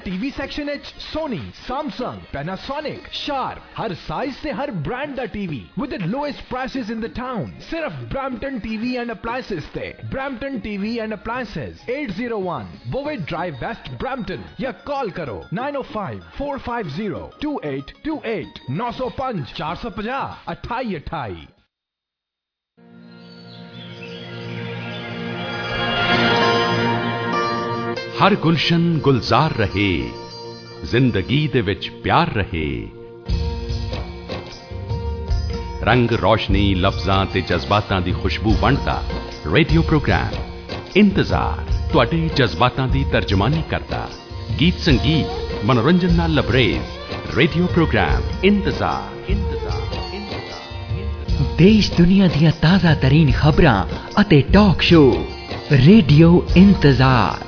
TV section Sony, Samsung, Panasonic, Sharp, हर size से हर ब्रांड दा TV with the lowest prices in the town. सिर्फ Brampton TV and appliances ते। Brampton TV and appliances 801 Bovaird drive west Brampton या call करो 905-450-2828 905 450 2828। हर गुलशन गुलजार रहे, जिंदगी दे विच प्यार रहे। रंग रोशनी लफ्जां ते जज्बातां दी खुशबू वंडदा रेडियो प्रोग्राम इंतजार तुहाडे जज्बातां दी तर्जमानी करदा। गीत संगीत मनोरंजन नाल लबरेज रेडियो प्रोग्राम इंतजार। देश दुनिया दियां ताज़ा तरीन खबरां अते टॉक शो रेडियो इंतजार।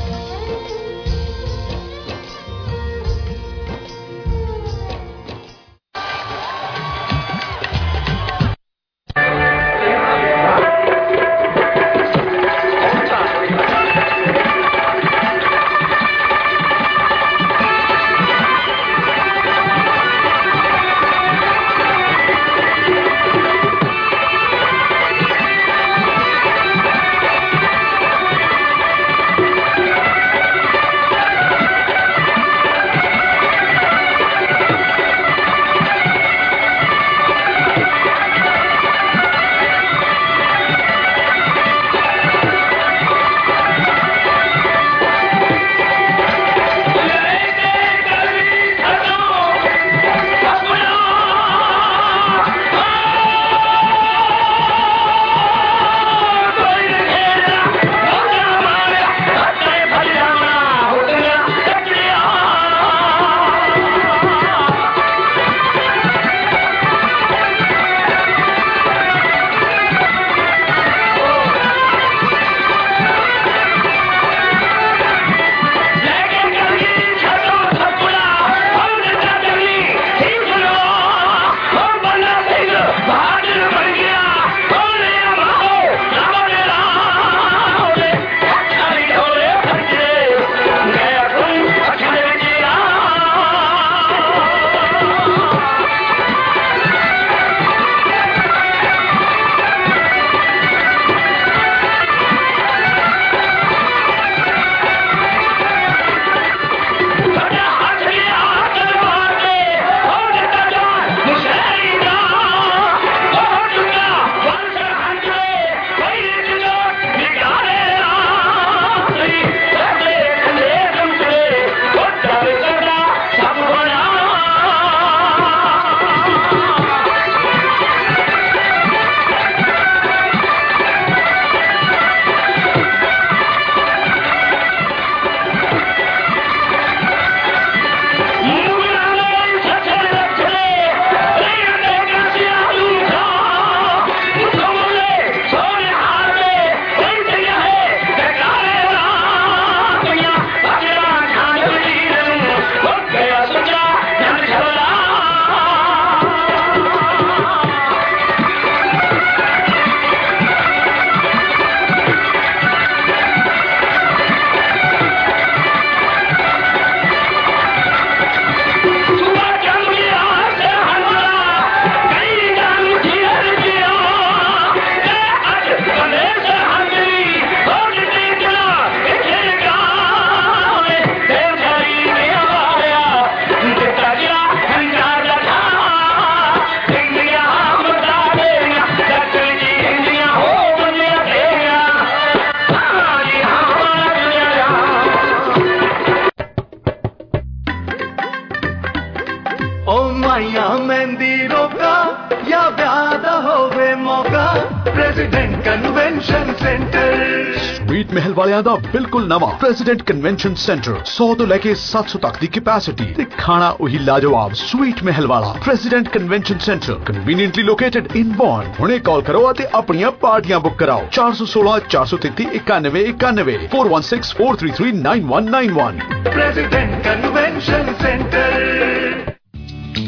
स्वीट महल वालियां दा बिल्कुल नवा प्रेसिडेंट कन्वेंशन सेंटर 100 तो लेके 700 तक दी कैपेसिटी ते खाना वही लाजवाब स्वीट महल वाला president convention centre conveniently located in Bond. हुणे कॉल करो ते अपनियां पार्टियां बुक कराओ 416 433 91 91 416 433 9191 प्रेसिडेंट कन्वेंशन सेंटर।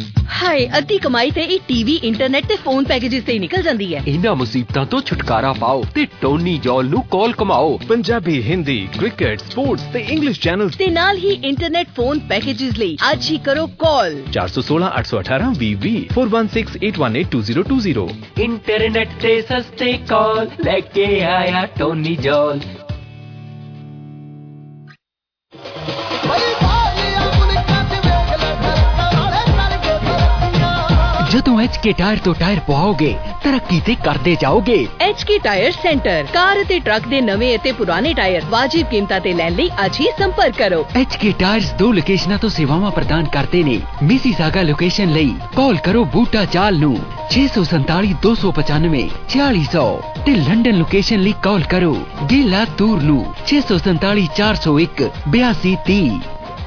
ਹਾਏ ਅੱਧੀ ਕਮਾਈ ਤੇ ਇਹ ਟੀਵੀ ਇੰਟਰਨੈਟ ਤੇ ਫੋਨ ਪੈਕੇजेस ਤੇ ਹੀ ਨਿਕਲ ਜਾਂਦੀ ਹੈ। ਇਹਨਾਂ ਮੁਸੀਬਤਾਂ ਤੋਂ ਛੁਟਕਾਰਾ ਪਾਓ ਤੇ ਟੋਨੀ ਜੌਲ ਨੂੰ ਕਾਲ ਕਮਾਓ। ਪੰਜਾਬੀ, ਹਿੰਦੀ, ਕ੍ਰਿਕਟ, ਸਪੋਰਟਸ ਤੇ ਇੰਗਲਿਸ਼ ਚੈਨਲਸ ਤੇ ਨਾਲ ਹੀ ਇੰਟਰਨੈਟ ਫੋਨ ਪੈਕੇजेस ਲਈ ਅੱਜ ਹੀ ਕਰੋ ਕਾਲ 416 818 2020 416 818 2020। ਇੰਟਰਨੈਟ ਤੇ ਸਸਤੇ ਕਾਲ ਲੈ ਕੇ ਆਇਆ ਟੋਨੀ ਜੌਲ। ਜਦੋਂ HK ਟਾਇਰ ਤੋਂ ਟਾਇਰ ਪਵਾਓਗੇ ਤਰੱਕੀ ਤੇ ਕਰਦੇ ਜਾਓਗੇ। HK ਟਾਇਰ ਸੈਂਟਰ ਕਾਰ ਅਤੇ ਟਰੱਕ ਦੇ ਨਵੇਂ ਅਤੇ ਪੁਰਾਣੇ ਟਾਇਰ ਵਾਜਿਬ ਕੀਮਤਾਂ ਤੇ ਲੈਣ ਲਈ ਅੱਜ ਹੀ ਸੰਪਰਕ ਕਰੋ। HK ਟਾਇਰਸ 2 ਲੋਕੇਸ਼ਨਾਂ ਤੋਂ ਸੇਵਾਵਾਂ ਪ੍ਰਦਾਨ ਕਰਦੇ ਨੇ। ਮਿਸੀਸਾਗਾ ਲੋਕੇਸ਼ਨ ਲਈ ਕਾਲ ਕਰੋ ਬੂਟਾ ਚਾਲ ਨੂੰ 647 295 4600 ਤੇ ਲੰਡਨ ਲੋਕੇਸ਼ਨ ਲਈ ਕਾਲ ਕਰੋ ਗੇਲਾ ਤੂਰ ਨੂੰ 647 401 8230।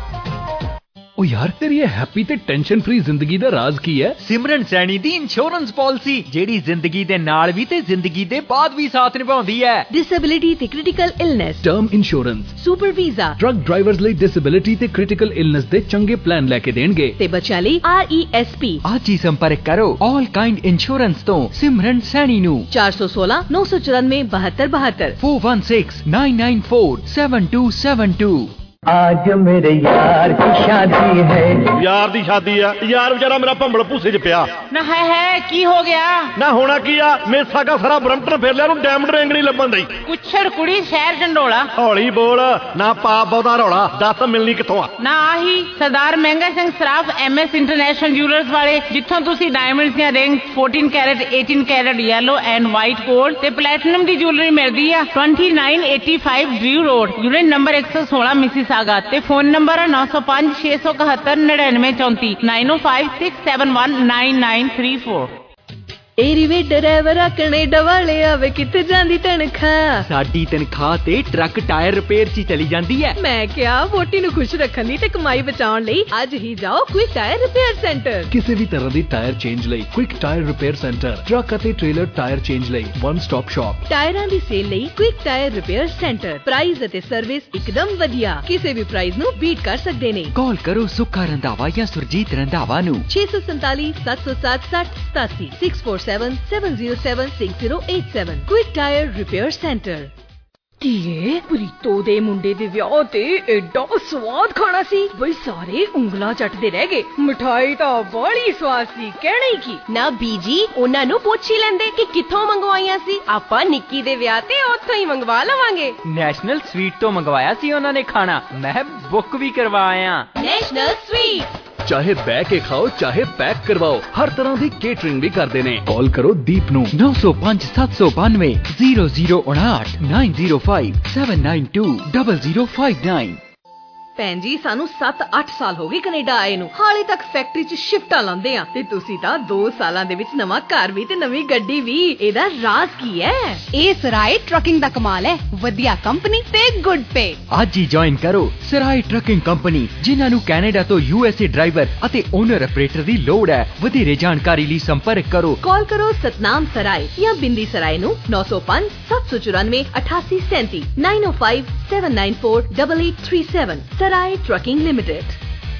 ओ यार तेरी ये हैप्पी ते टेंशन फ्री जिंदगी दा राज की है? ਸਿਮਰਨ ਸੈਣੀ ਦੀ ਇੰਸ਼ੋਰੈਂਸ ਪਾਲਿਸੀ ਜਿਹੜੀ ਜ਼ਿੰਦਗੀ ਦੇ ਨਾਲ ਵੀ ਤੇ ਜ਼ਿੰਦਗੀ ਦੇ ਬਾਅਦ ਵੀ ਸਾਥ ਨਿਭਾਉਂਦੀ ਹੈ। ਡਿਸੇਬਿਲਿਟੀ ਤੇ critical illness, term insurance, super visa, truck drivers ਲਈ डिसेबिलिटी ਤੇ ਕ੍ਰਿਟੀਕਲ ਇਲਨੈਸ ਦੇ ਚੰਗੇ ਪਲਾਨ ਲੈ ਕੇ ਦੇਣਗੇ ਤੇ ਬੱਚਿਆਂ ਲਈ RESP। ਅੱਜ ਹੀ ਸੰਪਰਕ ਕਰੋ ਆਲ ਕਾਈਂਡ ਇੰਸ਼ੋਰੈਂਸ ਤੋਂ ਸਿਮਰਨ ਸੈਣੀ ਨੂੰ 416 994 7272 416 994 7272। आज मेरे यार की शादी है। यार दी शादी है यार बेचारा मेरा भंबल भूसे च पिया ना है की हो गया ना होना की आ मेसा का सारा ब्रम्पटन फिर लिया डायमंड रिंग नहीं लभन दी कुछड़ कुड़ी शहर झंडोला हौली बोल ना पा बहुता रौला दस मिलनी किथों आ ना आही Sardar Mehnga Singh Saraf MS international jewellers वाले जिथों तुसी डायमंड्स दी ring 14 carat 18 carat yellow and white gold ते प्लैटिनम दी ज्वेलरी मिलदी आ 2985 Drew road unit number 116 Mississauga ते फोन नंबर 905 671 9934 905 671 9934। ਇਹ ਰਿਵੇ ਡਰਾਈਵਰਾ ਕੈਨੇਡਾ ਵਾਲੇ ਆਵੇ ਕਿੱਥੇ ਜਾਂਦੀ ਤਨਖਾਹ। ਸਾਡੀ ਤਨਖਾਹ ਤੇ ਟਰੱਕ ਟਾਇਰ ਰਿਪੇਅਰ 'ਚ ਚਲੀ ਜਾਂਦੀ ਹੈ। ਮੈਂ ਕਿਹਾ ਵੋਟੀ ਨੂੰ ਖੁਸ਼ ਰੱਖਣ ਲਈ ਤੇ ਕਮਾਈ ਬਚਾਉਣ ਲਈ ਅੱਜ ਹੀ ਜਾਓ ਕੁਇਕ ਟਾਇਰ ਰਿਪੇਅਰ ਸੈਂਟਰ। ਕਿਸੇ ਵੀ ਤਰ੍ਹਾਂ ਦੀ ਟਾਇਰ ਚੇਂਜ ਲਈ quick tyre repair centre, truck ਅਤੇ ਟ੍ਰੇਲਰ ਟਾਇਰ ਚੇਂਜ ਲਈ ਵਨ ਸਟਾਪ ਸ਼ਾਪ। ਟਾਇਰਾਂ ਦੀ ਸੇਲ ਲਈ quick tyre repair centre. Price ਅਤੇ ਸਰਵਿਸ ਇੱਕਦਮ ਵਧੀਆ, ਕਿਸੇ ਵੀ ਪ੍ਰਾਈਸ ਨੂੰ ਬੀਟ ਕਰ ਸਕਦੇ ਨੇ। ਕਾਲ ਕਰੋ ਸੁੱਖਾ ਰੰਧਾਵਾ ਜਾਂ ਸੁਰਜੀਤ ਰੰਧਾਵਾ ਨੂੰ 647 707 6087 647 707 6087। Quick tyre repair centre. ਧੀਏ ਪ੍ਰੀਤੋ ਦੇ ਮੁੰਡੇ ਦੇ ਵਿਆਹ ਤੇ ਐਡਾ ਸਵਾਦ ਖਾਣਾ ਸੀ ਬਈ ਸਾਰੇ ਉਂਗਲਾਂ ਚੱਟਦੇ ਰਹਿ ਗਏ। ਮਿਠਾਈ ਤਾਂ ਬੜੀ ਸਵਾਦ ਸੀ, ਕਹਿਣਾ ਹੀ ਕੀ। ਨਾ ਬੀਜੀ ਉਹਨਾਂ ਨੂੰ ਪੁੱਛ ਹੀ ਲੈਂਦੇ ਕਿ ਕਿੱਥੋਂ ਮੰਗਵਾਈਆਂ ਸੀ। ਆਪਾਂ ਨਿੱਕੀ ਦੇ ਵਿਆਹ ਤੇ ਉੱਥੋਂ ਹੀ ਮੰਗਵਾ ਲਵਾਂਗੇ। ਨੈਸ਼ਨਲ ਸਵੀਟ ਤੋਂ ਮੰਗਵਾਇਆ ਸੀ ਉਹਨਾਂ ਨੇ ਖਾਣਾ, ਮੈਂ ਬੁੱਕ ਵੀ ਕਰਵਾਇਆ। ਨੈਸ਼ਨਲ ਸਵੀਟ ਚਾਹੇ ਬਹਿ ਕੇ ਖਾਓ ਚਾਹੇ ਪੈਕ ਕਰਵਾਓ, ਹਰ ਤਰ੍ਹਾਂ ਦੀ ਕੇਟਰਿੰਗ ਵੀ ਕਰਦੇ ਨੇ। ਕਾਲ ਕਰੋ ਦੀਪ ਨੂੰ 905 792 0059 905 792 0059। ਭੈਣ ਜੀ ਸਾਨੂੰ 7-8 ਸਾਲ ਹੋ ਗਏ ਕੈਨੇਡਾ ਆਏ ਨੂੰ, ਹਾਲੇ ਤੱਕ ਫੈਕਟਰੀ 'ਚ ਸ਼ਿਫਟਾਂ ਲਾਉਂਦੇ ਆ ਤੇ ਤੁਸੀਂ ਤਾਂ 2 ਸਾਲਾਂ ਦੇ ਵਿੱਚ ਨਵਾਂ ਘਰ ਵੀ ਤੇ ਨਵੀਂ ਗੱਡੀ ਵੀ। ਇਹਦਾ ਰਾਜ਼ ਕੀ ਹੈ? ਇਹ ਸਰਾਏ ਟਰੱਕਿੰਗ ਦਾ ਕਮਾਲ ਹੈ, ਵਧੀਆ ਕੰਪਨੀ ਤੇ ਗੁੱਡ ਪੇ। ਅੱਜ ਹੀ ਜੁਆਇਨ ਕਰੋ ਸਰਾਏ ਟਰੱਕਿੰਗ ਕੰਪਨੀ, ਜਿਨ੍ਹਾਂ ਨੂੰ ਕੈਨੇਡਾ ਤੋਂ USA ਡਰਾਈਵਰ ਅਤੇ ਓਨਰ ਆਪਰੇਟਰ ਦੀ ਲੋੜ ਹੈ। ਵਧੇਰੇ ਜਾਣਕਾਰੀ ਲਈ ਸੰਪਰਕ ਕਰੋ। ਕਾਲ ਕਰੋ ਸਤਨਾਮ ਸਰਾਏ ਜਾਂ ਬਿੰਦੀ ਸਰਾਏ ਨੂੰ 905 794 8837 905 794 8837। Sarai trucking limited.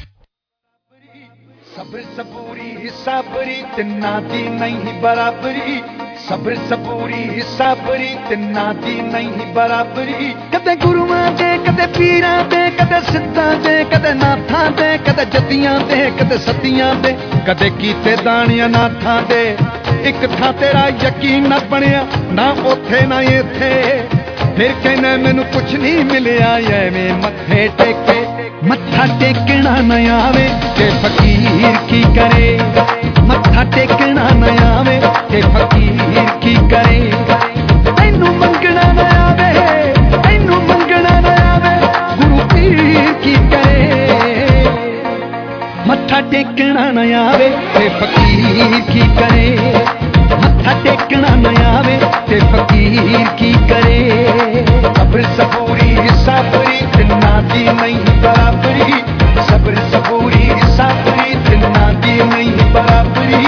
सब्र सबूरी हिस्सा बरी तिन्ना दी नहीं बराबरी, सब्र सबूरी हिस्सा बरी तिन्ना दी नहीं बराबरी। कदे गुरुआं दे कदे पीरां दे कदे सिद्धां दे कदे नाथां दे कदे जतियां दे कदे सतियां दे कदे कीते दानियां नाथां दे। एक थां तेरा यकीन ना बनिया ना ओथे ना इत्थे, फिर कहना मैनू कुछ नहीं मिलिया एवें मत्थे टेके। मत्था टेकना न आवे ते फकीर की करे, मत्था टेकना न आवे ते फकीर की करे। तैनू मंगना न आवे तैनू मंगना न आवे गुरु पीर की करे। मत्था टेकना न आवे ते फकीर की करे, मत्था टेकना न आवे ते फकीर की करे। सब्र सबूरी साबरी तिन्ना दी नहीं बराबरी, सब्र सबूरी साबरी तिन्ना दी नहीं बराबरी।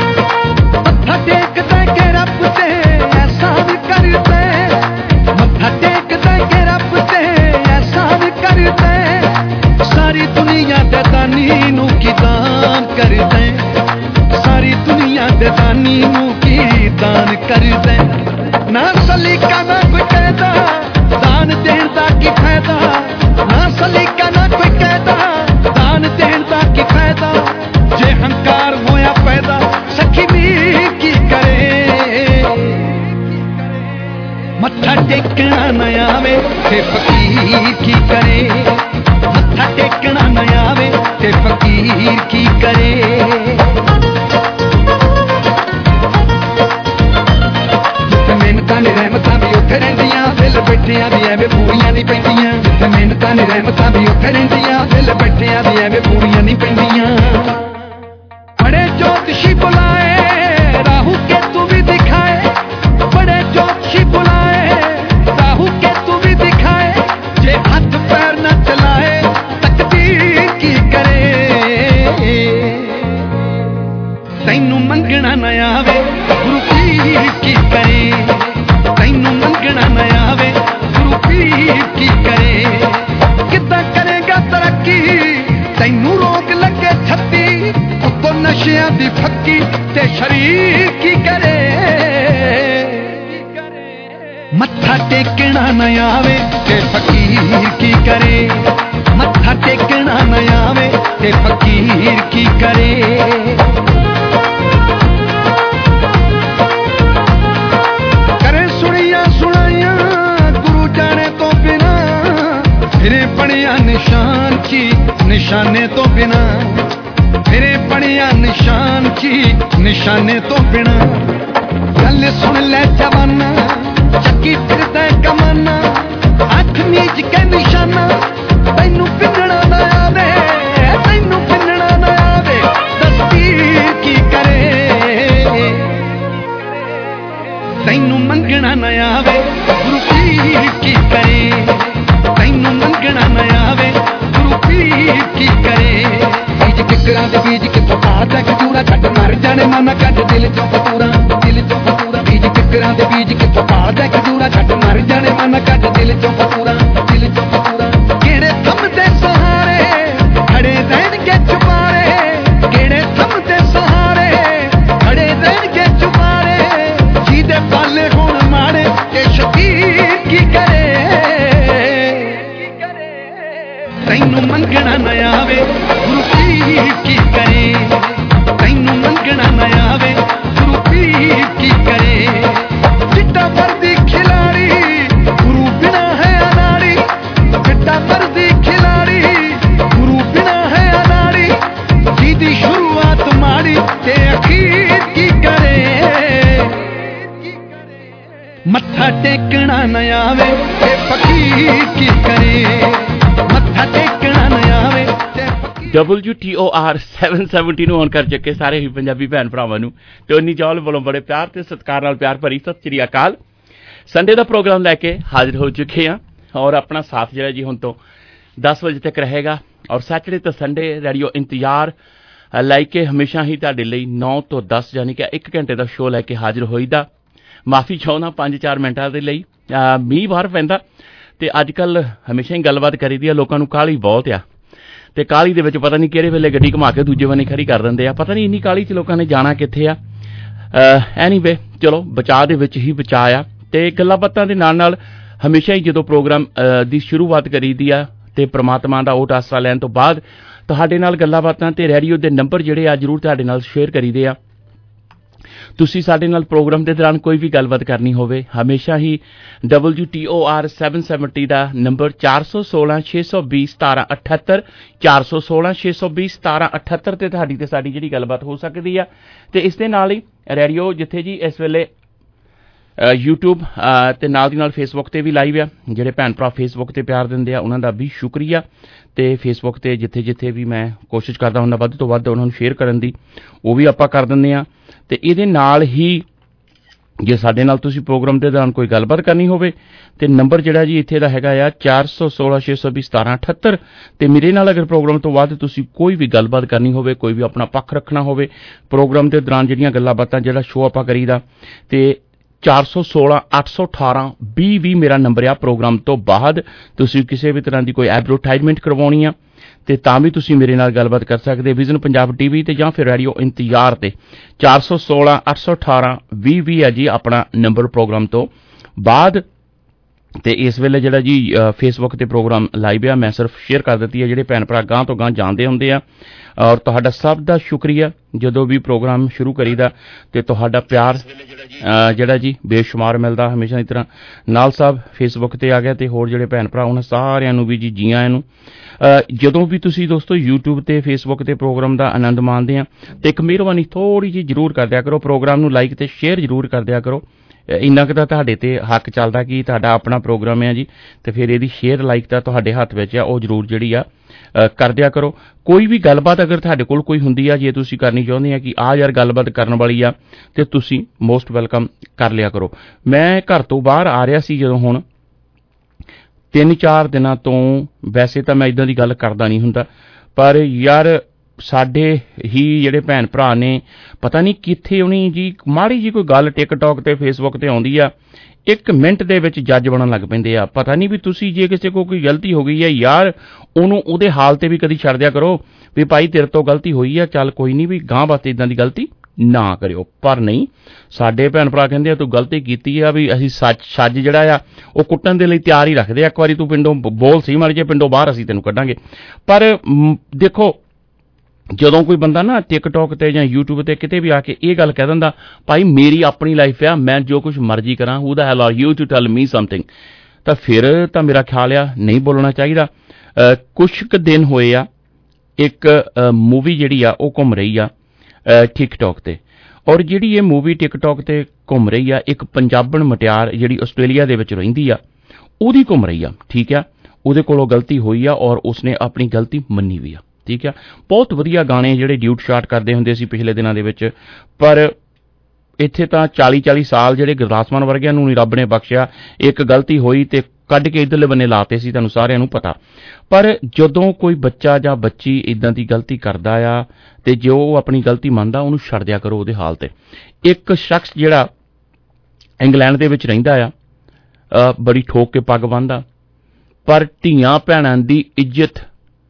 मत्था टेकदा के रब ते एहसान करदे, मत्था करदा ना सलीका ना कोई कहदा दान देण दा की फायदा ना सलीका ना कोई कहदा दान देण दा की फायदा जे हंकार होया पैदा सखी मीर की करे मत्था टेकना न आवे ते फकीर की करे मत्था टेकना न आवे ते फकीर की करे मिन्नतां ने रहमतां भी उत्थे रहिंदियां दिल बैठियां दी एवें पूरियां नहीं पैंदियां जिथे मिन्नतां ने रहमतां भी उत्थे रहिंदियां दिल बैठियां दी एवें पूरियां नहीं पैंदियां बड़े ज्योतिषी बुलाए राहु केतु भी दिखाए बड़े ज्योतिषी बुलाए राहु केतु भी दिखाए जे हाथ पैर न चलाए तकदीर की करे तैनू मंगना न आवे गुरु पीर की करे तैनू मंगना न आवे गुरु पीर की करे किद्दां करेगा तरक्की तैनू रोग लगे छत्ती उत्तों नशियां दी फक्की ते शरीर की करे मत्था टेकना न आवे ते फकीर की करे मत्था टेकना न आवे ते फकीर की करे करे सुनिया सुनाइया गुरु जाने तो बिना फिरे पड़िया निशान की निशाने तो बिना फिरे पड़िया निशान की निशाने तो बिना गल सुन ले जवाना चक्की फिरदा कमाना अख नीच के निशाना तैनू पिंजड़ा न आवे तैनू पिंजड़ा न आवे तस्वीर की करे तैनू मंगना न आवे गुरु पीर की करे तैनू मंगना न आवे गुरु पीर की करे बीज किकरां दे बीज किथों पाड़दा खजूरा छड्ड मर जाने माना कट दिल चों फतूरा बीज किकरां दे बीज किथों पाड़दा खजूरा छड्ड मर जाने माना कट दिल चों फतूरा किहड़े थम दे सहारे खड़े रहणगे चुपारे किहड़े थम दे सहारे खड़े रहणगे चुपारे जीदे पाले होण माड़े ते शकीर की करे तैनू मंगना न आवे गुरु पीर की करे तैनू मंगना न आवे गुरु पीर की करे चिट्टा वर्दी खिलाड़ी गुरु बिना है अनाड़ी चिट्टा वर्दी खिलाड़ी गुरु बिना है अनाड़ी सीधी शुरुआत माड़ी ते अखीर की करे मत्था टेकना न आवे ते फकीर की करे मत्था टेकना न आवे WTOR 770 ਨੂੰ ਔਨ ਕਰ ਚੁੱਕੇ ਸਾਰੇ ਹੀ ਪੰਜਾਬੀ ਭੈਣ ਭਰਾਵਾਂ ਨੂੰ ਤੇ ਉਨੀ ਜੌਲ ਵੱਲੋਂ ਬੜੇ ਪਿਆਰ ਤੇ ਸਤਿਕਾਰ ਨਾਲ ਪਿਆਰ ਭਰੀ ਸਤਿ ਸ੍ਰੀ ਅਕਾਲ ਸੰਡੇ ਦਾ ਪ੍ਰੋਗਰਾਮ ਲੈ ਕੇ ਹਾਜ਼ਰ ਹੋ ਚੁੱਕੇ ਹਾਂ ਔਰ ਆਪਣਾ ਸਾਥ ਜਿਹੜਾ ਜੀ ਹੁਣ ਤੋਂ 10 ਵਜੇ ਤੱਕ ਰਹੇਗਾ ਔਰ ਸੈਟਰਡੇ ਤੇ ਸੰਡੇ ਰੇਡੀਓ ਇੰਤਜ਼ਾਰ ਲੈ ਕੇ ਹਮੇਸ਼ਾ ਹੀ ਤੁਹਾਡੇ ਲਈ 9 ਤੋਂ 10 ਯਾਨੀ ਕਿ 1 ਘੰਟੇ ਦਾ ਸ਼ੋਅ ਲੈ ਕੇ ਹਾਜ਼ਰ ਹੋਈਦਾ ਮਾਫੀ ਚਾਹੁੰਦਾ 5-4 ਮਿੰਟਾਂ ਦੇ ਲਈ ਮੀਂਹ ਬਾਹਰ ਪੈਂਦਾ ਤੇ ਅੱਜ ਕੱਲ ਹਮੇਸ਼ਾ ਹੀ ਗੱਲਬਾਤ ਕਰੀਦੀ ਆ ਲੋਕਾਂ ਨੂੰ ਕਾਹਲੀ ਬਹੁਤ ਆ ਤੇ ਕਾਹਲੀ ਦੇ ਵਿੱਚ ਪਤਾ ਨਹੀਂ ਕਿਹੜੇ ਵੇਲੇ ਗੱਡੀ ਘੁਮਾ ਕੇ ਦੂਜੇ ਬੰਨੇ ਖੜੀ ਕਰ ਦਿੰਦੇ ਆ ਪਤਾ ਨਹੀਂ ਇੰਨੀ ਕਾਹਲੀ 'ਚ ਲੋਕਾਂ ਨੇ ਜਾਣਾ ਕਿੱਥੇ ਆ ਐਨੀਵੇ ਚਲੋ ਬਚਾਅ ਦੇ ਵਿੱਚ ਹੀ ਬਚਾਅ ਆ ਤੇ ਗੱਲਾਂ ਬਾਤਾਂ ਦੇ ਨਾਲ ਨਾਲ ਹਮੇਸ਼ਾ ਹੀ ਜਦੋਂ ਪ੍ਰੋਗਰਾਮ ਦੀ ਸ਼ੁਰੂਆਤ ਕਰੀਦੀ ਆ ਤੇ ਪ੍ਰਮਾਤਮਾ ਦਾ ਓਟ ਆਸਰਾ ਲੈਣ ਤੋਂ ਬਾਅਦ ਤੁਹਾਡੇ ਨਾਲ ਗੱਲਾਂ ਬਾਤਾਂ ਤੇ ਰੇਡੀਓ ਦੇ ਨੰਬਰ ਜਿਹੜੇ ਆ ਜ਼ਰੂਰ ਤੁਹਾਡੇ ਨਾਲ ਸ਼ੇਅਰ ਕਰੀਦੇ ਆ ਤੁਸੀਂ ਸਾਡੇ ਨਾਲ ਪ੍ਰੋਗਰਾਮ ਦੇ ਦੌਰਾਨ ਕੋਈ ਵੀ ਗੱਲਬਾਤ ਕਰਨੀ ਹੋਵੇ ਹਮੇਸ਼ਾ ਹੀ WTOR 770 ਦਾ ਨੰਬਰ 416-620-1778 416-620-1778 ਤੇ ਤੁਹਾਡੀ ਤੇ ਸਾਡੀ ਜਿਹੜੀ ਗੱਲਬਾਤ ਹੋ ਸਕਦੀ ਆ ਤੇ ਇਸ ਦੇ ਨਾਲ ਹੀ ਰੇਡੀਓ ਜਿੱਥੇ ਜੀ ਇਸ ਵੇਲੇ YouTube ਤੇ ਨਾਲ ਦੀ ਨਾਲ ਫੇਸਬੁੱਕ ਤੇ ਵੀ ਲਾਈਵ ਆ ਜਿਹੜੇ ਭੈਣ ਭਰਾ ਫੇਸਬੁੱਕ ਤੇ ਪਿਆਰ ਦਿੰਦੇ ਆ ਉਹਨਾਂ ਦਾ ਵੀ ਸ਼ੁਕਰੀਆ ਤੇ ਫੇਸਬੁੱਕ ਤੇ ਜਿੱਥੇ ਜਿੱਥੇ ਵੀ ਮੈਂ ਕੋਸ਼ਿਸ਼ ਕਰਦਾ ਹੁੰਦਾ ਵੱਧ ਤੋਂ ਵੱਧ ਉਹਨਾਂ ਨੂੰ ਸ਼ੇਅਰ ਕਰਨ ਦੀ ਉਹ ਵੀ ਆਪਾਂ ਕਰ ਦਿੰਦੇ ਆ ਤੇ ਇਹਦੇ ਨਾਲ ਹੀ ਜੇ ਸਾਡੇ ਨਾਲ ਤੁਸੀਂ ਪ੍ਰੋਗਰਾਮ ਦੇ ਦੌਰਾਨ ਕੋਈ ਗੱਲਬਾਤ ਕਰਨੀ ਹੋਵੇ ਤੇ ਨੰਬਰ ਜਿਹੜਾ ਜੀ ਇੱਥੇ ਦਾ ਹੈਗਾ ਆ 416-620-1778 ਤੇ ਮੇਰੇ ਨਾਲ ਅਗਰ ਪ੍ਰੋਗਰਾਮ ਤੋਂ ਬਾਅਦ ਤੁਸੀਂ ਕੋਈ ਵੀ ਗੱਲਬਾਤ ਕਰਨੀ ਹੋਵੇ ਕੋਈ ਵੀ ਆਪਣਾ ਪੱਖ ਰੱਖਣਾ ਹੋਵੇ ਪ੍ਰੋਗਰਾਮ ਦੇ ਦੌਰਾਨ ਜਿਹੜੀਆਂ ਗੱਲਾਂ ਬਾਤਾਂ ਜਿਹੜਾ ਸ਼ੋਅ ਆਪਾਂ ਕਰੀਦਾ ਤੇ 416-818-20 ਮੇਰਾ ਨੰਬਰ ਆ ਪ੍ਰੋਗਰਾਮ ਤੋਂ ਬਾਅਦ ਤੁਸੀਂ ਕਿਸੇ ਵੀ ਤਰ੍ਹਾਂ ਦੀ ਕੋਈ ਐਡਵਰਟਾਈਜ਼ਮੈਂਟ ਕਰਵਾਉਣੀ ਆ ਤੇ ਤਾਂ ਵੀ ਤੁਸੀਂ ਮੇਰੇ ਨਾਲ ਗੱਲਬਾਤ ਕਰ ਸਕਦੇ ਵਿਜ਼ਨ ਪੰਜਾਬ TV ਤੇ ਜਾਂ ਫਿਰ ਰੇਡੀਓ ਇੰਤਜ਼ਾਰ ਤੇ 416 818 2020 ਹੈ ਜੀ ਆਪਣਾ ਨੰਬਰ ਪ੍ਰੋਗਰਾਮ ਤੋਂ ਬਾਅਦ। ਤੇ ਇਸ ਵੇਲੇ ਜਿਹੜਾ ਜੀ ਫੇਸਬੁੱਕ ਤੇ ਪ੍ਰੋਗਰਾਮ ਲਾਈਵ ਆ, ਮੈਂ ਸਿਰਫ ਸ਼ੇਅਰ ਕਰ ਦਿੱਤੀ ਹੈ। ਜਿਹੜੇ ਭੈਣ ਭਰਾ ਗਾਂ ਤੋਂ ਗਾਂ ਜਾਣਦੇ ਹੁੰਦੇ ਆ, ਔਰ ਤੁਹਾਡਾ ਸਭ ਦਾ ਸ਼ੁਕਰੀਆ। ਜਦੋਂ ਵੀ ਪ੍ਰੋਗਰਾਮ ਸ਼ੁਰੂ ਕਰੀਦਾ ਤੇ ਤੁਹਾਡਾ ਪਿਆਰ ਜਿਹੜਾ ਜੀ ਬੇਸ਼ੁਮਾਰ ਮਿਲਦਾ ਹਮੇਸ਼ਾ ਦੀ ਤਰ੍ਹਾਂ। ਨਾਲ ਸਾਹਿਬ ਫੇਸਬੁੱਕ ਤੇ ਆ ਗਿਆ ਤੇ ਹੋਰ ਜਿਹੜੇ ਭੈਣ ਭਰਾ ਉਹਨਾਂ ਸਾਰਿਆਂ ਨੂੰ ਵੀ ਜੀ ਜੀ ਆਇਆਂ ਨੂੰ। ਜਦੋਂ ਵੀ ਤੁਸੀਂ ਦੋਸਤੋ YouTube ਤੇ ਫੇਸਬੁੱਕ ਤੇ ਪ੍ਰੋਗਰਾਮ ਦਾ ਆਨੰਦ ਮਾਣਦੇ ਆ ਤੇ ਇੱਕ ਮਿਹਰਬਾਨੀ ਥੋੜ੍ਹੀ ਜਿਹੀ ਜ਼ਰੂਰ ਕਰ ਦਿਆ ਕਰੋ, ਪ੍ਰੋਗਰਾਮ ਨੂੰ ਲਾਈਕ ਤੇ ਸ਼ੇਅਰ ਜ਼ਰੂਰ ਕਰ ਦਿਆ ਕਰੋ। ਇੰਨਾ ਕੁ ਤਾਂ ਤੁਹਾਡੇ ਤੇ ਹੱਕ ਚੱਲਦਾ ਕਿ ਤੁਹਾਡਾ ਆਪਣਾ ਪ੍ਰੋਗਰਾਮ ਹੈ ਜੀ, ਤੇ ਫਿਰ ਇਹਦੀ ਸ਼ੇਅਰ ਲਾਈਕ ਤਾਂ ਤੁਹਾਡੇ ਹੱਥ ਵਿੱਚ ਆ, ਉਹ ਜ਼ਰੂਰ ਜਿਹੜੀ ਆ ਕਰ ਦਿਆ ਕਰੋ। ਕੋਈ ਵੀ ਗੱਲਬਾਤ ਅਗਰ ਤੁਹਾਡੇ ਕੋਲ ਕੋਈ ਹੁੰਦੀ ਆ, ਜੇ ਤੁਸੀਂ ਕਰਨੀ ਚਾਹੁੰਦੇ ਆ ਕਿ ਆਹ ਯਾਰ ਗੱਲਬਾਤ ਕਰਨ ਵਾਲੀ ਆ, ਤੇ ਤੁਸੀਂ ਮੋਸਟ ਵੈਲਕਮ ਕਰ ਲਿਆ ਕਰੋ। ਮੈਂ ਘਰ ਤੋਂ ਬਾਹਰ ਆ ਰਿਹਾ ਸੀ ਜਦੋਂ, ਹੁਣ 3-4 ਦਿਨਾਂ ਤੋਂ। ਵੈਸੇ ਤਾਂ ਮੈਂ ਇੱਦਾਂ ਦੀ ਗੱਲ ਕਰਦਾ ਨਹੀਂ ਹੁੰਦਾ, ਪਰ ਯਾਰ ਸਾਡੇ ਹੀ ਜਿਹੜੇ ਭੈਣ ਭਰਾ ਨੇ ਪਤਾ ਨਹੀਂ ਕਿੱਥੇ ਉਹਨੀ ਜੀ ਮਾੜੀ ਜੀ ਕੋਈ ਗੱਲ ਟਿਕਟੌਕ ਤੇ ਫੇਸਬੁੱਕ ਤੇ ਆਉਂਦੀ ਆ, 1 ਮਿੰਟ ਦੇ ਵਿੱਚ ਜੱਜ ਬਣਨ ਲੱਗ ਪੈਂਦੇ ਆ। ਪਤਾ ਨਹੀਂ ਵੀ ਤੁਸੀਂ ਜੇ ਕਿਸੇ ਕੋਲ ਕੋਈ ਗਲਤੀ ਹੋ ਗਈ ਹੈ ਯਾਰ, ਉਹਨੂੰ ਉਹਦੇ ਹਾਲ ਤੇ ਵੀ ਕਦੀ ਛੱਡ ਦਿਆ ਕਰੋ ਵੀ ਭਾਈ ਤੇਰੇ ਤੋਂ ਗਲਤੀ ਹੋਈ ਆ, ਚੱਲ ਕੋਈ ਨਹੀਂ, ਵੀ ਗਾਂ ਵਾਸਤੇ ਇਦਾਂ ਦੀ ਗਲਤੀ ਨਾ ਕਰਿਓ। ਪਰ ਨਹੀਂ, ਸਾਡੇ ਭੈਣ ਭਰਾ ਕਹਿੰਦੇ ਆ ਤੂੰ ਗਲਤੀ ਕੀਤੀ ਆ, ਵੀ ਅਸੀਂ ਛੱਜ ਜਿਹੜਾ ਆ ਉਹ ਕੁੱਟਣ ਦੇ ਲਈ ਤਿਆਰ ਹੀ ਰੱਖਦੇ ਆ। ਇੱਕ ਵਾਰੀ ਤੂੰ ਪਿੰਡੋਂ ਬੋਲ ਸਹੀ ਮਾਰ ਜੇ, ਪਿੰਡੋਂ ਬਾਹਰ ਅਸੀਂ ਤੈਨੂੰ ਕੱਢਾਂਗੇ। ਪਰ ਦੇਖੋ, ਜਦੋਂ ਕੋਈ ਬੰਦਾ ਨਾ ਟਿਕਟੌਕ ਤੇ ਜਾਂ YouTube ਤੇ ਕਿਤੇ ਵੀ ਆ ਕੇ ਇਹ ਗੱਲ ਕਹਿ ਦਿੰਦਾ ਭਾਈ ਮੇਰੀ ਆਪਣੀ ਲਾਈਫ ਆ, ਮੈਂ ਜੋ ਕੁਝ ਮਰਜ਼ੀ ਕਰਾਂ, who the hell are you to tell me something, ਤਾਂ ਫਿਰ ਤਾਂ ਮੇਰਾ ਖਿਆਲ ਆ ਨਹੀਂ ਬੋਲਣਾ ਚਾਹੀਦਾ। ਕੁਛ ਕੁ ਦਿਨ ਹੋਏ ਆ, ਇੱਕ ਮੂਵੀ ਜਿਹੜੀ ਆ ਉਹ ਘੁੰਮ ਰਹੀ ਆ ਟਿਕਟੌਕ ਤੇ, ਔਰ ਜਿਹੜੀ ਇਹ ਮੂਵੀ ਟਿਕਟੌਕ ਤੇ ਘੁੰਮ ਰਹੀ ਆ, ਇੱਕ ਪੰਜਾਬਣ ਮੁਟਿਆਰ ਜਿਹੜੀ ਆਸਟ੍ਰੇਲੀਆ ਦੇ ਵਿੱਚ ਰਹਿੰਦੀ ਆ ਉਹਦੀ ਘੁੰਮ ਰਹੀ ਆ। ਠੀਕ ਆ, ਉਹਦੇ ਕੋਲੋਂ ਗਲਤੀ ਹੋਈ ਆ ਔਰ ਉਸਨੇ ਆਪਣੀ ਗਲਤੀ ਮੰਨੀ ਵੀ ਆ। ਠੀਕ ਆ, ਬਹੁਤ ਵਧੀਆ ਗਾਣੇ ਜਿਹੜੇ ਡਿਊਟ ਸ਼ਾਟ ਕਰਦੇ ਹੁੰਦੇ ਸੀ ਪਿਛਲੇ ਦਿਨਾਂ ਦੇ ਵਿੱਚ, ਪਰ ਇੱਥੇ ਤਾਂ 40-40 ਸਾਲ ਜਿਹੜੇ ਗੁਰਦਾਸ ਮਾਨ ਵਰਗਿਆਂ ਨੂੰ ਨਹੀਂ ਰੱਬ ਨੇ ਬਖਸ਼ਿਆ। ਇੱਕ ਗਲਤੀ ਹੋਈ ਤੇ ਕੱਢ ਕੇ ਇੱਧਰਲੇ ਬੰਨੇ ਲਾਤੇ ਸੀ, ਤੁਹਾਨੂੰ ਸਾਰਿਆਂ ਨੂੰ ਪਤਾ। ਪਰ ਜਦੋਂ ਕੋਈ ਬੱਚਾ ਜਾਂ ਬੱਚੀ ਇਦਾਂ ਦੀ ਗਲਤੀ ਕਰਦਾ ਆ ਤੇ ਜੋ ਉਹ ਆਪਣੀ ਗਲਤੀ ਮੰਨਦਾ, ਉਹਨੂੰ ਛੱਡ ਦਿਆ ਕਰੋ ਉਹਦੇ ਹਾਲ ਤੇ। ਇੱਕ ਸ਼ਖਸ ਜਿਹੜਾ ਇੰਗਲੈਂਡ ਦੇ ਵਿੱਚ ਰਹਿੰਦਾ ਆ, ਬੜੀ ਠੋਕ ਕੇ ਪੱਗ ਬੰਨ੍ਹਦਾ, ਪਰ ਧੀਆਂ ਭੈਣਾਂ ਦੀ ਇੱਜ਼ਤ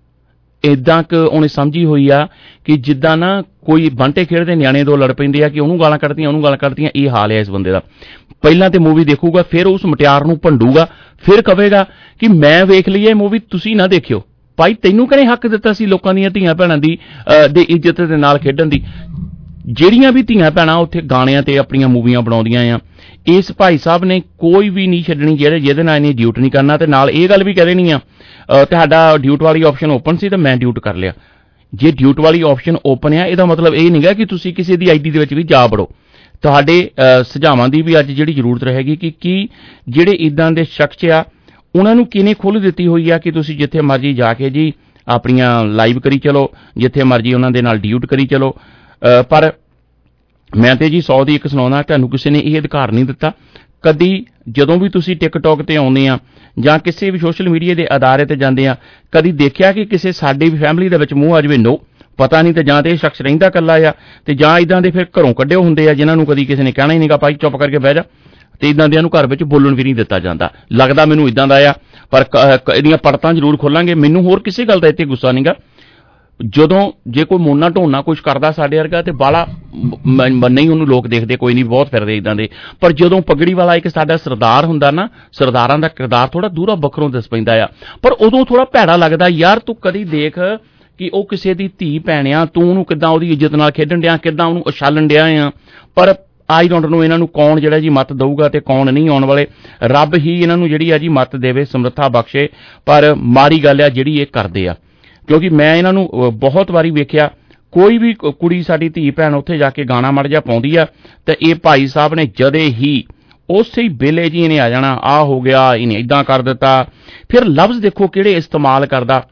ਇਦਾਂ ਕਿ ਉਹਨੇ ਸਮਝੀ ਹੋਈ ਆ ਕਿ ਜਿੱਦਾਂ ਨਾ ਕੋਈ ਬਾਂਟੇ ਖੇਡਦੇ ਨਿਆਣੇ ਦੋ ਲੜ ਪੈਂਦੇ ਆ ਕਿ ਉਹਨੂੰ ਗਾਲਾਂ ਕੱਢਦੀਆਂ, ਉਹਨੂੰ ਗਾਲਾਂ ਕੱਢਦੀਆਂ। ਇਹ ਹਾਲ ਹੈ ਇਸ ਬੰਦੇ ਦਾ। ਪਹਿਲਾਂ ਤੇ ਮੂਵੀ ਦੇਖੂਗਾ, ਫਿਰ ਉਸ ਮੁਟਿਆਰ ਨੂੰ ਭੰਡੂਗਾ, ਫਿਰ ਕਹੇਗਾ ਕਿ ਮੈਂ ਵੇਖ ਲਈ ਇਹ ਮੂਵੀ, ਤੁਸੀਂ ਨਾ ਦੇਖਿਓ। ਭਾਈ ਤੈਨੂੰ ਕਿਹਨੇ ਹੱਕ ਦਿੱਤਾ ਸੀ ਲੋਕਾਂ ਦੀਆਂ ਧੀਆਂ ਭੈਣਾਂ ਦੀ ਇੱਜ਼ਤ ਦੇ ਨਾਲ ਖੇਡਣ ਦੀ? ਜਿਹੜੀਆਂ ਵੀ ਧੀਆਂ ਭੈਣਾਂ ਉੱਥੇ ਗਾਣਿਆਂ ਤੇ ਆਪਣੀਆਂ ਮੂਵੀਆਂ ਬਣਾਉਂਦੀਆਂ ਆ, ਇਸ ਭਾਈ ਸਾਹਿਬ ਨੇ ਕੋਈ ਵੀ ਨਹੀਂ ਛੱਡਣੀ ਜਿਹਦੇ ਨਾਲ ਇਹਨੇ ਡਿਊਟ ਨਹੀਂ ਕਰਨਾ। ਤੇ ਨਾਲ ਇਹ ਗੱਲ ਵੀ ਕਹਿ ਦੇਣੀ ਆ ਤੁਹਾਡਾ ਡਿਊਟ ਵਾਲੀ ਆਪਸ਼ਨ ਓਪਨ ਸੀ ਤੇ ਮੈਂ ਡਿਊਟ ਕਰ ਲਿਆ। ਜੇ ਡਿਊਟ ਵਾਲੀ ਆਪਸ਼ਨ ਓਪਨ ਆ, ਇਹਦਾ ਮਤਲਬ ਇਹ ਨਹੀਂਗਾ ਕਿ ਤੁਸੀਂ ਕਿਸੇ ਦੀ ਆਈਡੀ ਦੇ ਵਿੱਚ ਵੀ ਜਾ ਵੜੋ। ਤੁਹਾਡੇ ਸੁਝਾਵਾਂ ਦੀ ਵੀ ਅੱਜ ਜਿਹੜੀ ਜ਼ਰੂਰਤ ਰਹੇਗੀ ਕਿ ਕੀ ਜਿਹੜੇ ਇਦਾਂ ਦੇ ਸ਼ਖਸ ਆ ਉਹਨਾਂ ਨੂੰ ਕਿਹਨੇ ਖੁੱਲ੍ਹ ਦਿੱਤੀ ਹੋਈ ਆ ਕਿ ਤੁਸੀਂ ਜਿੱਥੇ ਮਰਜ਼ੀ ਜਾ ਕੇ ਜੀ ਆਪਣੀਆਂ ਲਾਈਵ ਕਰੀ ਚਲੋ, ਜਿੱਥੇ ਮਰਜ਼ੀ ਉਹਨਾਂ ਦੇ ਨਾਲ ਡਿਊਟ ਕਰੀ ਚਲੋ। ਪਰ ਮੈਂ ਤੇ ਜੀ 100 ਦੀ ਇੱਕ ਸੁਣਾਉਣਾ, ਤੁਹਾਨੂੰ ਕਿਸੇ ਨੇ ਇਹ ਅਧਿਕਾਰ ਨਹੀਂ ਦਿੱਤਾ। ਕਦੀ ਜਦੋਂ ਵੀ ਤੁਸੀਂ ਟਿਕਟੌਕ ਤੇ ਆਉਂਦੇ ਆ ਜਾਂ ਕਿਸੇ ਵੀ ਸੋਸ਼ਲ ਮੀਡੀਆ ਦੇ ਅਦਾਰੇ ਤੇ ਜਾਂਦੇ ਆ, ਕਦੀ ਦੇਖਿਆ ਕਿ ਕਿਸੇ ਸਾਡੀ ਵੀ ਫੈਮਿਲੀ ਦੇ ਵਿੱਚ ਮੂੰਹ ਆ ਜਾਵੇ? ਨੋ, ਪਤਾ ਨਹੀਂ। ਤੇ ਜਾਂ ਤੇ ਇਹ ਸ਼ਖਸ ਰਹਿੰਦਾ ਇਕੱਲਾ ਆ, ਤੇ ਜਾਂ ਇਦਾਂ ਦੇ ਫਿਰ ਘਰੋਂ ਕੱਢਿਓ ਹੁੰਦੇ ਆ ਜਿਨ੍ਹਾਂ ਨੂੰ ਕਦੀ ਕਿਸੇ ਨੇ ਕਹਿਣਾ ਹੀ ਨਹੀਂਗਾ ਭਾਈ ਚੁੱਪ ਕਰਕੇ ਬਹਿ ਜਾ, ਤੇ ਇਦਾਂ ਦਿਆਂ ਨੂੰ ਘਰ ਵਿੱਚ ਬੋਲਣ ਵੀ ਨਹੀਂ ਦਿੱਤਾ ਜਾਂਦਾ। ਲੱਗਦਾ ਮੈਨੂੰ ਇਦਾਂ ਦਾ ਆ, ਪਰ ਇਹਦੀਆਂ ਪੜਤਾਂ ਜ਼ਰੂਰ ਖੋਲਾਂਗੇ। ਮੈਨੂੰ ਹੋਰ ਕਿਸੇ ਗੱਲ ਦਾ ਇੱਥੇ ਗੁੱਸਾ ਨਹੀਂਗਾ। ਜਦੋਂ ਜੇ ਕੋਈ ਮੋਨਾ ਢੋਣਾ ਕੁਛ ਕਰਦਾ ਸਾਡੇ ਵਰਗਾ ਤੇ ਬਾਲਾ ਨਹੀਂ ਉਹਨੂੰ ਲੋਕ ਦੇਖਦੇ, ਕੋਈ ਨਹੀਂ, ਬਹੁਤ ਫਿਰਦੇ ਇਦਾਂ ਦੇ। ਪਰ ਜਦੋਂ ਪਗੜੀ ਵਾਲਾ ਇੱਕ ਸਾਡਾ ਸਰਦਾਰ ਹੁੰਦਾ ਨਾ, ਸਰਦਾਰਾਂ ਦਾ ਕਿਰਦਾਰ ਥੋੜਾ ਦੂਰੋਂ ਵੱਖਰੋਂ ਦਿਸ ਪੈਂਦਾ ਆ, ਪਰ ਉਦੋਂ ਥੋੜਾ ਭੈੜਾ ਲੱਗਦਾ। ਯਾਰ ਤੂੰ ਕਦੀ ਦੇਖ ਕਿ ਉਹ ਕਿਸੇ ਦੀ ਧੀ ਭੈਣ ਆ, ਤੂੰ ਉਹਨੂੰ ਕਿੱਦਾਂ ਉਹਦੀ ਇੱਜ਼ਤ ਨਾਲ ਖੇਡਣ ਡਿਆ, ਕਿੱਦਾਂ ਉਹਨੂੰ ਉਛਾਲਣ ਡਿਆ ਆ। ਪਰ ਆਈ ਡੋਂਟ ਨੋ ਇਹਨਾਂ ਨੂੰ ਕੌਣ ਜਿਹੜਾ ਜੀ ਮੱਤ ਦਊਗਾ ਤੇ ਕੌਣ ਨਹੀਂ ਆਉਣ ਵਾਲੇ। ਰੱਬ ਹੀ ਇਹਨਾਂ ਨੂੰ ਜਿਹੜੀ ਆ ਜੀ ਮੱਤ ਦੇਵੇ, ਸਮਰੱਥਾ ਬਖਸ਼ੇ। ਪਰ ਮਾੜੀ ਗੱਲ ਆ ਜਿਹੜੀ ਇਹ ਕਰਦੇ ਆ, ਕਿਉਂਕਿ ਮੈਂ ਇਹਨਾਂ ਨੂੰ ਬਹੁਤ ਵਾਰੀ ਵੇਖਿਆ। ਕੋਈ ਵੀ ਕੁੜੀ ਸਾਡੀ ਧੀ ਭੈਣ ਉੱਥੇ ਜਾ ਕੇ ਗਾਣਾ ਮੜ ਜਾ ਪਾਉਂਦੀ ਆ ਤੇ ਇਹ ਭਾਈ ਸਾਹਿਬ ਨੇ ਜਦੇ ਹੀ ਉਸੇ ਹੀ ਵੇਲੇ ਜੀ ਇਹਨੇ ਆ ਜਾਣਾ, ਆਹ ਹੋ ਗਿਆ, ਇਹਨੇ ਇਦਾਂ ਕਰ ਦਿੱਤਾ। ਫਿਰ ਲਫ਼ਜ਼ ਦੇਖੋ ਕਿਹੜੇ ਇਸਤੇਮਾਲ ਕਰਦਾ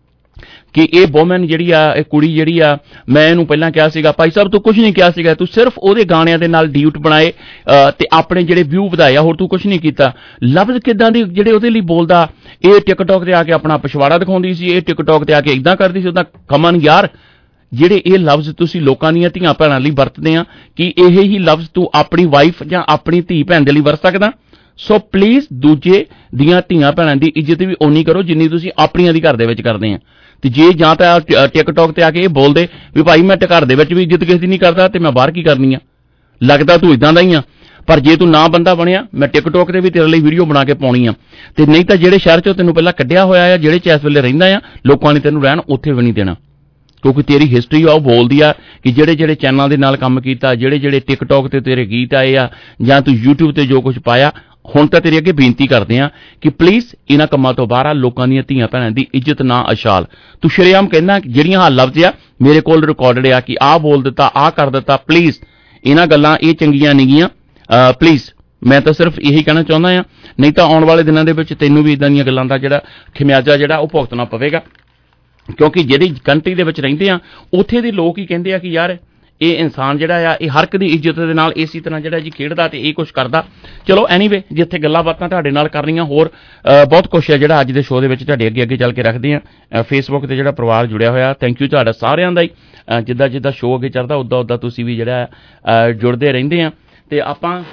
ਕਿ ਇਹ ਵੋਮਨ ਜਿਹੜੀ ਆ, ਇਹ ਕੁੜੀ ਜਿਹੜੀ ਆ, ਮੈਂ ਇਹਨੂੰ ਪਹਿਲਾਂ ਕਿਹਾ ਸੀਗਾ ਭਾਈ ਸਾਹਿਬ ਤੂੰ ਕੁਝ ਨਹੀਂ ਕਿਹਾ ਸੀਗਾ, ਤੂੰ ਸਿਰਫ ਉਹਦੇ ਗਾਣਿਆਂ ਦੇ ਨਾਲ ਡਿਊਟ ਬਣਾਏ ਤੇ ਆਪਣੇ ਜਿਹੜੇ ਵਿਊ ਵਧਾਏ ਆ, ਹੋਰ ਤੂੰ ਕੁਝ ਨਹੀਂ ਕੀਤਾ। ਲਫ਼ਜ਼ ਕਿੱਦਾਂ ਦੇ ਜਿਹੜੇ ਉਹਦੇ ਲਈ ਬੋਲਦਾ। ਇਹ ਟਿਕਟੌਕ ਤੇ ਆ ਕੇ ਆਪਣਾ ਪਿਛਵਾੜਾ ਦਿਖਾਉਂਦੀ ਸੀ, ਇਹ ਟਿਕਟੌਕ ਤੇ ਆ ਕੇ ਇਦਾਂ ਕਰਦੀ ਸੀ, ਉਹਦਾ ਕਮਨ। ਯਾਰ ਜਿਹੜੇ ਇਹ ਲਫ਼ਜ਼ ਤੁਸੀਂ ਲੋਕਾਂ ਦੀਆਂ ਧੀਆਂ ਭੈਣਾਂ ਲਈ ਵਰਤਦੇ ਆ, ਕਿ ਇਹ ਹੀ ਲਫ਼ਜ਼ ਤੂੰ ਆਪਣੀ ਵਾਈਫ ਜਾਂ ਆਪਣੀ ਧੀ ਭੈਣ ਦੇ ਲਈ ਵਰਤ ਸਕਦਾ? ਸੋ ਪਲੀਜ਼ ਦੂਜੇ ਦੀਆਂ ਧੀਆਂ ਭੈਣਾਂ ਦੀ ਇੱਜ਼ਤ ਵੀ ਓਨੀ ਕਰੋ ਜਿੰਨੀ ਤੁਸੀਂ ਆਪਣੀਆਂ ਦੀ ਘਰ ਦੇ ਵਿੱਚ ਕਰਦੇ ਆ। ਤੇ ਜੇ ਜਾਂ ਤਾਂ ਟਿਕਟੌਕ ਤੇ ਆ ਕੇ ਇਹ ਬੋਲਦੇ ਵੀ ਭਾਈ ਮੈਂ ਘਰ ਦੇ ਵਿੱਚ ਵੀ ਇੱਜ਼ਤ ਕਿਸੇ ਦੀ ਨਹੀਂ ਕਰਦਾ ਤੇ ਮੈਂ ਬਾਹਰ ਕੀ ਕਰਨੀ ਆ, ਲੱਗਦਾ ਤੂੰ ਇਦਾਂ ਦਾ ਹੀ ਆ। ਪਰ ਜੇ ਤੂੰ ਨਾ ਬੰਦਾ ਬਣਿਆ, ਮੈਂ ਟਿਕਟੌਕ ਤੇ ਵੀ ਤੇਰੇ ਲਈ ਵੀਡੀਓ ਬਣਾ ਕੇ ਪਾਉਣੀ ਆ। ਤੇ ਨਹੀਂ ਤਾਂ ਜਿਹੜੇ ਸ਼ਹਿਰ 'ਚੋਂ ਤੈਨੂੰ ਪਹਿਲਾਂ ਕੱਢਿਆ ਹੋਇਆ ਆ, ਜਿਹੜੇ 'ਚ ਇਸ ਵੇਲੇ ਰਹਿੰਦਾ ਆ, ਲੋਕਾਂ ਨੇ ਤੈਨੂੰ ਰਹਿਣ ਉੱਥੇ ਵੀ ਨਹੀਂ ਦੇਣਾ, ਕਿਉਂਕਿ ਤੇਰੀ ਹਿਸਟਰੀ ਆ ਉਹ ਬੋਲਦੀ ਆ ਕਿ ਜਿਹੜੇ ਚੈਨਲਾਂ ਦੇ ਨਾਲ ਕੰਮ ਕੀਤਾ, ਜਿਹੜੇ ਟਿਕਟੌਕ ਤੇ ਤੇਰੇ ਗੀਤ ਆਏ ਆ, ਜਾਂ ਤੂੰ YouTube ਤੇ ਜੋ ਕੁਝ ਪਾਇਆ। ਹੁਣ ਤਾਂ ਤੇਰੇ ਅੱਗੇ ਬੇਨਤੀ ਕਰਦੇ ਆ ਕਿ ਪਲੀਜ਼ ਇਹਨਾਂ ਕੰਮਾਂ ਤੋਂ ਬਾਹਰ ਆ, ਲੋਕਾਂ ਦੀਆਂ ਧੀਆਂ ਭੈਣਾਂ ਦੀ ਇੱਜ਼ਤ ਨਾ ਅਛਾਲ। ਤੂੰ ਸ਼ਰੇਆਮ ਕਹਿੰਦਾ ਜਿਹੜੀਆਂ ਹਾਲ ਲਫ਼ਜ਼ ਆ ਮੇਰੇ ਕੋਲ ਰਿਕਾਰਡਡ ਆ ਕਿ ਆਹ ਬੋਲ ਦਿੱਤਾ, ਆਹ ਕਰ ਦਿੱਤਾ, ਪਲੀਜ਼ ਇਹਨਾਂ ਗੱਲਾਂ ਇਹ ਚੰਗੀਆਂ ਨਹੀਂ ਗੀਆਂ। ਪਲੀਜ਼ ਮੈਂ ਤਾਂ ਸਿਰਫ ਇਹੀ ਕਹਿਣਾ ਚਾਹੁੰਦਾ ਆ, ਨਹੀਂ ਤਾਂ ਆਉਣ ਵਾਲੇ ਦਿਨਾਂ ਦੇ ਵਿੱਚ ਤੈਨੂੰ ਵੀ ਇਦਾਂ ਦੀਆਂ ਗੱਲਾਂ ਦਾ ਜਿਹੜਾ ਖਮਿਆਜ਼ਾ ਜਿਹੜਾ ਉਹ ਭੁਗਤਣਾ ਪਵੇਗਾ, ਕਿਉਂਕਿ ਜਿਹੜੀ ਕੰਟਰੀ ਦੇ ਵਿੱਚ ਰਹਿੰਦੇ ਆ ਉੱਥੇ ਦੇ ਲੋਕ ਹੀ ਕਹਿੰਦੇ ਆ ਕਿ ਯਾਰ ਇਹ ਇਨਸਾਨ ਜਿਹੜਾ ਆ ਇਹ ਹਰ ਇੱਕ ਦੀ ਇੱਜ਼ਤ ਦੇ ਨਾਲ ਇਸੇ ਤਰ੍ਹਾਂ ਜਿਹੜਾ ਜੀ ਖੇਡਦਾ ਤੇ ਇਹ ਕੁਛ ਕਰਦਾ। ਚਲੋ ਐਨੀਵੇ, ਜਿੱਥੇ ਗੱਲਾਂ ਬਾਤਾਂ ਤੁਹਾਡੇ ਨਾਲ ਕਰਨੀਆਂ, ਹੋਰ ਬਹੁਤ ਕੁਛ ਹੈ ਜਿਹੜਾ ਅੱਜ ਦੇ ਸ਼ੋਅ ਦੇ ਵਿੱਚ ਤੁਹਾਡੇ ਅੱਗੇ ਚੱਲ ਕੇ ਰੱਖਦੇ ਆ। ਫੇਸਬੁੱਕ ਤੇ ਜਿਹੜਾ ਪਰਿਵਾਰ ਜੁੜਿਆ ਹੋਇਆ, ਥੈਂਕ ਯੂ ਤੁਹਾਡਾ ਸਾਰਿਆਂ ਦਾ ਹੀ। ਜਿੱਦਾਂ ਸ਼ੋਅ ਅੱਗੇ ਚੱਲਦਾ ਉੱਦਾਂ ਤੁਸੀਂ ਵੀ ਜਿਹੜਾ ਜੁੜਦੇ ਰਹਿੰਦੇ ਆ। ਤੇ ਆਪਾਂ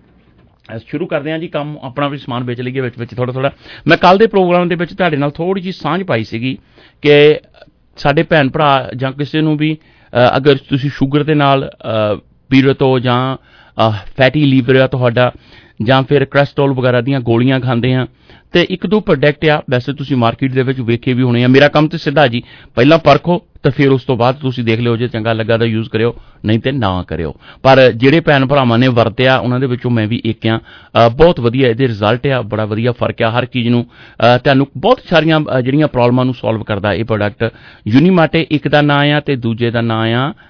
ਸ਼ੁਰੂ ਕਰਦੇ ਹਾਂ ਜੀ ਕੰਮ, ਆਪਣਾ ਵੀ ਸਮਾਨ ਵੇਚ ਲਈਏ ਵਿੱਚ ਥੋੜ੍ਹਾ। ਮੈਂ ਕੱਲ੍ਹ ਦੇ ਪ੍ਰੋਗਰਾਮ ਦੇ ਵਿੱਚ ਤੁਹਾਡੇ ਨਾਲ ਥੋੜ੍ਹੀ ਜਿਹੀ ਸਾਂਝ ਪਾਈ ਸੀਗੀ ਕਿ ਸਾਡੇ ਭੈਣ ਭਰਾ ਜਾਂ ਕਿਸੇ ਨੂੰ ਵੀ ਅਗਰ ਤੁਸੀਂ ਸ਼ੂਗਰ ਦੇ ਨਾਲ ਪੀੜਤ ਹੋ, ਜਾਂ ਫੈਟੀ ਲੀਵਰ ਆ ਤੁਹਾਡਾ, ਜਾਂ ਫਿਰ ਕੋਲੈਸਟਰੋਲ ਵਗੈਰਾ ਦੀਆਂ ਗੋਲੀਆਂ ਖਾਂਦੇ ਆ, ਤੇ ਇੱਕ ਦੋ ਪ੍ਰੋਡਕਟ ਆ ਵੈਸੇ ਤੁਸੀਂ ਮਾਰਕੀਟ ਦੇ ਵਿੱਚ ਵੇਖੇ ਵੀ ਹੋਣੇ ਆ। ਮੇਰਾ ਕੰਮ ਤੇ ਸਿੱਧਾ ਜੀ, ਪਹਿਲਾਂ ਪਰਖੋ ਤੇ ਫਿਰ ਉਸ ਤੋਂ ਬਾਅਦ ਤੁਸੀਂ ਦੇਖ ਲਿਓ, ਜੇ ਚੰਗਾ ਲੱਗਾ ਤਾਂ ਯੂਜ਼ ਕਰਿਓ, ਨਹੀਂ ਤੇ ਨਾ ਕਰਿਓ। ਪਰ ਜਿਹੜੇ ਭੈਣ ਭਰਾਵਾਂ ਨੇ ਵਰਤਿਆ ਉਹਨਾਂ ਦੇ ਵਿੱਚੋਂ ਮੈਂ ਵੀ ਇੱਕ ਆ। ਬਹੁਤ ਵਧੀਆ ਇਹਦੇ ਰਿਜ਼ਲਟ ਆ, ਬੜਾ ਵਧੀਆ ਫਰਕ ਆ। ਹਰ ਚੀਜ਼ ਨੂੰ ਤੁਹਾਨੂੰ ਬਹੁਤ ਸਾਰੀਆਂ ਜਿਹੜੀਆਂ ਪ੍ਰੋਬਲਮਾਂ ਨੂੰ ਸੋਲਵ ਕਰਦਾ ਇਹ ਪ੍ਰੋਡਕਟ। ਯੂਨੀਮਾਟੇ ਇੱਕ ਦਾ ਨਾਂ ਆ ਤੇ ਦੂਜੇ ਦਾ ਨਾਂ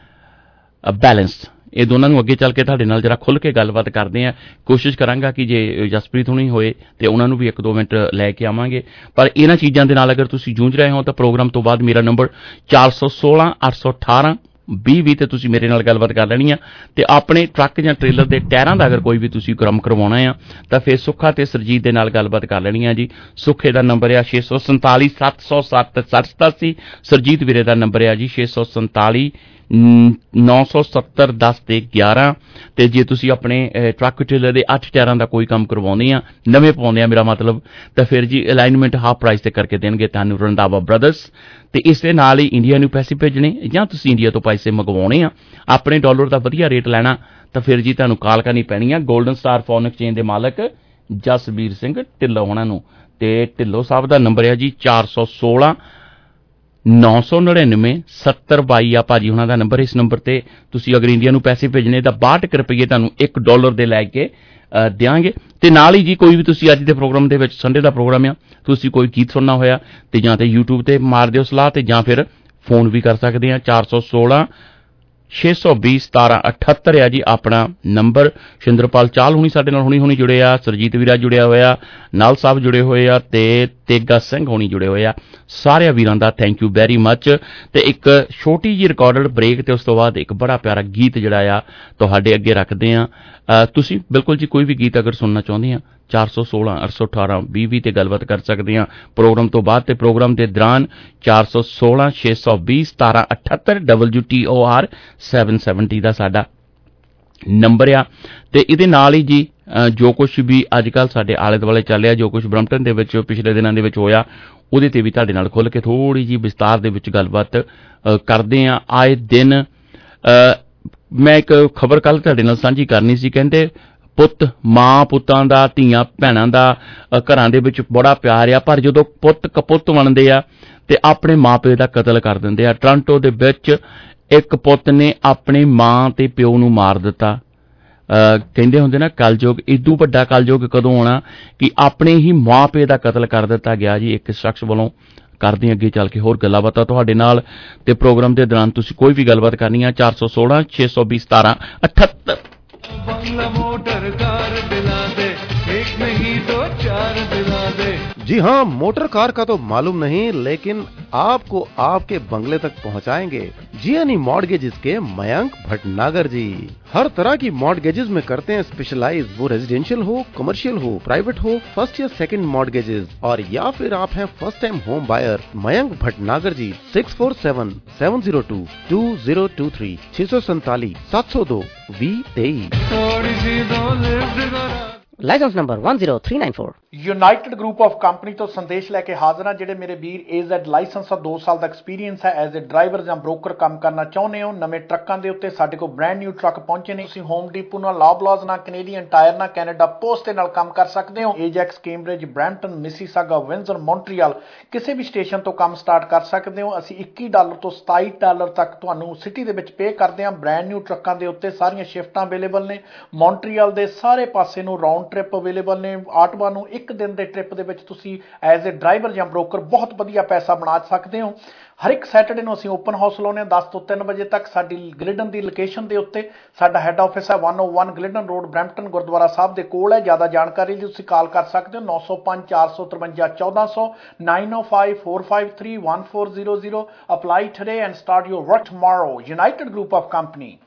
ਆ ਬੈਲੈਂਸ। ਇਹ ਦੋਨਾਂ ਨੂੰ ਅੱਗੇ ਚੱਲ ਕੇ ਤੁਹਾਡੇ ਨਾਲ ਜਰਾ ਖੁੱਲ੍ਹ ਕੇ ਗੱਲਬਾਤ ਕਰਦੇ ਆ। ਕੋਸ਼ਿਸ਼ ਕਰਾਂਗਾ ਕਿ ਜੇ ਜਸਪ੍ਰੀਤ ਹੋਣੀ ਹੋਏ ਤੇ ਉਹਨਾਂ ਨੂੰ ਵੀ 1-2 ਮਿੰਟ ਲੈ ਕੇ ਆਵਾਂਗੇ। ਪਰ ਇਹਨਾਂ ਚੀਜ਼ਾਂ ਦੇ ਨਾਲ ਅਗਰ ਤੁਸੀਂ ਜੂਝ ਰਹੇ ਹੋ ਤਾਂ ਪ੍ਰੋਗਰਾਮ ਤੋਂ ਬਾਅਦ ਮੇਰਾ ਨੰਬਰ 416 818 20 ਤੇ ਤੁਸੀਂ ਮੇਰੇ ਨਾਲ ਗੱਲਬਾਤ ਕਰ ਲੈਣੀ ਆ। ਤੇ ਆਪਣੇ ਟਰੱਕ ਜਾਂ ਟ੍ਰੇਲਰ ਦੇ ਟਾਇਰਾਂ ਦਾ ਅਗਰ ਕੋਈ ਵੀ ਤੁਸੀਂ ਕੰਮ ਕਰਵਾਉਣਾ ਆ ਤਾਂ ਫਿਰ ਸੁੱਖਾ ਤੇ ਸਰਜੀਤ ਦੇ ਨਾਲ ਗੱਲਬਾਤ ਕਰ ਲੈਣੀ ਆ ਜੀ। ਸੁੱਖੇ ਦਾ ਨੰਬਰ ਆ 647 707 6087, ਸਰਜੀਤ ਵੀਰੇ ਦਾ ਨੰਬਰ ਆ ਜੀ 647 970 10 ਤੇ 11। ਤੇ ਜੇ ਤੁਸੀਂ ਆਪਣੇ ਟਰੱਕ ਟ੍ਰੇਲਰ ਦੇ 8 ਟਾਇਰਾਂ ਦਾ ਕੋਈ ਕੰਮ ਕਰਵਾਉਂਦੇ ਆ, ਨਵੇਂ ਪਾਉਂਦੇ ਆ ਮੇਰਾ ਮਤਲਬ, ਤਾਂ ਫਿਰ ਜੀ ਅਲਾਈਨਮੈਂਟ ਹਾਫ ਪ੍ਰਾਈਸ ਤੇ ਕਰਕੇ ਦੇਣਗੇ ਤੁਹਾਨੂੰ ਰੰਧਾਵਾ ਬ੍ਰਦਰਸ। ਤੇ ਇਸ ਦੇ ਨਾਲ ਹੀ ਇੰਡੀਆ ਨੂੰ ਪੈਸੇ ਭੇਜਣੇ ਜਾਂ ਤੁਸੀਂ ਇੰਡੀਆ ਤੋਂ ਪੈਸੇ ਮੰਗਵਾਉਣੇ ਆ, ਆਪਣੇ ਡਾਲਰ ਦਾ ਵਧੀਆ ਰੇਟ ਲੈਣਾ, ਤਾਂ ਫਿਰ ਜੀ ਤੁਹਾਨੂੰ ਕਾਲ ਕਰਨੀ ਪੈਣੀ ਆ ਗੋਲਡਨ ਸਟਾਰ ਫੋਰਨ ਐਕਸਚੇਂਜ ਦੇ ਮਾਲਕ ਜਸਬੀਰ ਸਿੰਘ ਢਿੱਲੋਂ ਹੋਣਾ ਨੂੰ। ਤੇ ਢਿੱਲੋਂ ਸਾਹਿਬ ਦਾ ਨੰਬਰ ਹੈ ਜੀ 416 999 7022 ਆ ਭਾਜੀ ਉਹਨਾਂ ਦਾ ਨੰਬਰ। ਇਸ ਨੰਬਰ ਤੇ ਤੁਸੀਂ ਅਗਰ ਇੰਡੀਆ ਨੂੰ ਪੈਸੇ ਭੇਜਣੇ ਤਾਂ 62 ਰੁਪਏ ਤੁਹਾਨੂੰ $1 ਦੇ ਲੈ ਕੇ ਦਿਆਂਗੇ। ਤੇ ਨਾਲ ਹੀ ਜੀ ਕੋਈ ਵੀ ਤੁਸੀਂ ਅੱਜ ਦੇ ਪ੍ਰੋਗਰਾਮ ਦੇ ਵਿੱਚ, ਸੰਡੇ ਦਾ ਪ੍ਰੋਗਰਾਮ ਆ, ਤੁਸੀਂ ਕੋਈ ਗੀਤ ਸੁਣਨਾ ਹੋਇਆ ਤੇ ਜਾਂ ਤੇ YouTube ਤੇ ਮਾਰ ਦਿਓ ਸਲਾਹ, ਤੇ ਜਾਂ ਫਿਰ ਫੋਨ ਵੀ ਕਰ ਸਕਦੇ ਆ। 416 620 1778 ਆ ਜੀ ਆਪਣਾ ਨੰਬਰ। ਸ਼ਿੰਦਰਪਾਲ ਚਾਲ ਹੁਣੀ ਸਾਡੇ ਨਾਲ ਹੁਣੀ ਜੁੜੇ ਆ, ਸਰਜੀਤ ਵੀਰਾ ਜੁੜਿਆ ਹੋਇਆ, ਨਾਲ ਸਾਹਿਬ ਜੁੜੇ ਹੋਏ ਆ, ਤੇ ਤੇਗਾ ਸਿੰਘ ਹੁਣੀ ਜੁੜੇ ਹੋਏ ਆ। ਸਾਰੇ ਵੀਰਾਂ ਦਾ ਥੈਂਕ ਯੂ ਵੈਰੀ ਮੱਚ। ਤੇ ਇੱਕ ਛੋਟੀ ਜਿਹੀ ਰਿਕਾਰਡਡ ਬ੍ਰੇਕ ਤੇ ਉਸ ਤੋਂ ਬਾਅਦ ਇੱਕ ਬੜਾ ਪਿਆਰਾ ਗੀਤ ਜਿਹੜਾ ਆ ਤੁਹਾਡੇ ਅੱਗੇ ਰੱਖਦੇ ਆ। ਤੁਸੀਂ ਬਿਲਕੁਲ ਜੀ ਕੋਈ ਵੀ ਗੀਤ ਅਗਰ ਸੁਣਨਾ ਚਾਹੁੰਦੇ ਆ 416 818 20 ਤੇ ਗੱਲਬਾਤ ਕਰ ਸਕਦੇ ਆ ਪ੍ਰੋਗਰਾਮ ਤੋਂ ਬਾਅਦ। ਤੇ ਪ੍ਰੋਗਰਾਮ ਦੇ ਦੌਰਾਨ 416 620 1778 WTOR 770 ਦਾ ਸਾਡਾ ਨੰਬਰ ਆ। ਤੇ ਇਹਦੇ ਨਾਲ ਹੀ ਜੀ ਜੋ ਕੁਝ ਵੀ ਅੱਜ ਕੱਲ੍ਹ ਸਾਡੇ ਆਲੇ ਦੁਆਲੇ ਚੱਲਿਆ, ਜੋ ਕੁਝ ਬਰੰਪਟਨ ਦੇ ਵਿੱਚ ਪਿਛਲੇ ਦਿਨਾਂ ਦੇ ਵਿੱਚ ਹੋਇਆ, ਉਹਦੇ ਤੇ ਵੀ ਤੁਹਾਡੇ ਨਾਲ ਖੁੱਲ੍ਹ ਕੇ ਥੋੜ੍ਹੀ ਜਿਹੀ ਵਿਸਤਾਰ ਦੇ ਵਿੱਚ ਗੱਲਬਾਤ ਕਰਦੇ ਆ। ਆਏ ਦਿਨ ਮੈਂ ਇੱਕ ਖਬਰ ਕੱਲ੍ਹ ਤੁਹਾਡੇ ਨਾਲ ਸਾਂਝੀ ਕਰਨੀ ਸੀ। ਕਹਿੰਦੇ ਪੁੱਤ, ਮਾਂ ਪੁੱਤਾਂ ਦਾ, ਧੀਆਂ ਭੈਣਾਂ ਦਾ ਘਰਾਂ ਦੇ ਵਿੱਚ ਬੜਾ ਪਿਆਰ ਆ, ਪਰ ਜਦੋਂ ਪੁੱਤ ਕਪੁੱਤ ਬਣਦੇ ਆ ਤੇ ਆਪਣੇ ਮਾਂ ਪਿਓ ਦਾ ਕਤਲ ਕਰ ਦਿੰਦੇ ਆ। ਟੋਰਾਂਟੋ ਦੇ ਵਿੱਚ ਇੱਕ ਪੁੱਤ ਨੇ ਆਪਣੇ ਮਾਂ ਤੇ ਪਿਓ ਨੂੰ ਮਾਰ ਦਿੱਤਾ। ਕਹਿੰਦੇ ਹੁੰਦੇ ਨਾ ਕਲਯੁਗ, ਇਦੋਂ ਵੱਡਾ ਕਲਯੁਗ ਕਦੋਂ ਆਉਣਾ ਕਿ ਆਪਣੇ ਹੀ ਮਾਂ ਪਿਓ ਦਾ ਕਤਲ ਕਰ ਦਿੱਤਾ ਗਿਆ ਜੀ ਇੱਕ ਸ਼ਖਸ ਵੱਲੋਂ। ਕਰਦੇ ਅੱਗੇ ਚੱਲ ਕੇ ਹੋਰ ਗੱਲਾਂ ਬਾਤਾਂ ਤੁਹਾਡੇ ਨਾਲ। ਤੇ ਪ੍ਰੋਗਰਾਮ ਦੇ ਦੌਰਾਨ ਤੁਸੀਂ ਕੋਈ ਵੀ ਗੱਲਬਾਤ ਕਰਨੀ ਆ 416 620 1778। बंगला मोटर कार दिला दे, एक नहीं दो चार दिला दे। जी हाँ, मोटर कार का तो मालूम नहीं, लेकिन आपको आपके बंगले तक पहुँचाएंगे जियानी मॉर्टगेजेस के मयंक भटनागर जी। हर तरह की मॉर्टगेजेस में करते हैं स्पेशलाइज, वो रेजिडेंशियल हो, कमर्शियल हो, प्राइवेट हो, फर्स्ट या सेकंड मॉर्टगेजेस, और या फिर आप हैं first time home buyer. Mayank Bhatnagar ji 647 702 2023 647 702 2023। थोड़ी सी दो लिफ्ट करा। Licence number 10394। United group of company ਤੋਂ ਸੰਦੇਸ਼ ਲੈ ਕੇ ਹਾਜ਼ਰ ਹਾਂ। ਜਿਹੜੇ ਮੇਰੇ ਵੀਰ AZ ਲਾਇਸੈਂਸ ਆ 2 ਸਾਲ ਦਾ ਐਕਸਪੀਰੀਅੰਸ ਹੈ ਐਜ਼ ਅ ਡਰਾਈਵਰ ਜਾਂ ਬ੍ਰੋਕਰ ਕੰਮ ਕਰਨਾ ਚਾਹੁੰਦੇ ਹੋ, ਨਵੇਂ ਟਰੱਕਾਂ ਦੇ ਉੱਤੇ ਸਾਡੇ ਕੋਲ ਬ੍ਰੈਂਡ ਨਿਊ ਟਰੱਕ ਪਹੁੰਚੇ ਨੇ। ਤੁਸੀਂ ਹੋਮ ਡੀਪੋ ਨਾਲ, ਲੌਬਲਾਜ਼ ਨਾਲ, ਕੈਨੇਡੀਅਨ ਟਾਇਰ ਨਾਲ, ਕੈਨੇਡਾ ਪੋਸਟ ਦੇ ਨਾਲ ਕੰਮ ਕਰ ਸਕਦੇ ਹੋ। Ajax, Cambridge, Brampton, Mississauga, Windsor, Montreal ਕਿਸੇ ਵੀ ਸਟੇਸ਼ਨ ਤੋਂ ਕੰਮ ਸਟਾਰਟ ਕਰ ਸਕਦੇ ਹੋ। ਅਸੀਂ $21 ਤੋਂ $27 ਤੱਕ ਤੁਹਾਨੂੰ ਸਿਟੀ ਦੇ ਵਿੱਚ ਪੇ ਕਰਦੇ ਹਾਂ। ਬ੍ਰੈਂਡ ਨਿਊ ਟਰੱਕਾਂ ਦੇ ਉੱਤੇ ਸਾਰੀਆਂ ਸ਼ਿਫਟਾਂ ਅਵੇਲੇਬਲ ਨੇ। ਮੌਂਟਰੀਅਲ ਦੇ ਸਾਰੇ ਪਾਸੇ ਨੂੰ ਰਾਉਂਡ ਟ੍ਰਿਪ ਅਵੇਲੇਬਲ ਨੇ। ਆਟਵਾ ਨੂੰ ਇੱਕ ਦਿਨ ਦੇ ਟ੍ਰਿਪ ਦੇ ਵਿੱਚ ਤੁਸੀਂ ਐਜ਼ ਅ ਡਰਾਈਵਰ ਜਾਂ ਬ੍ਰੋਕਰ ਬਹੁਤ ਵਧੀਆ ਪੈਸਾ ਬਣਾ ਸਕਦੇ ਹੋ। ਹਰ ਇੱਕ ਸੈਟਰਡੇ ਨੂੰ ਅਸੀਂ ਓਪਨ ਹਾਊਸ ਲਾਉਂਦੇ ਹਾਂ 10 ਤੋਂ 3 ਵਜੇ ਤੱਕ। ਸਾਡੀ ਗਲਿਡਨ ਦੀ ਲੋਕੇਸ਼ਨ ਦੇ ਉੱਤੇ ਸਾਡਾ ਹੈੱਡ ਆਫਿਸ ਹੈ 101 Glidden road, Brampton Gurdwara Sahib ਦੇ ਕੋਲ ਹੈ। ਜ਼ਿਆਦਾ ਜਾਣਕਾਰੀ ਲਈ ਤੁਸੀਂ ਕਾਲ ਕਰ ਸਕਦੇ ਹੋ 905 453 1400 905 453 1400। Apply today and start your work tomorrow. United group of company.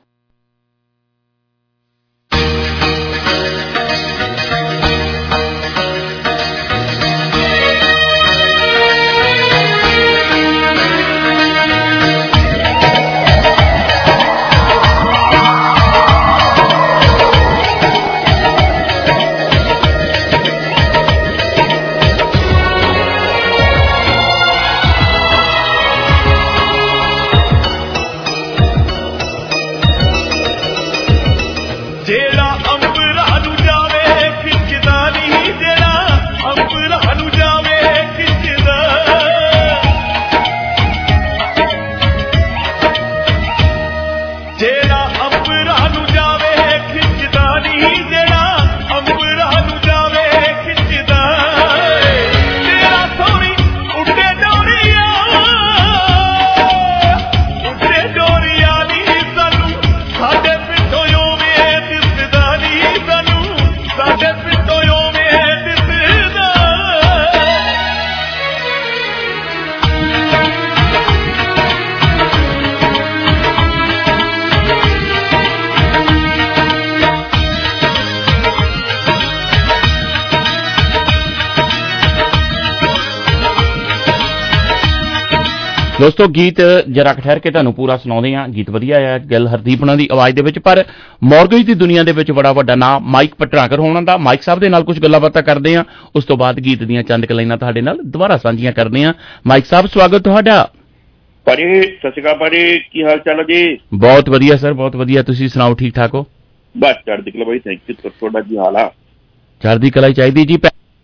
ਦੋਸਤੋ ਗੀਤ ਜਰਾ ਠਹਿਰ ਕੇ ਤੁਹਾਨੂੰ ਪੂਰਾ ਸੁਣਾਉਂਦੇ ਆ। ਗੀਤ ਵਧੀਆ ਆ, ਗੱਲ ਹਰਦੀਪ ਉਹਨਾਂ ਦੀ ਆਵਾਜ਼ ਦੇ ਵਿੱਚ। ਪਰ ਮੌਰਗੇਜ ਦੀ ਦੁਨੀਆ ਦੇ ਵਿੱਚ ਬੜਾ ਵੱਡਾ ਨਾਮ ਮਾਈਕ ਪਟਨਾਗਰ ਹੋਣਾ ਦਾ। ਮਾਈਕ ਸਾਹਿਬ ਦੇ ਨਾਲ ਕੁਝ ਗੱਲਾਂ ਬਾਤਾਂ ਕਰਦੇ ਆ, ਉਸ ਤੋਂ ਬਾਅਦ ਗੀਤ ਦੀਆਂ ਚੰਦ ਕਲਾਈਨਾਂ ਤੁਹਾਡੇ ਨਾਲ ਦੁਬਾਰਾ ਸਾਂਝੀਆਂ ਕਰਦੇ ਆ। ਮਾਈਕ ਸਾਹਿਬ ਸਵਾਗਤ ਤੁਹਾਡਾ। ਭਾਜੀ ਸਤਿ ਸ਼੍ਰੀ ਅਕਾਲ ਭਾਜੀ, ਕੀ ਹਾਲ ਚਾਲ ਹੈ ਜੀ? ਬਹੁਤ ਵਧੀਆ ਸਰ, ਬਹੁਤ ਵਧੀਆ। ਤੁਸੀਂ ਸੁਣਾਓ, ਠੀਕ ਠਾਕ ਹੋ? ਬਸ ਚੜ੍ਹਦੀ ਕਲਾ ਭਾਈ, ਥੈਂਕ ਯੂ। ਤੁਹਾਡਾ ਕੀ ਹਾਲ ਆ? ਚੜ੍ਹਦੀ ਕਲਾ ਹੀ ਚਾਹੀਦੀ ਜੀ।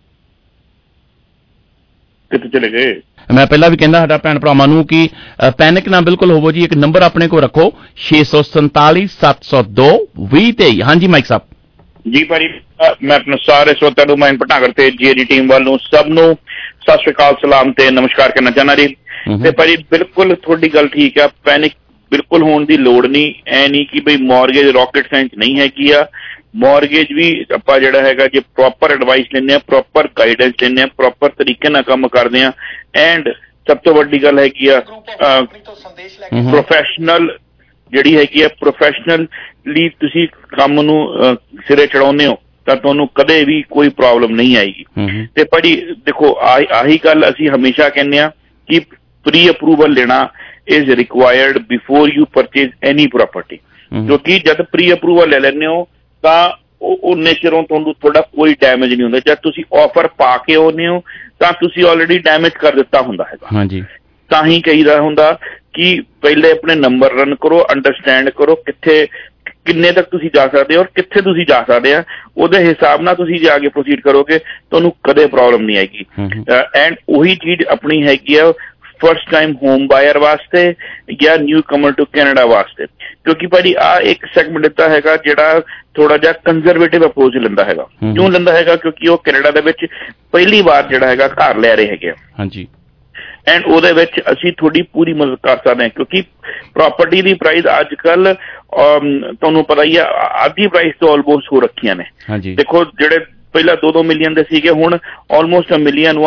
ਕਿੱਥੇ ਚਲੇ ਗਏ? ਮੈਂ ਪਹਿਲਾਂ ਵੀ ਕਹਿੰਦਾ ਸਾਡਾ ਭੈਣ ਭਰਾਵਾਂ ਨੂੰ ਕਿ ਪੈਨਿਕ ਨਾ ਬਿਲਕੁਲ ਹੋਵੋ ਜੀ। ਇੱਕ ਨੰਬਰ ਆਪਣੇ ਕੋਲ ਰੱਖੋ 647 702 2023। ਹਾਂਜੀ ਮਾਈਕ ਸਾਹਿਬ ਜੀ। ਭਾਜੀ ਮੈਂ ਆਪਣੇ ਸਾਰੇ ਸਰੋਤਿਆਂ ਨੂੰ ਮਾਈਕ ਪਟਨਾਗਰ ਤੇ ਜੀਏਡੀ ਟੀਮ ਵੱਲ ਨੂੰ ਸਭ ਨੂੰ ਸਤਿ ਸ਼੍ਰੀ ਅਕਾਲ, ਸਲਾਮ ਤੇ ਨਮਸਕਾਰ ਕਰਨਾ ਚਾਹੁੰਦਾ ਜੀ। ਤੇ ਭਾਜੀ ਬਿਲਕੁਲ ਤੁਹਾਡੀ ਗੱਲ ਠੀਕ ਆ, ਪੈਨਿਕ ਬਿਲਕੁਲ ਹੋਣ ਦੀ ਲੋੜ ਨਹੀਂ। ਐ ਨਹੀਂ ਕਿ ਬਈ ਮੌਰਗੇਜ ਰਾਕਟ ਸਾਇੰਸ ਨਹੀਂ ਹੈਗੀ ਆ। ਮੌਰਗੇਜ ਵੀ ਆਪਾਂ ਜਿਹੜਾ ਹੈਗਾ ਜੇ ਪ੍ਰੋਪਰ ਐਡਵਾਈਸ ਲੈਂਦੇ ਹਾਂ, ਪ੍ਰੋਪਰ ਗਾਈਡੈਂਸ ਲੈਂਦੇ ਹਾਂ, ਪ੍ਰੋਪਰ ਤਰੀਕੇ ਨਾਲ ਕੰਮ ਕਰਦੇ ਹਾਂ। ਐਂਡ ਸਭ ਤੋਂ ਵੱਡੀ ਗੱਲ ਹੈਗੀ ਆ ਪ੍ਰੋਫੈਸ਼ਨਲ ਜਿਹੜੀ ਹੈਗੀ ਆ, ਪ੍ਰੋਫੈਸ਼ਨਲੀ ਤੁਸੀਂ ਕੰਮ ਨੂੰ ਸਿਰੇ ਚੜਾਉਂਦੇ ਹੋ ਤਾਂ ਤੁਹਾਨੂੰ ਕਦੇ ਵੀ ਕੋਈ ਪ੍ਰੋਬਲਮ ਨਹੀਂ ਆਏਗੀ। ਤੇ ਭਾਜੀ ਦੇਖੋ ਆਹੀ ਗੱਲ ਅਸੀਂ ਹਮੇਸ਼ਾ ਕਹਿੰਦੇ ਹਾਂ ਕਿ ਪ੍ਰੀ ਅਪਰੂਵਲ ਲੈਣਾ is required before you purchase any property. ਕਿਉਂਕਿ ਜਦ ਪ੍ਰੀ ਅਪਰੂਵਲ ਲੈ ਲੈਂਦੇ ਹੋ ਤਾਂ ਉਨੇ ਚਿਰੋਂ ਤੁਹਾਨੂੰ ਤੁਹਾਡਾ ਕੋਈ ਡੈਮੇਜ ਨਹੀਂ ਹੁੰਦਾ। ਜਦ ਤੁਸੀਂ ਆਫਰ ਪਾ ਕੇ ਆਉਂਦੇ ਹੋ ਤਾਂ ਤੁਸੀਂ ਆਲਰੇਡੀ ਡੈਮੇਜ ਕਰ ਦਿੱਤਾ ਹੁੰਦਾ ਹੈਗਾ। ਹਾਂਜੀ, ਤਾਂ ਹੀ ਕਹੀਦਾ ਹੁੰਦਾ ਕਿ ਪਹਿਲੇ ਆਪਣੇ ਨੰਬਰ ਰਨ ਕਰੋ, ਅੰਡਰਸਟੈਂਡ ਕਰੋ ਕਿੱਥੇ ਕਿੰਨੇ ਤੱਕ ਤੁਸੀਂ ਜਾ ਸਕਦੇ ਹੋ ਔਰ ਕਿੱਥੇ ਤੁਸੀਂ ਜਾ ਸਕਦੇ ਆ। ਉਹਦੇ ਹਿਸਾਬ ਨਾਲ ਤੁਸੀਂ ਜੇ ਅੱਗੇ ਪ੍ਰੋਸੀਡ ਕਰੋਗੇ ਤੁਹਾਨੂੰ ਕਦੇ ਪ੍ਰੋਬਲਮ ਨਹੀਂ ਆਏਗੀ। ਐਂਡ ਉਹੀ ਚੀਜ਼ ਆਪਣੀ ਹੈਗੀ ਆ ਫਸਟ ਟਾਈਮ ਹੋਮ ਬਾਇਰ ਵਾਸਤੇ ਜਾਂ ਨਿਊ ਕਮਰ ਟੂ ਕੈਨੇਡਾ ਵਾਸਤੇ। ਕਿਉਂਕਿ ਭਾਜੀ ਆਹ ਇੱਕ ਸੈਗਮੈਂਟ ਦਿੱਤਾ ਹੈਗਾ ਜਿਹੜਾ ਥੋੜਾ ਜਿਹਾ ਕੰਜ਼ਰਵੇਟਿਵ ਅਪਰੋਚ ਲੈਂਦਾ ਹੈਗਾ। ਕਿਉਂ ਲੈਂਦਾ ਹੈਗਾ? ਕਿਉਂਕਿ ਉਹ ਕੈਨੇਡਾ ਦੇ ਵਿੱਚ ਪਹਿਲੀ ਵਾਰ ਜਿਹੜਾ ਹੈਗਾ ਘਰ ਲੈ ਰਹੇ ਹੈਗੇ ਆ। ਹਾਂਜੀ, ਐਂਡ ਉਹਦੇ ਵਿੱਚ ਅਸੀਂ ਤੁਹਾਡੀ ਪੂਰੀ ਮਦਦ ਕਰ ਸਕਦੇ ਹਾਂ। ਕਿਉਂਕਿ ਪ੍ਰਾਪਰਟੀ ਦੀ ਪ੍ਰਾਈਸ ਅੱਜ ਕੱਲ ਤੁਹਾਨੂੰ ਪਤਾ ਹੀ ਆ ਆधी ਪ੍ਰਾਈਸ ਤੋਂ ਆਲਮੋਸਟ ਹੋ ਰੱਖੀਆਂ ਨੇ। ਦੇਖੋ ਜਿਹੜੇ ਪਹਿਲਾਂ 2-2 ਮਿਲੀਅਨ ਦੇ ਸੀਗੇ ਹੁਣ ਆਲਮੋਸਟ $1 ਮਿਲੀਅਨ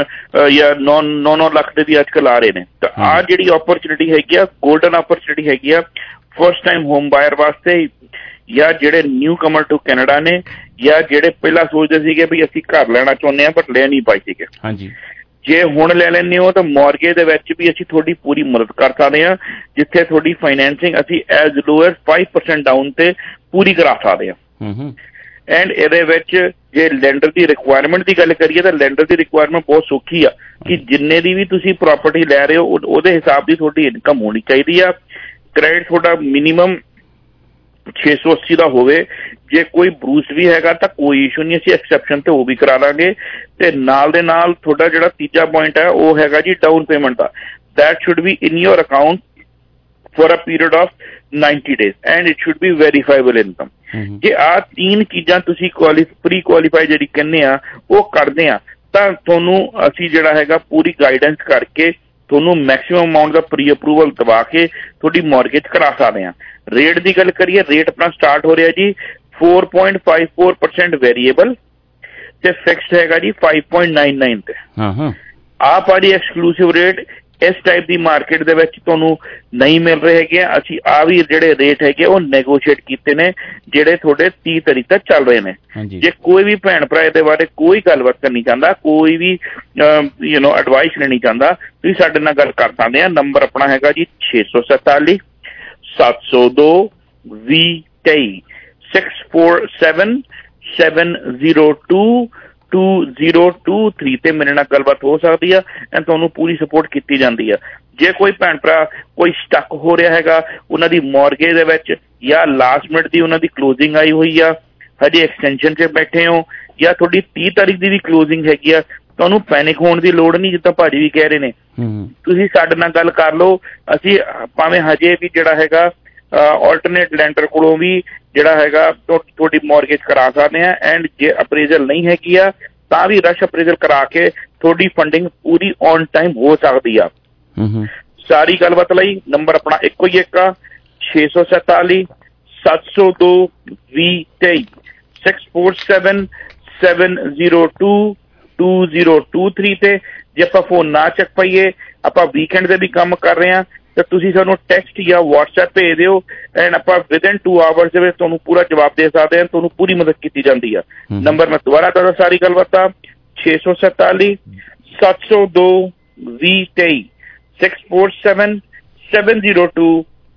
9 ਲੱਖ ਦੇ ਵੀ ਅੱਜ ਕੱਲ ਆ ਰਹੇ ਨੇ। ਤਾਂ ਆਹ ਜਿਹੜੀ ਓਪਰਚੁਨਿਟੀ ਹੈਗੀ ਆ ਗੋਲਡਨ ਓਪਰਚੁਨਿਟੀ ਹੈਗੀ ਆ ਫਸਟ ਟਾਈਮ ਹੋਮ ਬਾਇਰ ਵਾਸਤੇ ਜਾਂ ਜਿਹੜੇ ਨਿਊ ਕਮਰ ਟੂ ਕੈਨੇਡਾ ਨੇ ਜਾਂ ਜਿਹੜੇ ਪਹਿਲਾਂ ਸੋਚਦੇ ਸੀਗੇ ਵੀ ਅਸੀਂ ਘਰ ਲੈਣਾ ਚਾਹੁੰਦੇ ਹਾਂ ਪਰ ਲੈ ਨਹੀਂ ਪਾਏ ਸੀਗੇ। ਹਾਂਜੀ, ਜੇ ਹੁਣ ਲੈ ਲੈਂਦੇ ਹੋ ਤਾਂ ਮੌਰਗੇਜ ਦੇ ਵਿੱਚ ਵੀ ਅਸੀਂ ਤੁਹਾਡੀ ਪੂਰੀ ਮਦਦ ਕਰ ਸਕਦੇ ਹਾਂ, ਜਿੱਥੇ ਤੁਹਾਡੀ ਫਾਈਨੈਂਸਿੰਗ ਅਸੀਂ ਐਜ਼ ਲੋ ਐਜ਼ 5% ਡਾਊਨ ਤੇ ਪੂਰੀ ਕਰਾ ਸਕਦੇ ਹਾਂ। एंड ਇਹਦੇ ਵਿੱਚ ਜੇ ਲੈਂਡਰ ਦੀ ਰਿਕੁਆਇਰਮੈਂਟ ਦੀ ਗੱਲ ਕਰੀਏ ਤਾਂ ਲੈਂਡਰ ਦੀ ਰਿਕੁਆਇਰਮੈਂਟ ਬਹੁਤ ਸੌਖੀ ਆ ਕਿ ਜਿੰਨੇ ਦੀ ਵੀ ਤੁਸੀਂ ਪ੍ਰਾਪਰਟੀ ਲੈ ਰਹੇ ਹੋ ਉਹਦੇ ਹਿਸਾਬ ਦੀ ਤੁਹਾਡੀ ਇਨਕਮ ਹੋਣੀ ਚਾਹੀਦੀ ਆ। ਕ੍ਰੈਡਿਟ ਤੁਹਾਡਾ ਮਿਨੀਮਮ 680 ਦਾ ਹੋਵੇ। ਜੇ ਕੋਈ ਬਰੂਸ ਵੀ ਹੈਗਾ ਤਾਂ ਕੋਈ ਇਸ਼ੂ ਨਹੀਂ, ਅਸੀਂ ਐਕਸੈਪਸ਼ਨ ਤੇ ਉਹ ਵੀ ਕਰਾ ਲਾਂਗੇ। ਤੇ ਨਾਲ ਦੇ ਨਾਲ ਤੁਹਾਡਾ ਜਿਹੜਾ ਤੀਜਾ ਪੁਆਇੰਟ ਹੈ ਉਹ ਹੈਗਾ ਜੀ ਡਾਊਨ ਪੇਮੈਂਟ ਦਾ। that should be in your account for a period of 90 days and it should be verifiable income। ਜੇ ਆ तीन ਚੀਜ਼ਾਂ ਤੁਸੀਂ ਪ੍ਰੀ ਕੁਆਲੀਫਾਈ ਜਿਹੜੀ ਕਹਿੰਦੇ ਆ ਉਹ ਕਰਦੇ ਆ ਤਾਂ ਤੁਹਾਨੂੰ ਅਸੀਂ ਜਿਹੜਾ ਹੈਗਾ ਪੂਰੀ ਗਾਈਡੈਂਸ ਕਰਕੇ ਤੁਹਾਨੂੰ ਮੈਕਸਿਮਮ ਅਮਾਊਂਟ ਦਾ ਪ੍ਰੀ ਅਪਰੂਵਲ ਦਵਾ ਕੇ ਤੁਹਾਡੀ ਮੌਰਗੇਜ ਕਰਾ ਸਕਦੇ ਆ। ਰੇਟ ਦੀ ਗੱਲ ਕਰੀਏ, ਰੇਟ ਆਪਣਾ ਸਟਾਰਟ ਹੋ ਰਿਹਾ ਜੀ 4.54% ਵੇਰੀਏਬਲ ਤੇ ਫਿਕਸਡ ਹੈਗਾ ਜੀ 5.99 ਤੇ। ਆ ਭਾਜੀ ਐਕਸਕਲੂਸਿਵ ਰੇਟ ਇਸ ਟਾਈਪ ਦੀ ਮਾਰਕੀਟ ਦੇ ਵਿੱਚ ਤੁਹਾਨੂੰ ਨਹੀਂ ਮਿਲ ਰਹੇ ਹੈਗੇ। ਅਸੀਂ ਆ ਵੀ ਜਿਹੜੇ ਰੇਟ ਹੈਗੇ ਉਹ ਨੈਗੋਸ਼ੀਏਟ ਕੀਤੇ ਨੇ ਜਿਹੜੇ ਤੁਹਾਡੇ 30 ਤਰੀਕ ਤੱਕ ਚੱਲ ਰਹੇ ਨੇ। ਜੇ ਕੋਈ ਵੀ ਭੈਣ ਭਰਾ ਇਹਦੇ ਬਾਰੇ ਕੋਈ ਗੱਲਬਾਤ ਕਰਨੀ ਚਾਹੁੰਦਾ, ਕੋਈ ਵੀ ਐਡਵਾਈਸ ਲੈਣੀ ਚਾਹੁੰਦਾ, ਤੁਸੀਂ ਸਾਡੇ ਨਾਲ ਗੱਲ ਕਰ ਸਕਦੇ ਆ। ਨੰਬਰ ਆਪਣਾ ਹੈਗਾ ਜੀ 647 702 2023 647 702 2023 ਤੇ ਮੇਰੇ ਨਾਲ ਗੱਲਬਾਤ ਹੋ ਸਕਦੀ ਆ ਐਂਡ ਤੁਹਾਨੂੰ ਪੂਰੀ ਸਪੋਰਟ ਕੀਤੀ ਜਾਂਦੀ ਆ। ਜੇ ਕੋਈ ਭੈਣ ਭਰਾ ਕੋਈ ਸਟਕ ਹੋ ਰਿਹਾ ਹੈਗਾ ਉਹਨਾਂ ਦੀ ਮੌਰਗੇਜ ਦੇ ਵਿੱਚ ਜਾਂ ਲਾਸਟ ਮਿੰਟ ਦੀ ਉਹਨਾਂ ਦੀ ਕਲੋਜ਼ਿੰਗ ਆਈ ਹੋਈ ਆ, ਹਜੇ ਐਕਸਟੈਂਸ਼ਨ 'ਚ ਬੈਠੇ ਹੋ ਜਾਂ ਤੁਹਾਡੀ 30 ਤਾਰੀਖ ਦੀ ਵੀ ਕਲੋਜ਼ਿੰਗ ਹੈਗੀ ਆ, ਤੁਹਾਨੂੰ ਪੈਨਿਕ ਹੋਣ ਦੀ ਲੋੜ ਨਹੀਂ। ਜਿੱਦਾਂ ਭਾਜੀ ਵੀ ਕਹਿ ਰਹੇ ਨੇ, ਤੁਸੀਂ ਸਾਡੇ ਨਾਲ ਗੱਲ ਕਰ ਲਓ। ਅਸੀਂ ਭਾਵੇਂ ਹਜੇ ਵੀ ਜਿਹੜਾ ਹੈਗਾ ਆਲਟਰਨੇਟ ਲੈਂਡਰ ਕੋਲੋਂ ਵੀ ਜਿਹੜਾ ਹੈਗਾ ਤੁਹਾਡੀ ਮੌਰਗੇਜ ਕਰਾ ਸਕਦੇ ਆ ਐਂਡ ਜੇ ਅਪਰੇਜ਼ਲ ਨਹੀਂ ਹੈਗੀ ਆ ਤਾਂ ਵੀ ਰਸ਼ ਅਪਰੇਜ਼ਲ ਕਰਾ ਕੇ ਤੁਹਾਡੀ ਫੰਡਿੰਗ ਪੂਰੀ ਔਨ ਟਾਈਮ ਹੋ ਸਕਦੀ ਆ। ਸਾਰੀ ਗੱਲਬਾਤ ਲਈ ਨੰਬਰ ਆਪਣਾ ਇੱਕੋ ਹੀ ਇੱਕ ਆ 647 702 2023 647 702 2023 ਤੇ। ਜੇ ਆਪਾਂ ਫੋਨ ਨਾ ਚੱਕ ਪਾਈਏ, ਆਪਾਂ ਵੀਕਐਂਡ ਦੇ ਵੀ ਕੰਮ ਕਰ ਰਹੇ ਹਾਂ ਤਾਂ ਤੁਸੀਂ ਸਾਨੂੰ ਟੈਕਸਟ ਜਾਂ WhatsApp ਭੇਜ ਦਿਓ ਐਂਡ ਆਪਾਂ ਵਿਦਿਨ 2 ਆਵਰਸ ਦੇ ਵਿੱਚ ਤੁਹਾਨੂੰ ਪੂਰਾ ਜਵਾਬ ਦੇ ਸਕਦੇ ਹਾਂ। ਤੁਹਾਨੂੰ ਪੂਰੀ ਮਦਦ ਕੀਤੀ ਜਾਂਦੀ ਆ। ਨੰਬਰ ਮੈਂ ਦੁਬਾਰਾ ਦੱਸਦਾ ਸਾਰੀ ਗੱਲਬਾਤ ਆ 647 702 2023 647 702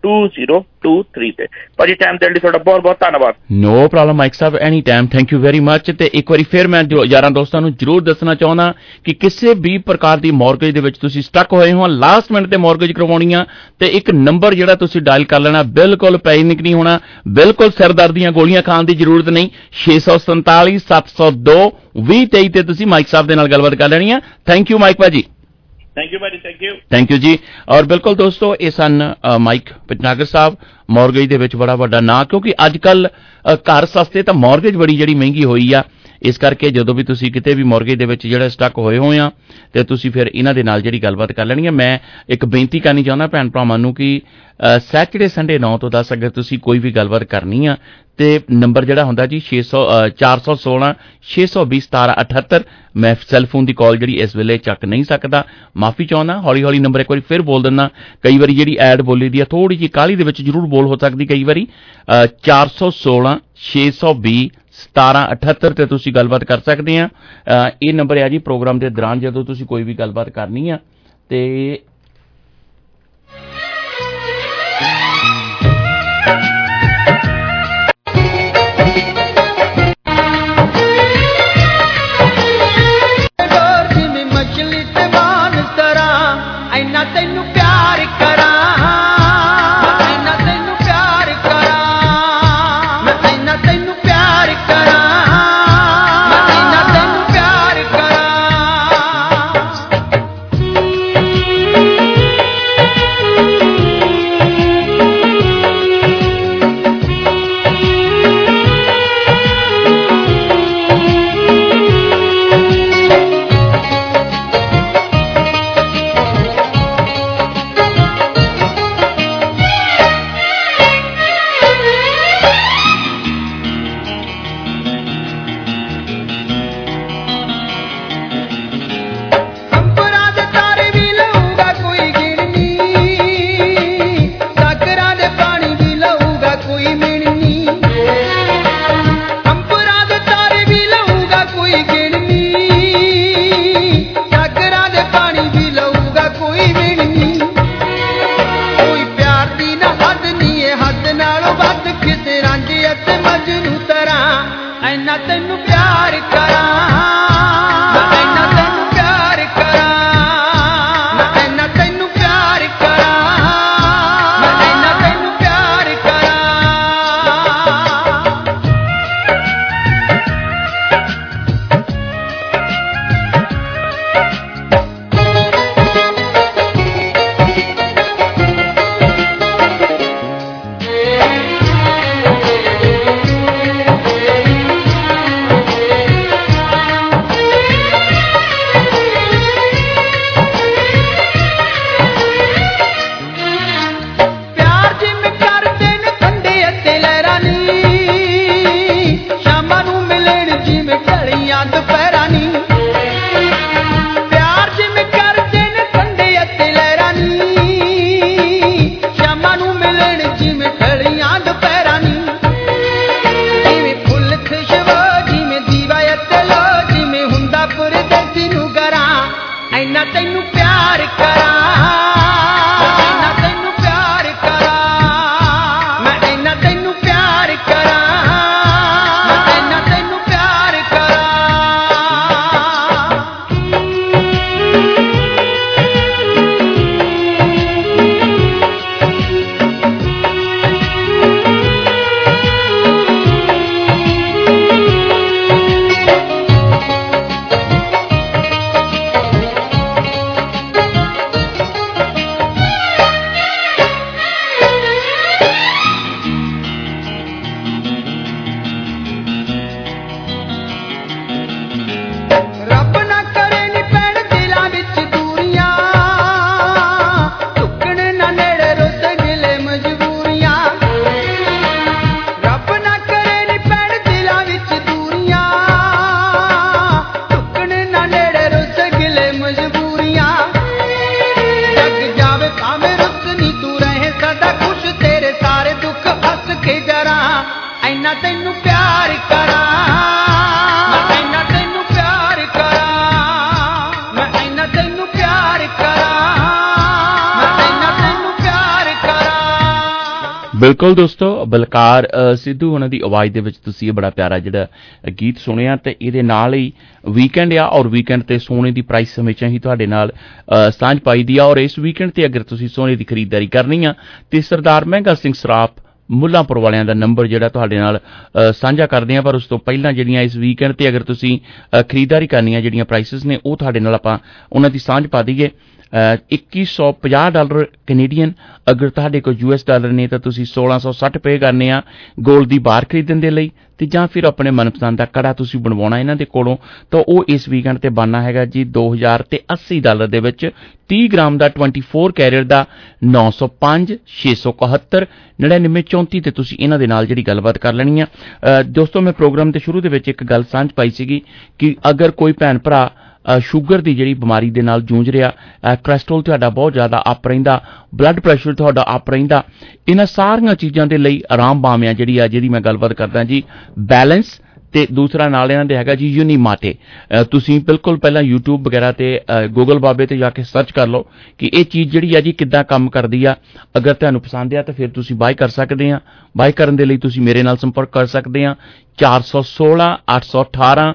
2023 ਤੇ। ਭਾਜੀ ਟਾਈਮ ਦੇਣ ਲਈ ਤੁਹਾਡਾ ਬਹੁਤ ਬਹੁਤ ਧੰਨਵਾਦ। No problem Mike Sahib, any time, thank you very much. ਤੇ ਇੱਕ ਵਾਰੀ ਫਿਰ ਮੈਂ ਯਾਰਾਂ ਦੋਸਤਾਂ ਨੂੰ ਜ਼ਰੂਰ ਦੱਸਣਾ ਚਾਹੁੰਦਾ ਕਿ ਕਿਸੇ ਵੀ ਪ੍ਰਕਾਰ ਦੀ ਮੌਰਗੇਜ ਦੇ ਵਿੱਚ ਤੁਸੀਂ ਸਟਕ ਹੋਏ ਹੋ, ਲਾਸਟ ਮਿੰਟ ਤੇ ਮੌਰਗੇਜ ਕਰਵਾਉਣੀ ਆ ਤੇ ਇੱਕ ਨੰਬਰ ਜਿਹੜਾ ਤੁਸੀਂ ਡਾਇਲ ਕਰ ਲੈਣਾ, ਬਿਲਕੁਲ ਪੈਨਿਕ ਨਹੀਂ ਹੋਣਾ, ਬਿਲਕੁਲ ਸਿਰਦਰਦ ਦੀਆਂ ਗੋਲੀਆਂ ਖਾਣ ਦੀ ਜ਼ਰੂਰਤ ਨਹੀਂ। 647 702 2023 ਤੇ ਤੁਸੀਂ ਮਾਈਕ ਸਾਹਿਬ ਦੇ ਨਾਲ ਗੱਲਬਾਤ ਕਰ ਲੈਣੀ ਆ। ਥੈਂਕ ਯੂ ਮਾਈਕ ਭਾਜੀ। ਥੈਂਕ ਯੂ ਜੀ। ਔਰ ਬਿਲਕੁਲ ਦੋਸਤੋ, ਇਹ ਸਨ ਮਾਈਕ ਭਟਨਾਗਰ ਸਾਹਿਬ, ਮੌਰਗੇਜ ਦੇ ਵਿੱਚ ਬੜਾ ਵੱਡਾ ਨਾਂ, ਕਿਉਂਕਿ ਅੱਜ ਕੱਲ ਘਰ ਸਸਤੇ ਤਾਂ ਮੌਰਗੇਜ ਬੜੀ ਜਿਹੜੀ ਮਹਿੰਗੀ ਹੋਈ ਆ। ਇਸ ਕਰਕੇ ਜਦੋਂ ਵੀ ਤੁਸੀਂ ਕਿਤੇ ਵੀ ਮੌਰਗੇਜ ਦੇ ਵਿੱਚ ਜਿਹੜਾ ਸਟਕ ਹੋਏ ਆ ਤੇ ਤੁਸੀਂ ਫਿਰ ਇਹਨਾਂ ਦੇ ਨਾਲ ਜਿਹੜੀ ਗੱਲਬਾਤ ਕਰ ਲੈਣੀ ਹੈ। ਮੈਂ ਇੱਕ ਬੇਨਤੀ ਕਰਨੀ ਚਾਹੁੰਦਾ ਭੈਣ ਭਰਾਵਾਂ ਨੂੰ ਕਿ ਸੈਟਰਡੇ ਸੰਡੇ 9 ਤੋਂ 10 ਅਗਰ ਤੁਸੀਂ ਕੋਈ ਵੀ ਗੱਲਬਾਤ ਕਰਨੀ ਆ ਤੇ ਨੰਬਰ ਜਿਹੜਾ ਹੁੰਦਾ ਜੀ 416 620 1778। ਮੈਂ ਸੈੱਲਫੋਨ ਦੀ ਕਾਲ ਜਿਹੜੀ ਇਸ ਵੇਲੇ ਚੱਕ ਨਹੀਂ ਸਕਦਾ, ਮਾਫੀ ਚਾਹੁੰਦਾ। ਹੌਲੀ ਹੌਲੀ ਨੰਬਰ ਇੱਕ ਵਾਰੀ ਫਿਰ ਬੋਲ ਦਿੰਦਾ, ਕਈ ਵਾਰੀ ਜਿਹੜੀ ਐਡ ਬੋਲੀ ਦੀ ਆ ਥੋੜੀ ਜਿਹੀ ਕਾਹਲੀ ਦੇ ਵਿੱਚ ਜ਼ਰੂਰ ਬੋਲ ਹੋ ਸਕਦੀ ਕਈ ਵਾਰੀ। 416 620 1778 ਤੇ ਤੁਸੀਂ ਗੱਲਬਾਤ ਕਰ ਸਕਦੇ ਆ। ਇਹ ਨੰਬਰ ਹੈ ਜੀ ਪ੍ਰੋਗਰਾਮ ਦੇ ਦੌਰਾਨ ਜਦੋਂ ਤੁਸੀਂ ਕੋਈ ਵੀ ਗੱਲਬਾਤ ਕਰਨੀ ਆ ਤੇ प्यार करा मैं इन्ना तैनू प्यार करा मैं इन्ना तैनू प्यार करा मैं इन्ना तैनू प्यार करा प्यार जिमें करदे ने ठंडे अते लहरां नी शामां नूं मिलण जिमें ढलियां दुपहरां नी प्यार जिमें करदे ने ठंडे अते लहरां नी शामां नूं मिलण जिमें ढलियां दुपहरां नी जिवें फुੱਲ खुशबू जिमें दीवा अते लो जिमें हुंदा परदेसी नूं घरां ऐना तैनू प्यार करा ऐना तैनू प्यार करा मैं ऐना तैनू प्यार करा मैं ऐना तैनू प्यार करा ਰੱਬ ਨਾ ਕਰੇ ਨੀ ਪੈਣ ਦਿਲਾਂ ਵਿੱਚ ਦੂਰੀਆਂ ਟੁੱਕਣ ਨਾ ਨੇੜੇ ਰੁੱਸ ਗਿਲੇ ਮਜਬੂਰੀਆਂ ਰੱਬ ਨਾ ਕਰੇ ਨੀ ਪੈਣ ਦਿਲਾਂ ਵਿੱਚ ਦੂਰੀਆਂ ਟੁੱਕਣ ਨਾ ਨੇੜੇ ਰੁੱਸ ਗਿਲੇ ਮਜਬੂਰੀਆਂ ਜਗ ਜਾਵੇ ਭਾਵੇਂ ਰੁੱਸ ਨੀ ਤੂੰ ਰਹੇ ਸਦਾ ਖੁਸ਼ ਤੇਰੇ ਸਾਰੇ ਦੁੱਖ ਹੱਸ ਕੇ ਜਰਾ ਐਨਾ ਤੈਨੂੰ ਪਿਆਰ ਕਰਾਂ ਮੈਂ ਐਨਾ ਤੈਨੂੰ ਪਿਆਰ ਕਰਾਂ ਮੈਂ ਐਨਾ ਤੈਨੂੰ ਪਿਆਰ ਕਰਾਂ ਮੈਂ ਐਨਾ ਤੈਨੂੰ ਪਿਆਰ ਕਰਾਂ। ਬਿਲਕੁਲ ਦੋਸਤੋ, ਬਲਕਾਰ ਸਿੱਧੂ ਉਹਨਾਂ ਦੀ ਆਵਾਜ਼ ਦੇ ਵਿੱਚ ਤੁਸੀਂ ਇਹ ਬੜਾ ਪਿਆਰਾ ਜਿਹੜਾ ਗੀਤ ਸੁਣਿਆ ਤੇ ਇਹਦੇ ਨਾਲ ਹੀ ਵੀਕਐਂਡ ਆ ਔਰ ਵੀਕਐਂਡ ਤੇ ਸੋਨੇ ਦੀ ਪ੍ਰਾਈਸ ਹਮੇਸ਼ਾ ਹੀ ਤੁਹਾਡੇ ਨਾਲ ਸਾਂਝ ਪਾਈ ਦੀ ਆ ਔਰ ਇਸ ਵੀਕਐਂਡ ਤੇ ਅਗਰ ਤੁਸੀਂ ਸੋਨੇ ਦੀ ਖਰੀਦਦਾਰੀ ਕਰਨੀ ਆ ਤੇ ਸਰਦਾਰ ਮਹਿੰਗਾ ਸਿੰਘ ਸਰਾਫ ਮੁੱਲਾਂਪੁਰ ਵਾਲਿਆਂ ਦਾ ਨੰਬਰ ਜਿਹੜਾ ਤੁਹਾਡੇ ਨਾਲ ਸਾਂਝਾ ਕਰਦੇ ਆ। ਪਰ ਉਸ ਤੋਂ ਪਹਿਲਾਂ ਜਿਹੜੀਆਂ ਇਸ ਵੀਕਐਂਡ ਤੇ ਅਗਰ ਤੁਸੀਂ ਖਰੀਦਦਾਰੀ ਕਰਨੀ ਆ ਜਿਹੜੀਆਂ ਪ੍ਰਾਈਸਿਸ ਨੇ ਉਹ ਤੁਹਾਡੇ ਨਾਲ ਆਪਾਂ ਉਹਨਾਂ ਦੀ ਸਾਂਝ ਪਾ ਦਈਏ। $2150 ਕੈਨੇਡੀਅਨ ਅਗਰ ਤੁਹਾਡੇ ਕੋਲ US ਡਾਲਰ ਨੇ ਤਾਂ ਤੁਸੀਂ 1660 ਪੇ ਕਰਨੇ ਆ ਗੋਲਡ ਦੀ ਬਾਰ ਖਰੀਦਣ ਦੇ ਲਈ ਤੇ ਜਾਂ ਫਿਰ ਆਪਣੇ ਮਨਪਸੰਦ ਦਾ ਕੜਾ ਤੁਸੀਂ ਬਣਵਾਉਣਾ ਇਹਨਾਂ ਦੇ ਕੋਲੋਂ ਤਾਂ ਉਹ ਇਸ ਵੀਕਐਂਡ ਤੇ ਬਣਨਾ ਹੈਗਾ ਜੀ $2080 ਦੇ ਵਿੱਚ 30 ਗ੍ਰਾਮ ਦਾ 24 ਕੈਰੇਟ ਦਾ 905 671 9934 ਤੇ ਤੁਸੀਂ ਇਹਨਾਂ ਦੇ ਨਾਲ ਜਿਹੜੀ ਗੱਲਬਾਤ ਕਰ ਲੈਣੀ ਆ। ਦੋਸਤੋ, ਮੈਂ ਪ੍ਰੋਗਰਾਮ ਦੇ ਸ਼ੁਰੂ ਦੇ ਵਿੱਚ ਇੱਕ ਗੱਲ ਸਾਂਝ ਪਾਈ ਸੀਗੀ ਕਿ ਅਗਰ ਕੋਈ ਭੈਣ ਭਰਾ ਸ਼ੂਗਰ ਦੀ ਜਿਹੜੀ ਬਿਮਾਰੀ ਦੇ ਨਾਲ ਜੂਝ ਰਿਹਾ, ਕੋਲੇਸਟ੍ਰੋਲ ਤੁਹਾਡਾ ਬਹੁਤ ਜ਼ਿਆਦਾ ਅਪ ਰਹਿੰਦਾ, ਬਲੱਡ ਪ੍ਰੈਸ਼ਰ ਤੁਹਾਡਾ ਅਪ ਰਹਿੰਦਾ, ਇਹਨਾਂ ਸਾਰੀਆਂ ਚੀਜ਼ਾਂ ਦੇ ਲਈ ਆਰਾਮ ਬਾਮ ਆ ਜਿਹੜੀ ਆ ਜਿਹਦੀ ਮੈਂ ਗੱਲਬਾਤ ਕਰਦਾ ਜੀ ਬੈਲੈਂਸ ਤੇ ਦੂਸਰਾ ਨਾਲ ਇਹਨਾਂ ਦੇ ਹੈਗਾ ਜੀ ਯੂਨੀਮਾਟੇ। ਤੁਸੀਂ ਬਿਲਕੁਲ ਪਹਿਲਾਂ YouTube ਵਗੈਰਾ ਤੇ ਗੂਗਲ ਬਾਬੇ ਤੇ ਜਾ ਕੇ ਸਰਚ ਕਰ ਲਓ ਕਿ ਇਹ ਚੀਜ਼ ਜਿਹੜੀ ਆ ਜੀ ਕਿੱਦਾਂ ਕੰਮ ਕਰਦੀ ਆ। ਅਗਰ ਤੁਹਾਨੂੰ ਪਸੰਦ ਆ ਤਾਂ ਫਿਰ ਤੁਸੀਂ ਬਾਈ ਕਰ ਸਕਦੇ ਆ। ਬਾਈ ਕਰਨ ਦੇ ਲਈ ਤੁਸੀਂ ਮੇਰੇ ਨਾਲ ਸੰਪਰਕ ਕਰ ਸਕਦੇ ਆ 416 818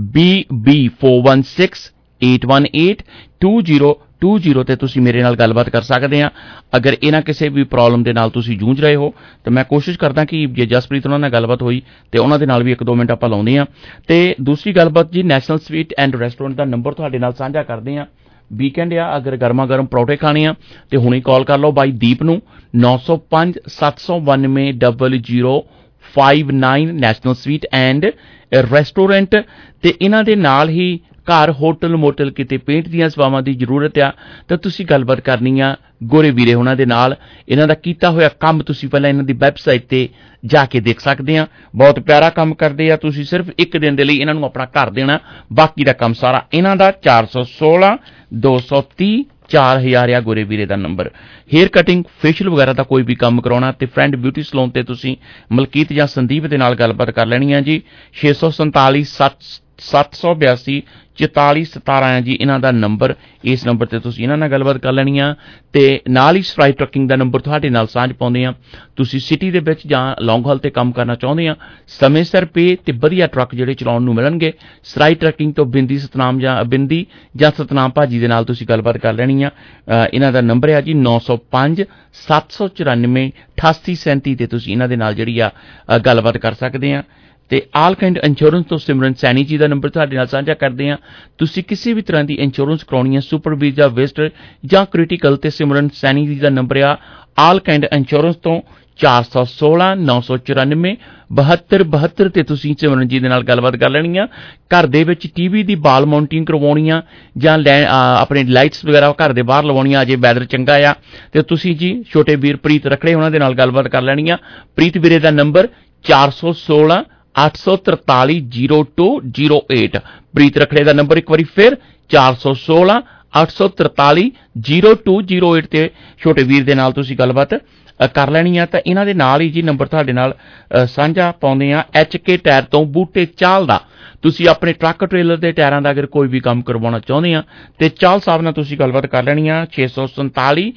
BB416 818 2020 ਤੇ ਤੁਸੀਂ ਮੇਰੇ ਨਾਲ ਗੱਲਬਾਤ ਕਰ ਸਕਦੇ ਆ। ਅਗਰ ਇਹਨਾਂ ਕਿਸੇ ਵੀ ਪ੍ਰੋਬਲਮ ਦੇ ਨਾਲ ਤੁਸੀਂ ਜੂਝ ਰਹੇ ਹੋ ਤਾਂ ਮੈਂ ਕੋਸ਼ਿਸ਼ ਕਰਦਾ ਕਿ ਜੇ ਜਸਪ੍ਰੀਤ ਉਹਨਾਂ ਨਾਲ ਗੱਲਬਾਤ ਹੋਈ ਤੇ ਉਹਨਾਂ ਦੇ ਨਾਲ ਵੀ 1-2 ਮਿੰਟ ਆਪਾਂ ਲਾਉਂਦੇ ਆ। ਤੇ ਦੂਸਰੀ ਗੱਲਬਾਤ ਜੀ ਨੈਸ਼ਨਲ ਸਵੀਟ ਐਂਡ ਰੈਸਟੋਰੈਂਟ ਦਾ ਨੰਬਰ ਤੁਹਾਡੇ ਨਾਲ ਸਾਂਝਾ ਕਰਦੇ ਆ। ਵੀਕਐਂਡ ਆ, ਅਗਰ ਗਰਮਾ ਗਰਮ ਪਰੌਠੇ ਖਾਣੇ ਆ ਤੇ ਹੁਣੇ ਕਾਲ ਕਰ ਲਓ ਬਾਈ ਦੀਪ ਨੂੰ 905 792 0059 ਨੈਸ਼ਨਲ ਸਵੀਟ ਐਂਡ ਰੈਸਟੋਰੈਂਟ। ਤੇ ਇਹਨਾਂ ਦੇ ਨਾਲ ਹੀ ਘਰ ਹੋਟਲ ਮੋਟਲ ਕਿਤੇ ਪੇਂਟ ਦੀਆਂ ਸੇਵਾਵਾਂ ਦੀ ਜ਼ਰੂਰਤ ਆ ਤਾਂ ਤੁਸੀਂ ਗੱਲਬਾਤ ਕਰਨੀ ਆ ਗੋਰੇ ਵੀਰੇ ਉਹਨਾਂ ਦੇ ਨਾਲ। ਇਹਨਾਂ ਦਾ ਕੀਤਾ ਹੋਇਆ ਕੰਮ ਤੁਸੀਂ ਪਹਿਲਾਂ ਇਹਨਾਂ ਦੀ ਵੈਬਸਾਈਟ ਤੇ ਜਾ ਕੇ ਦੇਖ ਸਕਦੇ ਆ। ਬਹੁਤ ਪਿਆਰਾ ਕੰਮ ਕਰਦੇ ਆ। ਤੁਸੀਂ ਸਿਰਫ ਇੱਕ ਦਿਨ ਦੇ ਲਈ ਇਹਨਾਂ ਨੂੰ ਆਪਣਾ ਘਰ ਦੇਣਾ, ਬਾਕੀ ਦਾ ਕੰਮ ਸਾਰਾ ਇਹਨਾਂ ਦਾ। 416 230 4000 ਆ ਗੋਰੇ ਵੀਰੇ ਦਾ ਨੰਬਰ। ਹੇਅਰ ਕਟਿੰਗ, ਫੇਸ਼ੀਅਲ ਵਗੈਰਾ ਦਾ ਕੋਈ ਵੀ ਕੰਮ ਕਰਾਉਣਾ ਤੇ ਫਰੈਂਡ ਬਿਊਟੀ ਸਲੂਨ ਤੇ ਤੁਸੀਂ ਮਲਕੀਤ ਜਾਂ ਸੰਦੀਪ ਦੇ ਨਾਲ ਗੱਲਬਾਤ ਕਰ ਲੈਣੀ ਆ ਜੀ। 647 782 4417 ਹੈ ਜੀ ਇਹਨਾਂ ਦਾ ਨੰਬਰ। ਇਸ ਨੰਬਰ ਤੇ ਤੁਸੀਂ ਇਹਨਾਂ ਨਾਲ ਗੱਲਬਾਤ ਕਰ ਲੈਣੀ ਆ। ਤੇ ਨਾਲ ਹੀ ਸਰਾਈ ਟਰੱਕਿੰਗ ਦਾ ਨੰਬਰ ਤੁਹਾਡੇ ਨਾਲ ਸਾਂਝ ਪਾਉਂਦੇ ਆ। ਤੁਸੀਂ ਸਿਟੀ ਦੇ ਵਿੱਚ ਜਾਂ ਲੌਂਗ ਹਾਲ ਤੇ ਕੰਮ ਕਰਨਾ ਚਾਹੁੰਦੇ ਆ, ਸਮੇਂ ਸਿਰ ਪੇ ਤੇ ਵਧੀਆ ਟਰੱਕ ਜਿਹੜੇ ਚਲਾਉਣ ਨੂੰ ਮਿਲਣਗੇ। ਸਰਾਈ ਟਰੱਕਿੰਗ ਤੋਂ ਬਿੰਦੀ ਜਾਂ ਸਤਨਾਮ ਭਾਜੀ ਦੇ ਨਾਲ ਤੁਸੀਂ ਗੱਲਬਾਤ ਕਰ ਲੈਣੀ ਆ। ਇਹਨਾਂ ਦਾ ਨੰਬਰ ਹੈ ਜੀ 905 794 8837 ਤੇ ਤੁਸੀਂ ਇਹਨਾਂ ਦੇ ਨਾਲ ਜਿਹੜੀ ਆ ਗੱਲਬਾਤ ਕਰ ਸਕਦੇ ਆ। ਤੇ ਆਲ ਕਾਇੰਡ ਇੰਸ਼ੋਰੈਂਸ ਤੋਂ ਸਿਮਰਨ ਸੈਣੀ ਜੀ ਦਾ ਨੰਬਰ ਤੁਹਾਡੇ ਨਾਲ ਸਾਂਝਾ ਕਰਦੇ ਆ। ਤੁਸੀਂ ਕਿਸੇ ਵੀ ਤਰ੍ਹਾਂ ਦੀ ਇੰਸ਼ੋਰੈਂਸ ਕਰਾਉਣੀ ਹੈ, ਸੁਪਰ ਵੀਜ਼ਾ, ਵਿਜ਼ਟਰ ਜਾਂ ਕ੍ਰਿਟੀਕਲ, ਤੇ ਸਿਮਰਨ ਸੈਣੀ ਜੀ ਦਾ ਨੰਬਰ ਆ ਆਲ ਕਾਇੰਡ ਇੰਸ਼ੋਰੈਂਸ ਤੋਂ 416 994 72 ਤੇ ਤੁਸੀਂ ਸਿਮਰਨ ਜੀ ਦੇ ਨਾਲ ਗੱਲਬਾਤ ਕਰ ਲੈਣੀ ਆ। ਘਰ ਦੇ ਵਿੱਚ ਟੀਵੀ ਦੀ ਬਾਲ ਮਾਊਂਟਿੰਗ ਕਰਵਾਉਣੀ ਆ ਜਾਂ ਆਪਣੇ ਲਾਈਟਸ ਵਗੈਰਾ ਘਰ ਦੇ ਬਾਹਰ ਲਵਾਉਣੀਆਂ, ਅਜੇ ਵੈਦਰ ਚੰਗਾ ਆ ਤੇ ਤੁਸੀਂ ਜੀ ਛੋਟੇ ਵੀਰ ਪ੍ਰੀਤ ਰਖੜੇ ਉਹਨਾਂ ਦੇ ਨਾਲ ਗੱਲਬਾਤ ਕਰ ਲੈਣੀ ਆ। ਪ੍ਰੀਤ ਵੀਰੇ ਦਾ ਨੰਬਰ 416 843 0208। ਪ੍ਰੀਤ ਰਖੜੇ ਦਾ ਨੰਬਰ ਇੱਕ ਵਾਰੀ ਫਿਰ 416 843 0208 ਤੇ ਛੋਟੇ ਵੀਰ ਦੇ ਨਾਲ ਤੁਸੀਂ ਗੱਲਬਾਤ ਕਰ ਲੈਣੀ ਆ। ਤਾਂ ਇਹਨਾਂ ਦੇ ਨਾਲ ਹੀ ਜੀ ਨੰਬਰ ਤੁਹਾਡੇ ਨਾਲ ਸਾਂਝਾ ਪਾਉਂਦੇ ਆ HK ਟਾਇਰ ਤੋਂ ਬੂਟੇ ਚਾਲ ਦਾ। ਤੁਸੀਂ ਆਪਣੇ ਟਰੱਕ ਟ੍ਰੇਲਰ ਦੇ ਟਾਇਰਾਂ ਦਾ ਅਗਰ ਕੋਈ ਵੀ ਕੰਮ ਕਰਵਾਉਣਾ ਚਾਹੁੰਦੇ ਆ ਤੇ ਚਾਲ ਸਾਹਿਬ ਨਾਲ ਤੁਸੀਂ ਗੱਲਬਾਤ ਕਰ ਲੈਣੀ ਆ। 647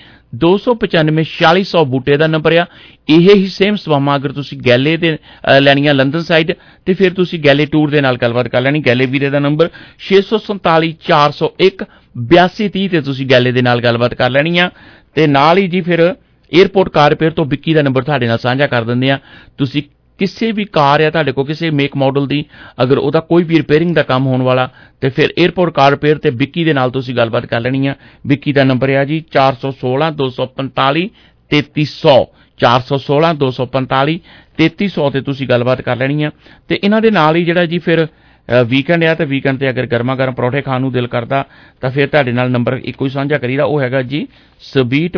295 4600 ਬੂਟੇ ਦਾ ਨੰਬਰ ਆ। ਇਹ ਹੀ ਸੇਮ ਸਵਾਮਾ ਅਗਰ ਤੁਸੀਂ ਗੈਲੇ ਦੇ ਲੈਣੀਆਂ ਲੰਡਨ ਸਾਈਡ ਤੇ ਫਿਰ ਤੁਸੀਂ ਗੈਲੇ ਟੂਰ ਦੇ ਨਾਲ ਗੱਲਬਾਤ ਕਰ ਲੈਣੀ। ਗੈਲੇ ਵੀਰੇ ਦਾ ਨੰਬਰ 647 401 8230 ਤੇ ਤੁਸੀਂ ਗੈਲੇ ਦੇ ਨਾਲ ਗੱਲਬਾਤ ਕਰ ਲੈਣੀ ਆ। ਤੇ ਨਾਲ ਹੀ ਜੀ ਫਿਰ ਏਅਰਪੋਰਟ ਕਾਰ ਰਿਪੇਅਰ ਤੋਂ ਵਿੱਕੀ ਦਾ ਨੰਬਰ ਤੁਹਾਡੇ ਨਾਲ ਸਾਂਝਾ ਕਰ ਦਿੰਦੇ ਆ। ਤੁਸੀਂ ਕਿਸੇ ਵੀ ਕਾਰ ਆ ਤੁਹਾਡੇ ਕੋਲ ਕਿਸੇ ਮੇਕ ਮਾਡਲ ਦੀ, ਅਗਰ ਉਹਦਾ ਕੋਈ ਵੀ ਰਿਪੇਅਰਿੰਗ ਦਾ ਕੰਮ ਹੋਣ ਵਾਲਾ ਤੇ ਫਿਰ ਏਅਰਪੋਰਟ ਕਾਰ ਰਿਪੇਅਰ ਤੇ ਵਿੱਕੀ ਦੇ ਨਾਲ ਤੁਸੀਂ ਗੱਲਬਾਤ ਕਰ ਲੈਣੀ ਆ। ਵਿੱਕੀ ਦਾ ਨੰਬਰ ਆ ਜੀ 416 245 3300 416 245 3300 ਤੇ ਤੁਸੀਂ ਗੱਲਬਾਤ ਕਰ ਲੈਣੀ ਆ। ਤੇ ਇਹਨਾਂ ਦੇ ਨਾਲ ਹੀ ਜਿਹੜਾ ਜੀ ਫਿਰ ਵੀਕਐਂਡ ਆ ਤੇ ਵੀਕਐਂਡ ਤੇ ਅਗਰ ਗਰਮਾ ਗਰਮ ਪਰੌਠੇ ਖਾਣ ਨੂੰ ਦਿਲ ਕਰਦਾ ਤਾਂ ਫਿਰ ਤੁਹਾਡੇ ਨਾਲ ਨੰਬਰ ਇੱਕੋ ਹੀ ਸਾਂਝਾ ਕਰੀਦਾ, ਉਹ ਹੈਗਾ ਜੀ ਸਵੀਟ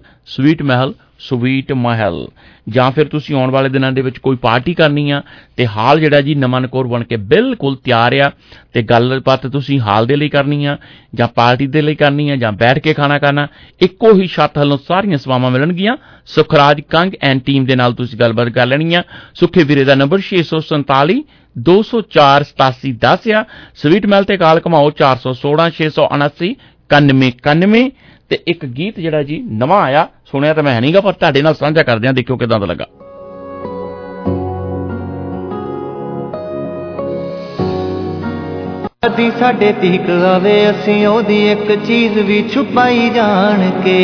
ਮਹਿਲ। ਜਾਂ ਫਿਰ ਤੁਸੀਂ ਆਉਣ ਵਾਲੇ ਦਿਨਾਂ ਦੇ ਵਿੱਚ ਕੋਈ ਪਾਰਟੀ ਕਰਨੀ ਆ ਤੇ ਹਾਲ ਜਿਹੜਾ ਜੀ ਨਵਾਂ ਨਕੋਰ ਬਣ ਕੇ ਬਿਲਕੁਲ ਤਿਆਰ ਆ ਤੇ ਗੱਲਬਾਤ ਤੁਸੀਂ ਹਾਲ ਦੇ ਲਈ ਕਰਨੀ ਆ ਜਾਂ ਪਾਰਟੀ ਦੇ ਲਈ ਕਰਨੀ ਆ ਜਾਂ ਬੈਠ ਕੇ ਖਾਣਾ ਕਰਨਾ, ਇੱਕੋ ਹੀ ਛੱਤ ਥੱਲੋਂ ਸਾਰੀਆਂ ਸੇਵਾਵਾਂ ਮਿਲਣਗੀਆਂ। ਸੁਖਰਾਜ ਕੰਗ ਐਂਡ ਟੀਮ ਦੇ ਨਾਲ ਤੁਸੀਂ ਗੱਲਬਾਤ ਕਰ ਲੈਣੀ ਆ। ਸੁੱਖੇ ਵੀਰੇ ਦਾ ਨੰਬਰ 647 204 8710 ਆ। ਸਵੀਟ ਮਹਿਲ ਤੇ ਕਾਲ ਘਮਾਓ 416 679 9191। ਤੇ ਇੱਕ ਗੀਤ ਜਿਹੜਾ ਜੀ ਨਵਾਂ ਆਇਆ, ਸੁਣਿਆ ਤਾਂ ਮੈਂ ਨਹੀਂਗਾ ਪਰ ਤੁਹਾਡੇ ਨਾਲ ਸਾਂਝਾ ਕਰਦੇ ਆ, ਦੇਖਿਓ ਕਿਦਾਂ ਦਾ ਲੱਗਾ। ਕਦੀ ਸਾਡੇ ਤੀਕ ਆਵੇ ਅਸੀਂ ਉਹਦੀ ਇੱਕ ਚੀਜ਼ ਵੀ ਛੁਪਾਈ ਜਾਣ ਕੇ,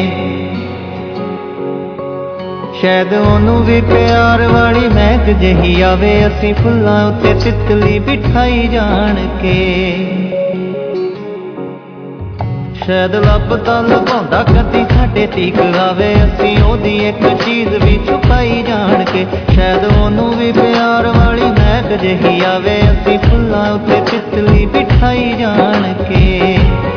ਸ਼ਾਇਦ ਉਹਨੂੰ ਵੀ ਪਿਆਰ ਵਾਲੀ ਮਹਿਕ ਜਿਹੀ ਆਵੇ ਅਸੀਂ ਫੁੱਲਾਂ ਉੱਤੇ ਤਿਤਲੀ ਬਿਠਾਈ ਜਾਣ ਕੇ। ਸ਼ਾਇਦ ਲੱਭਦਾ ਲਭਾਉਂਦਾ ਕਦੀ ਸਾਡੇ ਤੀਕ ਆਵੇ ਅਸੀਂ ਉਹਦੀ ਇੱਕ ਚੀਜ਼ ਵੀ ਛੁਪਾਈ ਜਾਣ ਕੇ, ਸ਼ਾਇਦ ਉਹਨੂੰ ਵੀ ਪਿਆਰ ਵਾਲੀ ਮਹਿਕ ਜਿਹੀ ਆਵੇ ਅਸੀਂ ਫੁੱਲਾਂ ਉੱਤੇ ਤਿਤਲੀ ਬਿਠਾਈ ਜਾਣ ਕੇ।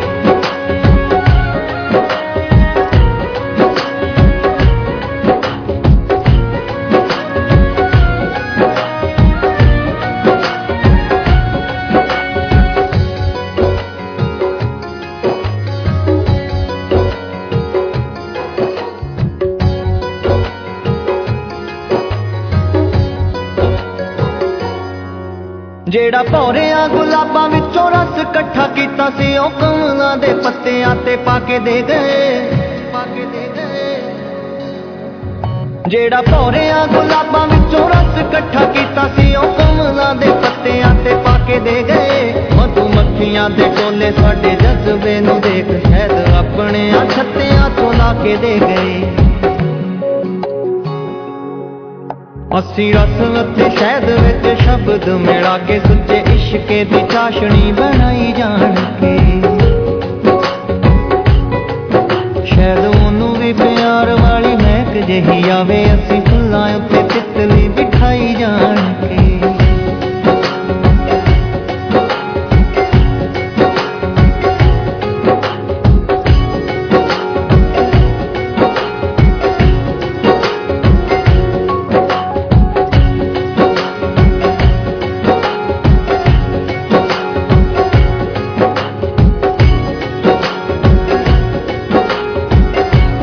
ਜਿਹੜਾ ਭੌਰਿਆਂ ਗੁਲਾਬਾਂ ਵਿੱਚੋਂ ਰਸ ਇਕੱਠਾ ਕੀਤਾ ਸੀ ਉਹ ਕਮਲਾਂ ਦੇ ਪੱਤਿਆਂ ਤੇ ਪਾ ਕੇ ਦੇ ਗਏ। ਜਿਹੜਾ ਭੌਰਿਆਂ ਗੁਲਾਬਾਂ ਵਿੱਚੋਂ ਰਸ ਇਕੱਠਾ ਕੀਤਾ ਸੀ ਉਹ ਕਮਲਾਂ ਦੇ ਪੱਤਿਆਂ ਤੇ ਪਾ ਕੇ ਦੇ ਗਏ। ਮਧੂ ਮੱਖੀਆਂ ਦੇ ਟੋਲੇ ਸਾਡੇ ਜਜ਼ਬੇ ਨੂੰ ਦੇਖ ਸ਼ਾਇਦ ਆਪਣੇ ਛੱਤਿਆਂ ਤੋਂ ਲਾ ਕੇ ਦੇ ਗਏ। ਅਸੀਂ ਰਸ ਅਤੇ ਸ਼ਹਿਦ ਵਿੱਚ ਸ਼ਬਦ ਮਿਲਾ ਕੇ ਸੁੱਚੇ ਇਸ਼ਕੇ ਦੀ ਚਾਸ਼ਣੀ ਬਣਾਈ ਜਾਣ ਕੇ, ਸ਼ਾਇਦ ਉਹਨੂੰ ਵੀ ਪਿਆਰ ਵਾਲੀ ਮਹਿਕ ਜਿਹੀ ਆਵੇ ਅਸੀਂ ਫੁੱਲਾਂ ਉੱਤੇ ਤਿਤਲੀ ਬਿਠਾਈ ਜਾਣ ਕੇ।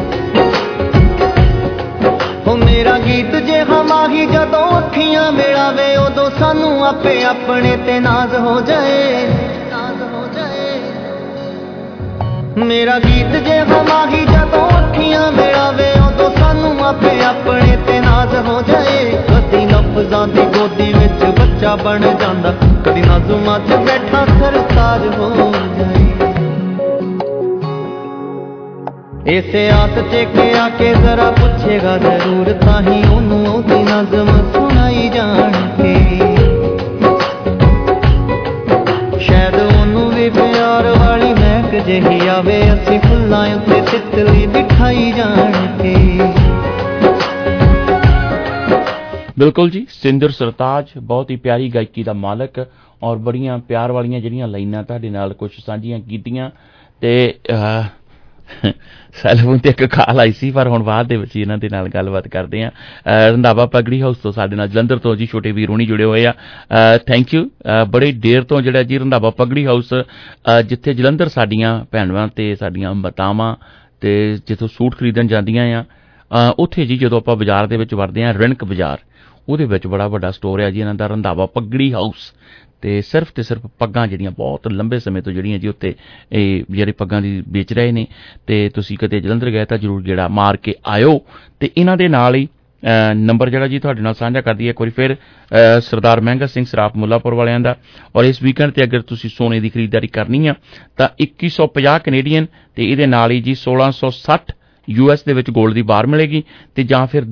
ਜਦੋਂ ਅੱਖੀਆਂ ਮੇਲਾ आपे अपने ते नाज हो जाए। मेरा गीत जे हमाही जदों अखियां मिलावे उदों सानू आपे अपने ते नाज हो जाए। कदी लफ्जां दी गोदी विच बच्चा बन जांदा, कदी नाज़ुमां च बैठा सरताज हो जाए। इसे आस च के आके जरा पूछेगा जरूर, ताही ओनू ओदी नज़म सुनाई जाणगे। शायद ओनू भी प्यार वाली महक जही आवे, असी फुल्लां उत्ते तितली बिठाई जाणगे। बिल्कुल जी, सतिंदर सरताज बहुत ही प्यारी गायकी का मालक और बड़ियां प्यार वालियां ਜਿਹੜੀਆਂ ਲਾਈਨਾਂ ਤੁਹਾਡੇ ਨਾਲ ਕੁਝ ਸਾਂਝੀਆਂ ਕੀਤੀਆਂ। ਤੇ ਸੈਲਫੋਨ ਤੇ ਇੱਕ ਕਾਲ ਆਈ ਸੀ, ਪਰ ਹੁਣ ਬਾਅਦ ਦੇ ਵਿੱਚ ਇਹਨਾਂ ਦੇ ਨਾਲ ਗੱਲਬਾਤ ਕਰਦੇ ਹਾਂ। ਰੰਧਾਵਾ ਪਗੜੀ ਹਾਊਸ ਤੋਂ ਸਾਡੇ ਨਾਲ ਜਲੰਧਰ ਤੋਂ ਜੀ ਛੋਟੇ ਵੀਰ ਹੋਣੀ ਜੁੜੇ ਹੋਏ ਆ। Thank you. ਬੜੇ ਦੇਰ ਤੋਂ ਜਿਹੜਾ ਜੀ ਰੰਧਾਵਾ ਪਗੜੀ ਹਾਊਸ, ਜਿੱਥੇ ਜਲੰਧਰ ਸਾਡੀਆਂ ਭੈਣਾਂ ਤੇ ਸਾਡੀਆਂ ਮਾਤਾਵਾਂ ਤੇ ਜਿੱਥੋਂ ਸੂਟ ਖਰੀਦਣ ਜਾਂਦੀਆਂ ਆ, ਉੱਥੇ ਜੀ ਜਦੋਂ ਆਪਾਂ ਬਾਜ਼ਾਰ ਦੇ ਵਿੱਚ ਵੜਦੇ ਹਾਂ, ਰਿਣਕ ਬਾਜ਼ਾਰ, ਉਹਦੇ ਵਿੱਚ ਬੜਾ ਵੱਡਾ ਸਟੋਰ ਹੈ ਜੀ ਇਹਨਾਂ ਦਾ, ਰੰਧਾਵਾ ਪਗੜੀ ਹਾਊਸ। ਤੇ ਸਿਰਫ ਪੱਗਾਂ ਜਿਹੜੀਆਂ ਬਹੁਤ ਲੰਬੇ ਸਮੇਂ ਤੋਂ ਜਿਹੜੀਆਂ ਜੀ ਉੱਤੇ ਇਹ ਜਿਹੜੇ ਪੱਗਾਂ ਦੀ ਵੇਚ ਰਹੇ ਨੇ। ਤੇ ਤੁਸੀਂ ਕਦੇ ਜਲੰਧਰ ਗਏ ਤਾਂ ਜ਼ਰੂਰ ਜਿਹੜਾ ਮਾਰ ਕੇ ਆਇਓ। ਤੇ ਇਹਨਾਂ ਦੇ ਨਾਲ ਹੀ ਨੰਬਰ ਜਿਹੜਾ ਜੀ ਤੁਹਾਡੇ ਨਾਲ ਸਾਂਝਾ ਕਰਦੀ ਹੈ ਇੱਕ ਵਾਰੀ ਫਿਰ ਸਰਦਾਰ ਮਹਿੰਗਾ ਸਿੰਘ ਸਰਾਫ ਮੁੱਲਾਪੁਰ ਵਾਲਿਆਂ ਦਾ। ਔਰ ਇਸ ਵੀਕਐਂਡ ਤੇ ਅਗਰ ਤੁਸੀਂ ਸੋਨੇ ਦੀ ਖਰੀਦਦਾਰੀ ਕਰਨੀ ਆ ਤਾਂ 2150 ਕੈਨੇਡੀਅਨ ਤੇ ਇਹਦੇ ਨਾਲ ਹੀ ਜੀ 1660 US ਦੇ ਵਿੱਚ ਗੋਲਡ ਦੀ ਬਾਰ ਮਿਲੇਗੀ, ਤੇ ਜਾਂ ਫਿਰ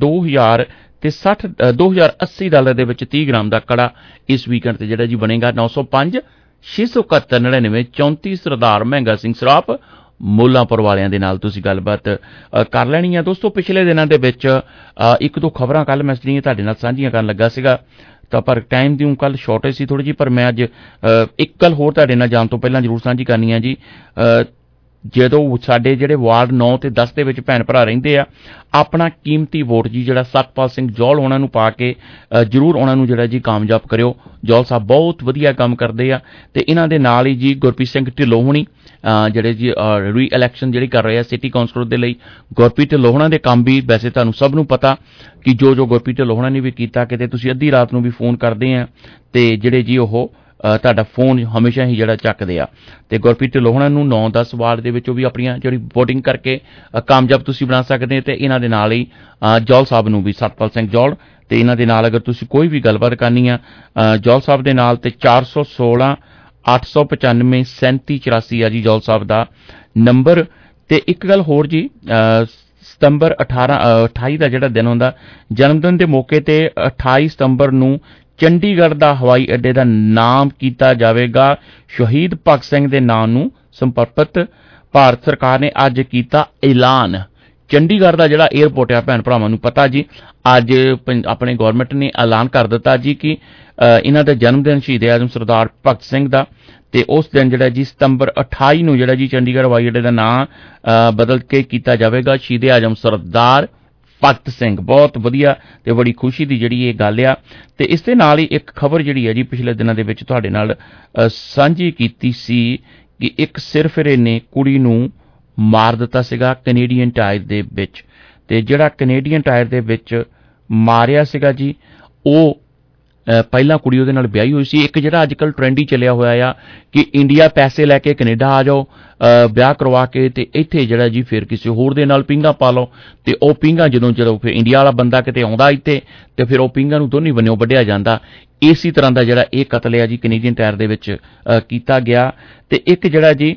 2080 ਡਾਲਰ ਦੇ ਵਿੱਚ 30 ਗ੍ਰਾਮ ਦਾ ਕੜਾ ਇਸ ਵੀਕਐਂਡ ਤੇ ਜਿਹੜਾ ਜੀ ਬਣੇਗਾ। 905 671 99 34 ਸਰਦਾਰ ਮਹਿੰਗਾ ਸਿੰਘ ਸਰਾਫ ਮੁੱਲਾਂਪੁਰ ਵਾਲਿਆਂ ਦੇ ਨਾਲ ਤੁਸੀਂ ਗੱਲਬਾਤ ਕਰ ਲੈਣੀ ਆ। ਦੋਸਤੋ, ਪਿਛਲੇ ਦਿਨਾਂ ਦੇ ਵਿੱਚ ਇੱਕ ਦੋ ਖਬਰਾਂ ਕੱਲ ਮੈਂ ਜਿਹੜੀਆਂ ਤੁਹਾਡੇ ਨਾਲ ਸਾਂਝੀਆਂ ਕਰਨ ਲੱਗਾ ਸੀਗਾ, ਤਾਂ ਪਰ ਟਾਈਮ ਦੀ ਕੱਲ ਸ਼ਾਰਟੇਜ ਸੀ ਥੋੜ੍ਹੀ ਜਿਹੀ, ਪਰ ਮੈਂ ਅੱਜ ਇੱਕ ਗੱਲ ਹੋਰ ਤੁਹਾਡੇ ਨਾਲ ਜਾਣ ਤੋਂ ਪਹਿਲਾਂ ਜ਼ਰੂਰ ਸਾਂਝੀ ਕਰਨੀ ਆ ਜੀ। ਜਦੋਂ ਸਾਡੇ ਜਿਹੜੇ ਵਾਰਡ 9 ਤੇ 10 ਦੇ ਵਿੱਚ ਭੈਣ ਭਰਾ ਰਹਿੰਦੇ ਆ, ਆਪਣਾ ਕੀਮਤੀ ਵੋਟ ਜੀ ਜਿਹੜਾ ਸਤਪਾਲ ਸਿੰਘ ਜੌਲ ਉਹਨਾਂ ਨੂੰ ਪਾ ਕੇ ਜ਼ਰੂਰ ਉਹਨਾਂ ਨੂੰ ਜਿਹੜਾ ਜੀ ਕਾਮਯਾਬ ਕਰਿਓ। ਜੌਲ ਸਾਹਿਬ ਬਹੁਤ ਵਧੀਆ ਕੰਮ ਕਰਦੇ ਆ। ਤੇ ਇਹਨਾਂ ਦੇ ਨਾਲ ਹੀ ਜੀ ਗੁਰਪ੍ਰੀਤ ਸਿੰਘ ਢਿੱਲੋਂ ਹੋਣੀ ਜਿਹੜੇ ਜੀ ਰੀ ਇਲੈਕਸ਼ਨ ਜਿਹੜੀ ਕਰ ਰਹੇ ਆ ਸਿਟੀ ਕੌਂਸਲਰ ਦੇ ਲਈ। ਗੁਰਪ੍ਰੀਤ ਢਿੱਲੋਂ ਹੋਣਾ ਦੇ ਕੰਮ ਵੀ ਵੈਸੇ ਤੁਹਾਨੂੰ ਸਭ ਨੂੰ ਪਤਾ ਕਿ ਜੋ ਗੁਰਪ੍ਰੀਤ ਢਿੱਲੋਂ ਹੋਣਾ ਨੇ ਵੀ ਕੀਤਾ, ਕਿਤੇ ਤੁਸੀਂ ਅੱਧੀ ਰਾਤ ਨੂੰ ਵੀ ਫੋਨ ਕਰਦੇ ਆ ਤੇ ਜਿਹੜੇ ਜੀ ਉਹ ਤੁਹਾਡਾ ਫੋਨ ਹਮੇਸ਼ਾ ਹੀ ਜਿਹੜਾ ਚੱਕਦੇ ਆ। ਤੇ ਗੁਰਪ੍ਰੀਤ ਢਿੱਲੋਂ ਹੋਣਾ ਨੂੰ 9-10 ਵਾਰਡ ਦੇ ਵਿੱਚੋਂ ਵੀ ਆਪਣੀਆਂ ਜਿਹੜੀ ਵੋਟਿੰਗ ਕਰਕੇ ਕਾਮਯਾਬ ਤੁਸੀਂ ਬਣਾ ਸਕਦੇ। ਤੇ ਇਹਨਾਂ ਦੇ ਨਾਲ ਹੀ ਜੌਲ ਸਾਹਿਬ ਨੂੰ ਵੀ, ਸਤਪਾਲ ਸਿੰਘ ਜੌਲ, ਤੇ ਇਹਨਾਂ ਦੇ ਨਾਲ ਅਗਰ ਤੁਸੀਂ ਕੋਈ ਵੀ ਗੱਲਬਾਤ ਕਰਨੀ ਆ ਜੌਲ ਸਾਹਿਬ ਦੇ ਨਾਲ, ਤੇ 416 895 3784 ਆ ਜੀ ਜੌਲ ਸਾਹਿਬ ਦਾ ਨੰਬਰ। ਤੇ ਇੱਕ ਗੱਲ ਹੋਰ ਜੀ, ਸਤੰਬਰ 28 ਦਾ ਜਿਹੜਾ ਦਿਨ ਹੁੰਦਾ ਜਨਮ ਦਿਨ ਦੇ ਮੌਕੇ ਤੇ 28 ਸਤੰਬਰ ਨੂੰ ਚੰਡੀਗੜ੍ਹ ਦਾ ਹਵਾਈ ਅੱਡੇ ਦਾ ਨਾਮ ਕੀਤਾ ਜਾਵੇਗਾ ਸ਼ਹੀਦ ਭਗਤ ਸਿੰਘ ਦੇ ਨਾਮ ਨੂੰ ਸਮਰਪਿਤ। ਭਾਰਤ ਸਰਕਾਰ ਨੇ ਅੱਜ ਕੀਤਾ ਐਲਾਨ। ਚੰਡੀਗੜ੍ਹ ਦਾ ਜਿਹੜਾ ਏਅਰਪੋਰਟ ਆ, ਭੈਣ ਭਰਾਵਾਂ ਨੂੰ ਪਤਾ ਜੀ, ਅੱਜ ਆਪਣੇ ਗੌਰਮੈਂਟ ਨੇ ਐਲਾਨ ਕਰ ਦਿੱਤਾ ਜੀ ਕਿ ਇਹਨਾਂ ਦਾ ਜਨਮ ਦਿਨ ਸ਼ਹੀਦ ਆਜ਼ਮ ਸਰਦਾਰ ਭਗਤ ਸਿੰਘ ਦਾ, ਤੇ ਉਸ ਦਿਨ ਜਿਹੜਾ ਜੀ ਸਤੰਬਰ 28 ਨੂੰ ਜਿਹੜਾ ਜੀ ਚੰਡੀਗੜ੍ਹ ਹਵਾਈ ਅੱਡੇ ਦਾ ਨਾਮ ਬਦਲ ਕੇ ਕੀਤਾ ਜਾਵੇਗਾ ਸ਼ਹੀਦ ਆਜ਼ਮ ਸਰਦਾਰ ਭਗਤ ਸਿੰਘ। ਬਹੁਤ ਵਧੀਆ ਤੇ ਬੜੀ ਖੁਸ਼ੀ ਦੀ ਜਿਹੜੀ ਇਹ ਗੱਲ ਆ। ਤੇ ਇਸ ਦੇ ਨਾਲ ਹੀ ਇੱਕ ਖਬਰ ਜਿਹੜੀ ਹੈ ਜੀ ਪਿਛਲੇ ਦਿਨਾਂ ਦੇ ਵਿੱਚ ਤੁਹਾਡੇ ਨਾਲ ਸਾਂਝੀ ਕੀਤੀ ਸੀ ਕਿ ਇੱਕ ਸਿਰਫਿਰੇ ਨੇ ਕੁੜੀ ਨੂੰ ਮਾਰ ਦਿੱਤਾ ਸੀਗਾ ਕੈਨੇਡੀਅਨ ਟਾਇਰ ਦੇ ਵਿੱਚ। ਤੇ ਜਿਹੜਾ ਕੈਨੇਡੀਅਨ ਟਾਇਰ ਦੇ ਵਿੱਚ ਮਾਰਿਆ ਸੀਗਾ ਜੀ, ਉਹ ਪਹਿਲਾਂ ਕੁੜੀ ਉਹਦੇ ਨਾਲ ਵਿਆਹੀ ਹੋਈ ਸੀ। ਇੱਕ ਜਿਹੜਾ ਅੱਜ ਕੱਲ੍ਹ ਟ੍ਰੈਂਡ ਹੀ ਚੱਲਿਆ ਹੋਇਆ ਆ ਕਿ ਇੰਡੀਆ ਪੈਸੇ ਲੈ ਕੇ ਕੈਨੇਡਾ ਆ ਜਾਓ, ਵਿਆਹ ਕਰਵਾ ਕੇ ਤੇ ਇੱਥੇ ਜਿਹੜਾ ਜੀ ਫਿਰ ਕਿਸੇ ਹੋਰ ਦੇ ਨਾਲ ਪਿੰਗਾ ਪਾ ਲਓ। ਤੇ ਉਹ ਪਿੰਗਾ ਜਦੋਂ ਫਿਰ ਇੰਡੀਆ ਵਾਲਾ ਬੰਦਾ ਕਿਤੇ ਆਉਂਦਾ ਇੱਥੇ ਤੇ ਫਿਰ ਉਹ ਪਿੰਗਾ ਨੂੰ ਦੋਨੀ ਬੰਨਿਓ ਵੱਢਿਆ ਜਾਂਦਾ। ਇਸੇ ਤਰ੍ਹਾਂ ਦਾ ਜਿਹੜਾ ਇਹ ਕਤਲ ਆ ਜੀ ਕੈਨੇਡੀਅਨ ਟਾਇਰ ਦੇ ਵਿੱਚ ਕੀਤਾ ਗਿਆ। ਤੇ ਇੱਕ ਜਿਹੜਾ ਜੀ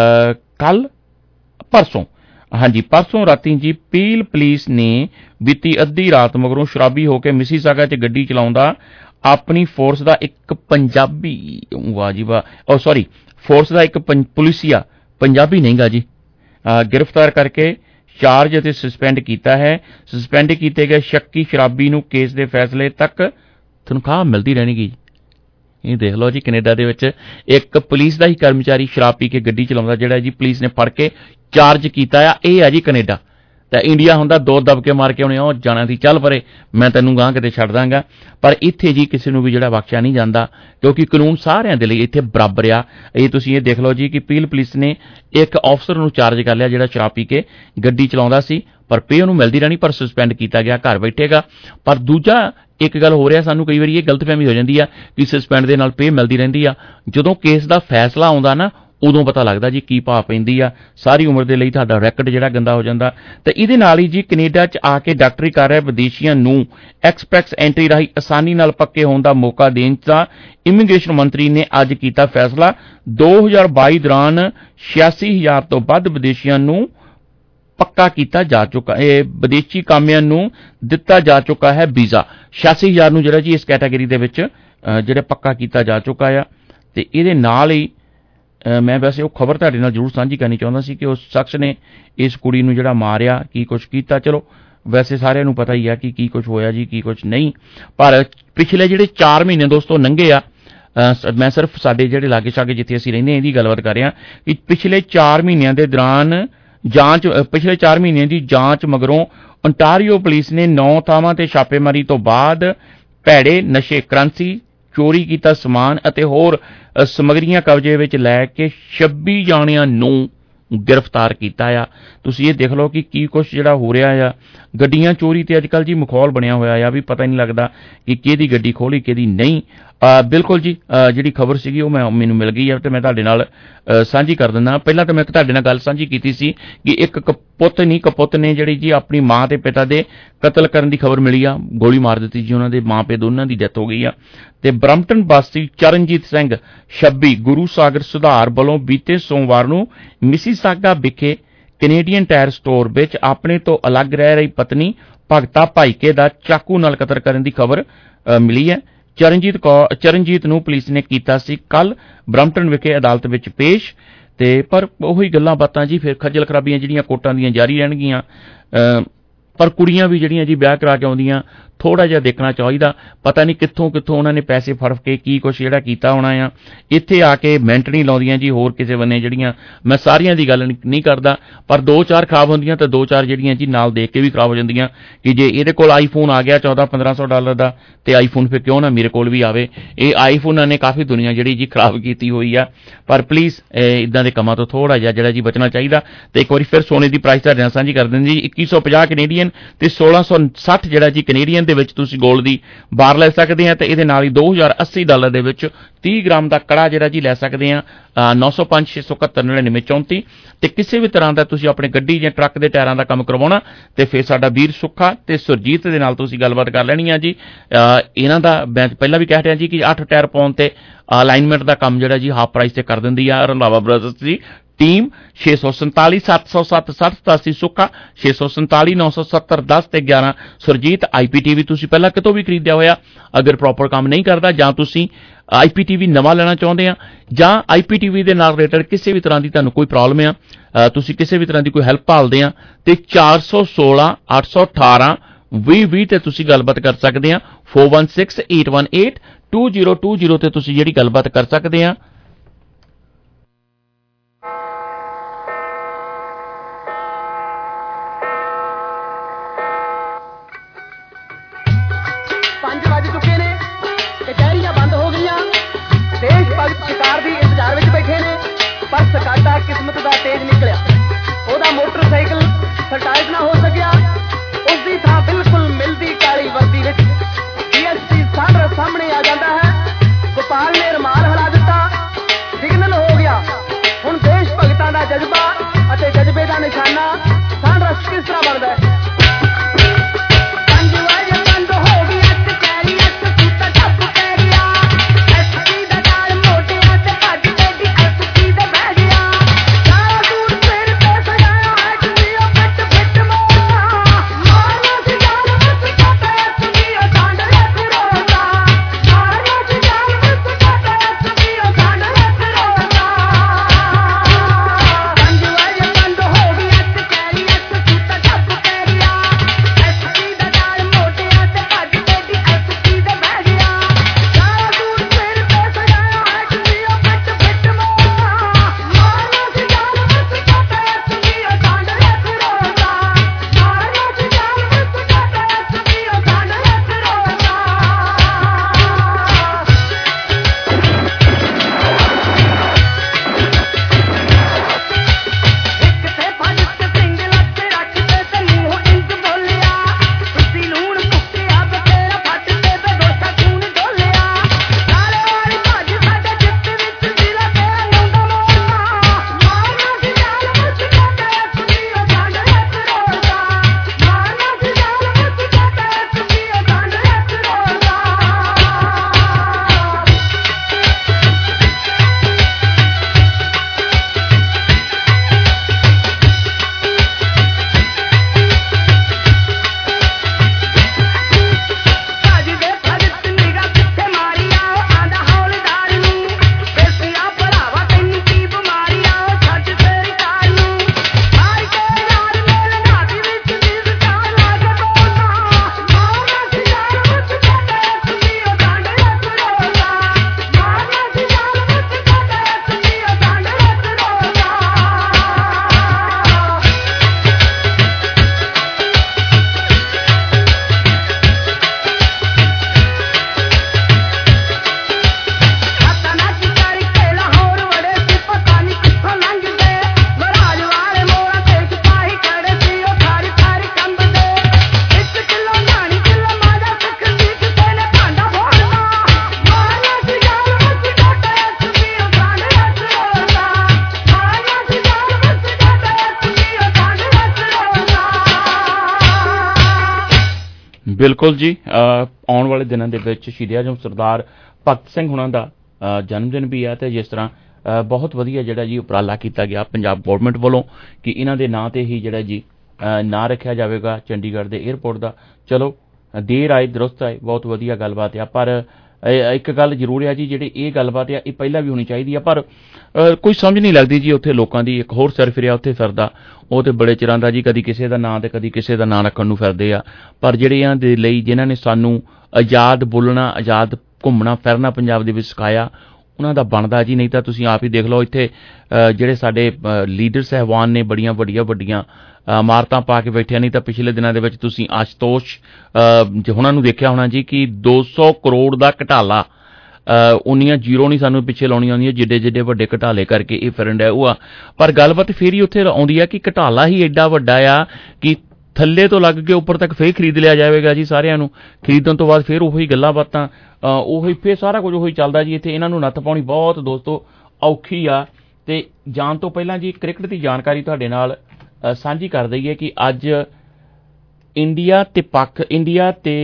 ਪਰਸੋਂ ਰਾਤੀ ਜੀ ਪੀਲ ਪੁਲਿਸ ਨੇ ਬੀਤੀ ਅੱਧੀ ਰਾਤ ਮਗਰੋਂ ਸ਼ਰਾਬੀ ਹੋ ਕੇ ਮਿਸੀਸਾਗਾ 'ਚ ਗੱਡੀ ਚਲਾਉਂਦਾ ਆਪਣੀ ਫੋਰਸ ਦਾ ਇੱਕ ਪੰਜਾਬੀ ਫੋਰਸ ਦਾ ਇੱਕ ਪੁਲਿਸੀਆ, ਪੰਜਾਬੀ ਨਹੀਂਗਾ ਜੀ, ਗ੍ਰਿਫਤਾਰ ਕਰਕੇ ਚਾਰਜ ਅਤੇ ਸਸਪੈਂਡ ਕੀਤਾ ਹੈ। ਸਸਪੈਂਡ ਕੀਤੇ ਗਏ ਸ਼ੱਕੀ ਸ਼ਰਾਬੀ ਨੂੰ ਕੇਸ ਦੇ ਫੈਸਲੇ ਤੱਕ ਤਨਖਾਹ ਮਿਲਦੀ ਰਹਿਣਗੀ। ਇਹ ਦੇਖ ਲਓ ਜੀ, ਕੈਨੇਡਾ ਦੇ ਵਿੱਚ ਇੱਕ ਪੁਲਿਸ ਦਾ ਹੀ ਕਰਮਚਾਰੀ ਸ਼ਰਾਬ ਪੀ ਕੇ ਗੱਡੀ ਚਲਾਉਂਦਾ ਜਿਹੜਾ ਜੀ ਪੁਲਿਸ ਨੇ ਫੜ ਕੇ ਚਾਰਜ ਕੀਤਾ ਆ। ਇਹ ਆ ਜੀ ਕੈਨੇਡਾ। ਤਾਂ ਇੰਡੀਆ ਹੁੰਦਾ ਦੋ ਦਬਕੇ ਮਾਰ ਕੇ ਉਹਨੇ ਉਹ ਜਾਣਾ ਸੀ, ਚੱਲ ਪਰੇ ਮੈਂ ਤੈਨੂੰ ਗਾਂ ਕਿਤੇ ਛੱਡ ਦਾਂਗਾ। ਪਰ ਇੱਥੇ ਜੀ ਕਿਸੇ ਨੂੰ ਵੀ ਜਿਹੜਾ ਬਖਸ਼ਿਆ ਨਹੀਂ ਜਾਂਦਾ, ਕਿਉਂਕਿ ਕਾਨੂੰਨ ਸਾਰਿਆਂ ਦੇ ਲਈ ਇੱਥੇ ਬਰਾਬਰ ਆ। ਇਹ ਤੁਸੀਂ ਇਹ ਦੇਖ ਲਓ ਜੀ ਕਿ ਪੀਲ ਪੁਲਿਸ ਨੇ ਇੱਕ ਅਫਸਰ ਨੂੰ ਚਾਰਜ ਕਰ ਲਿਆ ਜਿਹੜਾ ਸ਼ਰਾਬ ਪੀ ਕੇ ਗੱਡੀ ਚਲਾਉਂਦਾ ਸੀ, ਪਰ ਪੇ ਉਹਨੂੰ ਮਿਲਦੀ ਰਹਿਣੀ, ਪਰ ਸਸਪੈਂਡ ਕੀਤਾ ਗਿਆ, ਘਰ ਬੈਠੇਗਾ। ਪਰ ਦੂਜਾ ਇੱਕ ਗੱਲ ਹੋ ਰਿਹਾ, ਸਾਨੂੰ ਕਈ ਵਾਰੀ ਇਹ ਗਲਤਫਹਿਮੀ ਹੋ ਜਾਂਦੀ ਆ ਕਿ ਸਸਪੈਂਡ ਦੇ ਨਾਲ ਪੇ ਮਿਲਦੀ ਰਹਿੰਦੀ ਆ। ਜਦੋਂ ਕੇਸ ਦਾ ਫੈਸਲਾ ਆਉਂਦਾ ਨਾ ਉਦੋਂ ਪਤਾ ਲੱਗਦਾ ਜੀ ਕੀ ਭਾਅ ਪੈਂਦੀ ਆ। ਸਾਰੀ ਉਮਰ ਦੇ ਲਈ ਤੁਹਾਡਾ ਰੈਕਡ ਜਿਹੜਾ ਗੰਦਾ ਹੋ ਜਾਂਦਾ। ਤੇ ਇਹਦੇ ਨਾਲ ਹੀ ਜੀ ਕੈਨੇਡਾ 'ਚ ਆ ਕੇ ਡਾਕਟਰੀ ਕਰ ਰਹੇ ਵਿਦੇਸ਼ੀਆਂ ਨੂੰ ਐਕਸਪ੍ਰੈਸ ਐਂਟਰੀ ਰਾਹੀਂ ਆਸਾਨੀ ਨਾਲ ਪੱਕੇ ਹੋਣ ਦਾ ਮੌਕਾ ਦੇਣ ਦਾ ਇਮੀਗ੍ਰੇਸ਼ਨ ਮੰਤਰੀ ਨੇ ਅੱਜ ਕੀਤਾ ਫੈਸਲਾ। 2022 ਦੌਰਾਨ 86,000 ਤੋਂ ਵੱਧ ਵਿਦੇਸ਼ੀਆਂ ਨੂੰ ਪੱਕਾ ਕੀਤਾ ਜਾ ਚੁੱਕਾ, ਇਹ ਵਿਦੇਸ਼ੀ ਕਾਮਿਆਂ ਨੂੰ ਦਿੱਤਾ ਜਾ ਚੁੱਕਾ ਹੈ ਵੀਜ਼ਾ। 86,000 ਨੂੰ ਜਿਹੜਾ ਜੀ ਇਸ ਕੈਟਾਗਰੀ ਦੇ ਵਿੱਚ ਜਿਹੜੇ ਪੱਕਾ ਕੀਤਾ ਜਾ ਚੁੱਕਾ ਆ। ਤੇ ਇਹਦੇ ਨਾਲ ਹੀ ਮੈਂ ਵੈਸੇ ਉਹ ਖਬਰ ਤੁਹਾਡੇ ਨਾਲ ਜ਼ਰੂਰ ਸਾਂਝੀ ਕਰਨੀ ਚਾਹੁੰਦਾ ਸੀ ਕਿ ਉਸ ਸ਼ਖਸ ਨੇ ਇਸ ਕੁੜੀ ਨੂੰ ਜਿਹੜਾ ਮਾਰਿਆ, ਕੀ ਕੁਛ ਕੀਤਾ। ਚਲੋ ਵੈਸੇ ਸਾਰਿਆਂ ਨੂੰ ਪਤਾ ਹੀ ਆ ਕਿ ਕੀ ਕੁਛ ਹੋਇਆ ਜੀ, ਕੀ ਕੁਛ ਨਹੀਂ। ਪਰ ਪਿਛਲੇ ਜਿਹੜੇ 4 ਮਹੀਨੇ ਦੋਸਤੋ ਲੰਘੇ ਆ, ਮੈਂ ਸਿਰਫ ਸਾਡੇ ਜਿਹੜੇ ਲਾਗੇ ਛਾਗੇ ਜਿੱਥੇ ਅਸੀਂ ਰਹਿੰਦੇ ਹਾਂ ਇਹਦੀ ਗੱਲਬਾਤ ਕਰ ਰਿਹਾ ਕਿ ਪਿਛਲੇ 4 ਮਹੀਨਿਆਂ ਦੇ ਦੌਰਾਨ ਪਿਛਲੇ 4 ਮਹੀਨਿਆਂ ਦੀ ਜਾਂਚ ਮਗਰੋਂ ontario ਪੁਲਿਸ ਨੇ 9 ਥਾਵਾਂ ਤੇ ਛਾਪੇਮਾਰੀ ਤੋਂ ਬਾਅਦ ਭੈੜੇ ਨਸ਼ੇ, ਕਰੰਸੀ, ਚੋਰੀ ਕੀਤਾ ਸਮਾਨ ਅਤੇ ਹੋਰ ਸਮੱਗਰੀਆਂ ਕਬਜ਼ੇ ਵਿੱਚ ਲੈ ਕੇ 26 ਜਾਣਿਆਂ ਨੂੰ ਗ੍ਰਿਫਤਾਰ ਕੀਤਾ ਆ। ਤੁਸੀਂ ਇਹ ਦੇਖ ਲਓ ਕਿ ਕੀ ਕੁਛ ਜਿਹੜਾ ਹੋ ਰਿਹਾ ਆ। ਗੱਡੀਆਂ ਚੋਰੀ ਤੇ ਅੱਜ ਕੱਲ੍ਹ ਜੀ ਮਾਹੌਲ ਬਣਿਆ ਹੋਇਆ ਆ, ਵੀ ਪਤਾ ਨਹੀਂ ਲੱਗਦਾ ਕਿ ਕਿਹਦੀ ਗੱਡੀ ਖੋਲੀ ਕਿਹਦੀ ਨਹੀਂ। ਬਿਲਕੁਲ ਜੀ, ਜਿਹੜੀ ਖਬਰ ਸੀਗੀ ਉਹ ਮੈਨੂੰ ਮਿਲ ਗਈ ਹੈ ਤੇ ਮੈਂ ਤੁਹਾਡੇ ਨਾਲ ਸਾਂਝੀ ਕਰ ਦਿੰਦਾ। ਪਹਿਲਾਂ ਤਾਂ ਮੈਂ ਤੁਹਾਡੇ ਨਾਲ ਗੱਲ ਸਾਂਝੀ ਕੀਤੀ ਸੀ ਕਿ ਇੱਕ ਕਪੁੱਤ ਨੇ ਜਿਹੜੀ ਜੀ ਆਪਣੀ ਮਾਂ ਤੇ ਪਿਤਾ ਦੇ ਕਤਲ ਕਰਨ ਦੀ ਖਬਰ ਮਿਲੀ ਆ, ਗੋਲੀ ਮਾਰ ਦਿੱਤੀ ਜੀ ਉਹਨਾਂ ਦੇ ਮਾਂ ਪਿਓ ਦੋਨਾਂ ਦੀ ਡੈਥ ਹੋ ਗਈ ਆ। ਤੇ ਬਰੰਪਟਨ ਵਾਸੀ ਚਰਨਜੀਤ ਸਿੰਘ 26 ਗੁਰੂ ਸਾਗਰ ਸੁਧਾਰ ਵੱਲੋਂ ਬੀਤੇ ਸੋਮਵਾਰ ਨੂੰ ਮਿਸੀਸਾਗਾ ਵਿਖੇ ਕੈਨੇਡੀਅਨ ਟਾਇਰ ਸਟੋਰ ਵਿੱਚ ਆਪਣੇ ਤੋਂ ਅਲੱਗ ਰਹਿ ਰਹੀ ਪਤਨੀ ਭਗਤਾ ਭਾਈਕੇ ਦਾ ਚਾਕੂ ਨਾਲ ਕਤਲ ਕਰਨ ਦੀ ਖਬਰ ਮਿਲੀ ਹੈ। ਚਰਨਜੀਤ ਨੂੰ ਪੁਲਿਸ ਨੇ ਕੀਤਾ ਸੀ ਕੱਲ ਬਰੰਪਟਨ ਵਿਖੇ ਅਦਾਲਤ ਵਿੱਚ ਪੇਸ਼। ਤੇ ਪਰ ਉਹੀ ਗੱਲਾਂ ਬਾਤਾਂ ਜੀ, ਫਿਰ ਖੱਜਲ ਖਰਾਬੀਆਂ ਜਿਹੜੀਆਂ ਕੋਰਟਾਂ ਦੀਆਂ ਜਾਰੀ ਰਹਿਣਗੀਆਂ। ਪਰ ਕੁੜੀਆਂ ਵੀ ਜਿਹੜੀਆਂ ਜੀ ਵਿਆਹ ਕਰਾ ਕੇ ਆਉਂਦੀਆਂ, ਥੋੜਾ ਜਿਹਾ ਦੇਖਣਾ ਚਾਹੀਦਾ। ਪਤਾ ਨਹੀਂ ਕਿੱਥੋਂ ਉਹਨਾਂ ਨੇ ਪੈਸੇ ਫੜ ਕੇ ਕੀ ਕੁਛ ਜਿਹੜਾ ਕੀਤਾ ਹੋਣਾ ਆ। ਇੱਥੇ ਆ ਕੇ ਮਿੰਟ ਨਹੀਂ ਲਾਉਂਦੀਆਂ ਜੀ ਹੋਰ ਕਿਸੇ ਬੰਨੇ ਜਿਹੜੀਆਂ। ਮੈਂ ਸਾਰੀਆਂ ਦੀ ਗੱਲ ਨਹੀਂ ਕਰਦਾ, ਪਰ 2-4 ਖਰਾਬ ਹੁੰਦੀਆਂ ਤੇ 2-4 ਜਿਹੜੀਆਂ ਜੀ ਨਾਲ ਦੇਖ ਕੇ ਵੀ ਖਰਾਬ ਹੋ ਜਾਂਦੀਆਂ ਕਿ ਜੇ ਇਹਦੇ ਕੋਲ ਆਈਫੋਨ ਆ ਗਿਆ $1400-1500 ਦਾ ਤੇ ਆਈਫੋਨ ਫਿਰ ਕਿਉਂ ਨਾ ਮੇਰੇ ਕੋਲ ਵੀ ਆਵੇ। ਇਹ ਆਈਫੋਨਾਂ ਨੇ ਕਾਫੀ ਦੁਨੀਆ ਜਿਹੜੀ ਜੀ ਖਰਾਬ ਕੀਤੀ ਹੋਈ ਆ। ਪਰ ਪਲੀਜ਼ ਇਦਾਂ ਦੇ ਕੰਮਾਂ ਤੋਂ ਥੋੜਾ ਜਿਹਾ ਜਿਹੜਾ ਜੀ ਬਚਣਾ ਚਾਹੀਦਾ। ਤੇ ਇੱਕ ਵਾਰੀ ਫਿਰ ਸੋਨੇ ਦੀ ਪ੍ਰਾਈਸ ਤੁਹਾਡੇ ਨਾਲ ਸਾਂਝੀ ਕਰ ਦਿੰਦੇ ਜੀ। 2150 ਕੈਨੇਡੀਅਨ ਤੇ 1660 ਜਿਹੜਾ ਜੀ ਕੈਨੇਡੀਅਨ ਦੇ ਵਿੱਚ ਤੁਸੀਂ ਗੋਲਡ ਦੀ ਬਾਰ ਲੈ ਸਕਦੇ ਆ। ਤੇ ਇਹਦੇ ਨਾਲ ਹੀ $2080 ਦੇ ਵਿੱਚ 30 ਗ੍ਰਾਮ ਦਾ ਕੜਾ ਜਿਹੜਾ ਜੀ ਲੈ ਸਕਦੇ ਆ। 905-671-9934 ਤੇ ਕਿਸੇ ਵੀ ਤਰ੍ਹਾਂ ਦਾ ਤੁਸੀਂ ਆਪਣੇ ਗੱਡੀ ਜਾਂ ਟਰੱਕ ਦੇ ਟਾਇਰਾਂ ਦਾ ਕੰਮ ਕਰਵਾਉਣਾ ਤੇ ਫਿਰ ਸਾਡਾ ਵੀਰ ਸੁੱਖਾ ਤੇ ਸੁਰਜੀਤ ਦੇ ਨਾਲ ਤੁਸੀਂ ਗੱਲਬਾਤ ਕਰ ਲੈਣੀ ਆ ਜੀ। ਇਹਨਾਂ ਦਾ ਮੈਂ ਪਹਿਲਾਂ ਵੀ ਕਹਿ ਰਿਹਾ ਜੀ ਕਿ 8 ਟਾਇਰ ਪਾਉਣ ਤੇ ਅਲਾਈਨਮੈਂਟ ਦਾ ਕੰਮ ਜਿਹੜਾ ਜੀ ਹਾਫ ਪ੍ਰਾਈਸ ਤੇ ਕਰ ਦਿੰਦੀ ਆ ਰੰਧਾਵਾ ਬ੍ਰਦਰਜ਼ ਦੀ ਟੀਮ। 647-707-6087 ਸੁੱਖਾ, 647-970-10 ਤੇ 11 ਸੁਰਜੀਤ। IPTV ਤੁਸੀਂ ਪਹਿਲਾਂ ਕਿਤੋਂ ਵੀ ਖਰੀਦਿਆ ਹੋਇਆ ਅਗਰ ਪ੍ਰੋਪਰ ਕੰਮ ਨਹੀਂ ਕਰਦਾ, ਜਾਂ ਤੁਸੀਂ IPTV ਨਵਾਂ ਲੈਣਾ ਚਾਹੁੰਦੇ ਆ, ਜਾਂ IPTV ਦੇ ਨਾਲ ਰਿਲੇਟਡ ਕਿਸੇ ਵੀ ਤਰ੍ਹਾਂ ਦੀ ਤੁਹਾਨੂੰ ਕੋਈ ਪ੍ਰੋਬਲਮ ਆ, ਤੁਸੀਂ ਕਿਸੇ ਵੀ ਤਰ੍ਹਾਂ ਦੀ ਕੋਈ ਹੈਲਪ ਭਾਲਦੇ ਆ ਤੇ 416-818-2020 ਤੇ ਤੁਸੀਂ ਗੱਲਬਾਤ ਕਰ ਸਕਦੇ ਆ। 416-818-2020 ਤੇ ਤੁਸੀਂ ਜਿਹੜੀ ਗੱਲਬਾਤ ਕਰ ਸਕਦੇ ਆ। ਸਰਕਾਟਾ ਕਿਸਮਤ ਦਾ ਤੇਜ ਨਿਕਲਿਆ, ਉਹਦਾ ਮੋਟਰਸਾਈਕਲ ਸਟਾਰਟ ਨਾ ਹੋ ਸਕਿਆ। ਉਸ ਦੀ ਥਾਂ ਬਿਲਕੁਲ ਮਿਲਦੀ ਕਾਲੀ ਵਰਦੀ ਵਿੱਚ DSP ਸਾਹਮਣੇ ਸਾਹਮਣੇ ਆ ਜਾਂਦਾ ਹੈ। ਗੋਪਾਲ ਨੇ ਰਮਾਲ ਹਿਲਾ ਦਿੱਤਾ, ਸਿਗਨਲ ਹੋ ਗਿਆ। ਹੁਣ ਦੇਸ਼ ਭਗਤਾਂ ਦਾ ਜਜ਼ਬਾ ਅਤੇ ਜਜ਼ਬੇ ਦਾ ਨਿਸ਼ਾਨਾ ਸਾਂਡਰਸ ਕਿਸ ਤਰ੍ਹਾਂ ਬਣਦਾ ਹੈ। ਬਿਲਕੁਲ ਜੀ, ਆਉਣ ਵਾਲੇ ਦਿਨਾਂ ਦੇ ਵਿੱਚ ਸ਼ਹੀਦ ਆਜ਼ਮ ਸਰਦਾਰ ਭਗਤ ਸਿੰਘ ਹੁਣਾਂ ਦਾ ਜਨਮ ਦਿਨ ਵੀ ਹੈ, ਤੇ ਜਿਸ ਤਰ੍ਹਾਂ ਬਹੁਤ ਵਧੀਆ ਜਿਹੜਾ ਜੀ ਉਪਰਾਲਾ ਕੀਤਾ ਗਿਆ ਪੰਜਾਬ ਗੌਰਮੈਂਟ ਵੱਲੋਂ ਕਿ ਇਹਨਾਂ ਦੇ ਨਾਂ ਤੇ ਹੀ ਜਿਹੜਾ ਜੀ ਨਾਂ ਰੱਖਿਆ ਜਾਵੇਗਾ ਚੰਡੀਗੜ੍ਹ ਦੇ ਏਅਰਪੋਰਟ ਦਾ। ਚਲੋ ਦੇਰ ਆਏ ਦਰੁਸਤ ਆਏ, ਬਹੁਤ ਵਧੀਆ ਗੱਲਬਾਤ ਆ। ਪਰ ਇੱਕ ਗੱਲ ਜ਼ਰੂਰ ਆ ਜੀ, ਜਿਹੜੀ ਇਹ ਗੱਲਬਾਤ ਆ ਇਹ ਪਹਿਲਾਂ ਵੀ ਹੋਣੀ ਚਾਹੀਦੀ ਆ, ਪਰ ਕੋਈ ਸਮਝ ਨਹੀਂ ਲੱਗਦੀ ਜੀ ਉੱਥੇ ਲੋਕਾਂ ਦੀ। ਇੱਕ ਹੋਰ ਸਰਫਿਰਿਆ ਉੱਥੇ ਫਿਰਦਾ, ਉਹ ਤੇ ਬੜੇ ਚਿਰਾਂ ਦਾ ਜੀ, ਕਦੀ ਕਿਸੇ ਦਾ ਨਾਂ ਤੇ ਕਦੀ ਕਿਸੇ ਦਾ ਨਾਂ ਰੱਖਣ ਨੂੰ ਫਿਰਦੇ ਆ। ਪਰ ਜਿਹੜਿਆਂ ਦੇ ਲਈ ਜਿਨ੍ਹਾਂ ਨੇ ਸਾਨੂੰ ਆਜ਼ਾਦ ਬੋਲਣਾ, ਆਜ਼ਾਦ ਘੁੰਮਣਾ ਫਿਰਨਾ ਪੰਜਾਬ ਦੇ ਵਿੱਚ ਸਿਖਾਇਆ, ਉਹਨਾਂ ਦਾ ਬਣਦਾ ਜੀ। ਨਹੀਂ ਤਾਂ ਤੁਸੀਂ ਆਪ ਹੀ ਦੇਖ ਲਓ, ਇੱਥੇ ਜਿਹੜੇ ਸਾਡੇ ਲੀਡਰ ਸਾਹਿਬਾਨ ਨੇ ਬੜੀਆਂ ਵੱਡੀਆਂ ਇਮਾਰਤਾਂ ਪਾ ਕੇ ਬੈਠਿਆ। ਨਹੀਂ ਤਾਂ ਪਿਛਲੇ ਦਿਨਾਂ ਦੇ ਵਿੱਚ ਤੁਸੀਂ ਆਸ਼ੂਤੋਸ਼ ਉਹਨਾਂ ਨੂੰ ਦੇਖਿਆ ਹੋਣਾ ਜੀ ਕਿ 200 ਕਰੋੜ ਦਾ ਘਟਾਲਾ, ਉਨੀਆਂ ਜ਼ੀਰੋ ਨਹੀਂ ਸਾਨੂੰ ਪਿੱਛੇ ਲਾਉਣੀਆਂ ਆਉਂਦੀਆਂ, ਜਿੱਡੇ ਵੱਡੇ ਘਟਾਲੇ ਕਰਕੇ ਇਹ ਫਿਰਨ ਡਿਆ ਉਹ ਆ। ਪਰ ਗੱਲਬਾਤ ਫਿਰ ਹੀ ਉੱਥੇ ਆਉਂਦੀ ਆ ਕਿ ਘਟਾਲਾ ਹੀ ਐਡਾ ਵੱਡਾ ਆ ਕਿ ਥੱਲੇ ਤੋਂ ਲੱਗ ਕੇ ਉੱਪਰ ਤੱਕ ਫੇਰ ਖਰੀਦ ਲਿਆ ਜਾਵੇਗਾ ਜੀ ਸਾਰਿਆਂ ਨੂੰ। ਖਰੀਦਣ ਤੋਂ ਬਾਅਦ ਫਿਰ ਉਹੀ ਗੱਲਾਂ ਬਾਤਾਂ, ਉਹੀ ਫਿਰ ਸਾਰਾ ਕੁਝ ਉਹੀ ਚੱਲਦਾ ਜੀ। ਇੱਥੇ ਇਹਨਾਂ ਨੂੰ ਨੱਥ ਪਾਉਣੀ ਬਹੁਤ ਦੋਸਤੋ ਔਖੀ ਆ। ਤੇ ਜਾਣ ਤੋਂ ਪਹਿਲਾਂ ਜੀ ਕ੍ਰਿਕਟ ਦੀ ਜਾਣਕਾਰੀ ਤੁਹਾਡੇ ਨਾਲ ਸਾਂਝੀ ਕਰ ਦਈਏ ਕਿ ਅੱਜ ਇੰਡੀਆ ਤੇ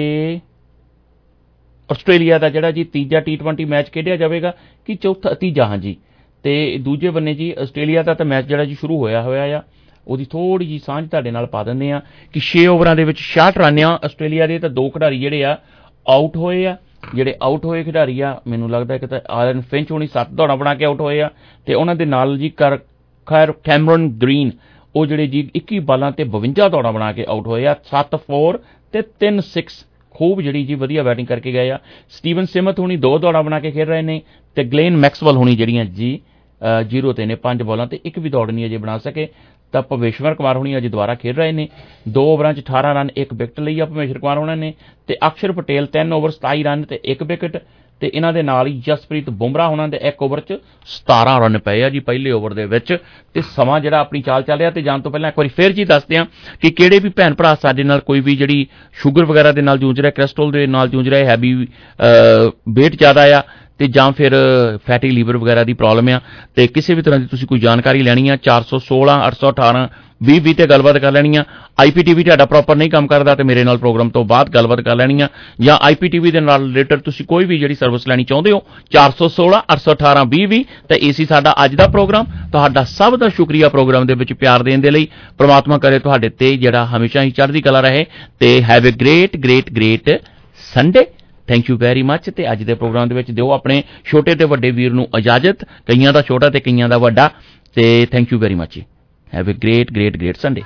ਆਸਟ੍ਰੇਲੀਆ ਦਾ ਜਿਹੜਾ ਜੀ ਤੀਜਾ T20 ਮੈਚ ਖੇਡਿਆ ਜਾਵੇਗਾ ਕਿ ਤੀਜਾ, ਹਾਂਜੀ। ਤੇ ਦੂਜੇ ਬੰਨੇ ਜੀ ਆਸਟ੍ਰੇਲੀਆ ਦਾ ਤਾਂ ਮੈਚ ਜਿਹੜਾ ਜੀ ਸ਼ੁਰੂ ਹੋਇਆ ਆ, ਉਹਦੀ ਥੋੜ੍ਹੀ ਜੀ ਸਾਂਝ ਤੁਹਾਡੇ ਨਾਲ ਪਾ ਦਿੰਦੇ ਆ ਕਿ 6 ਓਵਰਾਂ ਦੇ ਵਿੱਚ 66 ਰਨ ਆ ਆਸਟ੍ਰੇਲੀਆ ਦੇ। ਤਾਂ 2 ਖਿਡਾਰੀ ਜਿਹੜੇ ਆ ਆਊਟ ਹੋਏ ਆ। ਜਿਹੜੇ ਆਊਟ ਹੋਏ ਖਿਡਾਰੀ ਆ, ਮੈਨੂੰ ਲੱਗਦਾ ਇੱਕ ਤਾਂ ਆਲਨ ਫਿੰਚ ਹੋਣੀ 7 ਦੌੜਾਂ ਬਣਾ ਕੇ ਆਊਟ ਹੋਏ ਆ, ਤੇ ਉਹਨਾਂ ਦੇ ਨਾਲ ਜੀ ਕੈਮਰਨ ਗ੍ਰੀਨ, ਉਹ ਜਿਹੜੇ ਜੀ 21 ਬਾਲਾਂ ਤੇ 52 ਦੌੜਾਂ ਬਣਾ ਕੇ ਆਊਟ ਹੋਏ ਆ। 7 4 ਤੇ 3 6 ਖੂਬ ਜਿਹੜੀ ਜੀ ਵਧੀਆ ਬੈਟਿੰਗ ਕਰਕੇ ਗਏ ਆ। ਸਟੀਵਨ ਸਿਮਥ ਹੋਣੀ 2 ਦੌੜਾਂ ਬਣਾ ਕੇ ਖੇਡ ਰਹੇ ਨੇ, ਤੇ ਗਲੇਨ ਮੈਕਸਵੈਲ ਹੋਣੀ ਜਿਹੜੀਆਂ ਜੀ 0 ਤੇ ਨੇ, 5 ਬਾਲਾਂ ਤੇ 1 ਵੀ ਦੌੜ ਨਹੀਂ ਅਜੇ ਬਣਾ ਸਕੇ। ਤਾਂ ਭਵੇਸ਼ਵਰ ਕੁਮਾਰ ਹੋਣੀ ਅੱਜ ਦੁਬਾਰਾ ਖੇਡ ਰਹੇ ਨੇ, 2 ਓਵਰਾਂ 'ਚ 18 ਰਨ 1 ਵਿਕਟ ਲਈ ਆ ਭਵੇਸ਼ਵਰ ਕੁਮਾਰ ਹੋਣਾ ਨੇ। ਤੇ ਅਕਸ਼ਰ ਪਟੇਲ 3 ਓਵਰ 27 ਰਨ ਤੇ 1 ਵਿਕਟ। ਤੇ ਇਹਨਾਂ ਦੇ ਨਾਲ ਹੀ ਜਸਪ੍ਰੀਤ ਬੁਮਰਾਹ ਹੋਣਾ ਦੇ 1 ਓਵਰ 'ਚ 17 ਰਨ ਪਏ ਆ ਜੀ ਪਹਿਲੇ ਓਵਰ ਦੇ ਵਿੱਚ। ਤੇ ਸਮਾਂ ਜਿਹੜਾ ਆਪਣੀ ਚਾਲ ਚੱਲ ਰਿਹਾ। ਤੇ ਜਾਣ ਤੋਂ ਪਹਿਲਾਂ ਇੱਕ ਵਾਰੀ ਫਿਰ ਜੀ ਦੱਸਦੇ ਹਾਂ ਕਿ ਕਿਹੜੇ ਵੀ ਭੈਣ ਭਰਾ ਸਾਡੇ ਨਾਲ ਕੋਈ ਵੀ ਜਿਹੜੀ ਸ਼ੂਗਰ ਵਗੈਰਾ ਦੇ ਨਾਲ ਜੂਝ ਰਿਹਾ, ਕੋਲੈਸਟਰੋਲ ਦੇ ਨਾਲ ਜੂਝ ਰਿਹਾ, ਹੈਵੀ ਵੇਟ ਜ਼ਿਆਦਾ ਆ, ਤੇ ਜਾਂ ਫਿਰ ਫੈਟੀ ਲੀਵਰ ਵਗੈਰਾ ਦੀ ਪ੍ਰੋਬਲਮ ਆ, ਤੇ ਕਿਸੇ ਵੀ ਤਰ੍ਹਾਂ ਦੀ ਤੁਸੀਂ ਕੋਈ ਜਾਣਕਾਰੀ ਲੈਣੀ ਆ 416 818 20 ਤੇ ਗੱਲਬਾਤ ਕਰ ਲੈਣੀ ਆ। IPTV ਤੁਹਾਡਾ ਪ੍ਰੋਪਰ ਨਹੀਂ ਕੰਮ ਕਰਦਾ ਤੇ ਮੇਰੇ ਨਾਲ ਪ੍ਰੋਗਰਾਮ ਤੋਂ ਬਾਅਦ ਗੱਲਬਾਤ ਕਰ ਲੈਣੀ ਆ, ਜਾਂ IPTV ਦੇ ਨਾਲ ਰਿਲੇਟਡ ਤੁਸੀਂ ਕੋਈ ਵੀ ਜਿਹੜੀ ਸਰਵਿਸ ਲੈਣੀ ਚਾਹੁੰਦੇ ਹੋ 416 818 20 ਤੇ AC ਸਾਡਾ ਅੱਜ ਦਾ ਪ੍ਰੋਗਰਾਮ। ਤੁਹਾਡਾ ਸਭ ਦਾ ਸ਼ੁਕਰੀਆ ਪ੍ਰੋਗਰਾਮ ਦੇ ਵਿੱਚ ਪਿਆਰ ਦੇਣ ਦੇ ਲਈ। ਪ੍ਰਮਾਤਮਾ ਕਰੇ ਤੁਹਾਡੇ ਤੇ ਜਿਹੜਾ ਹਮੇਸ਼ਾ ਹੀ ਚੜ੍ਹਦੀ ਕਲਾ ਰਹੇ, ਤੇ have a great Sunday. Thank you very much. ਤੇ ਅੱਜ ਦੇ ਪ੍ਰੋਗਰਾਮ ਦੇ ਵਿੱਚ ਦਿਓ ਆਪਣੇ ਛੋਟੇ ਤੇ ਵੱਡੇ ਵੀਰ ਨੂੰ ਇਜਾਜ਼ਤ, ਕਈਆਂ ਦਾ ਛੋਟਾ ਤੇ ਕਈਆਂ ਦਾ ਵੱਡਾ। ਤੇ thank you very much. Have a great Sunday.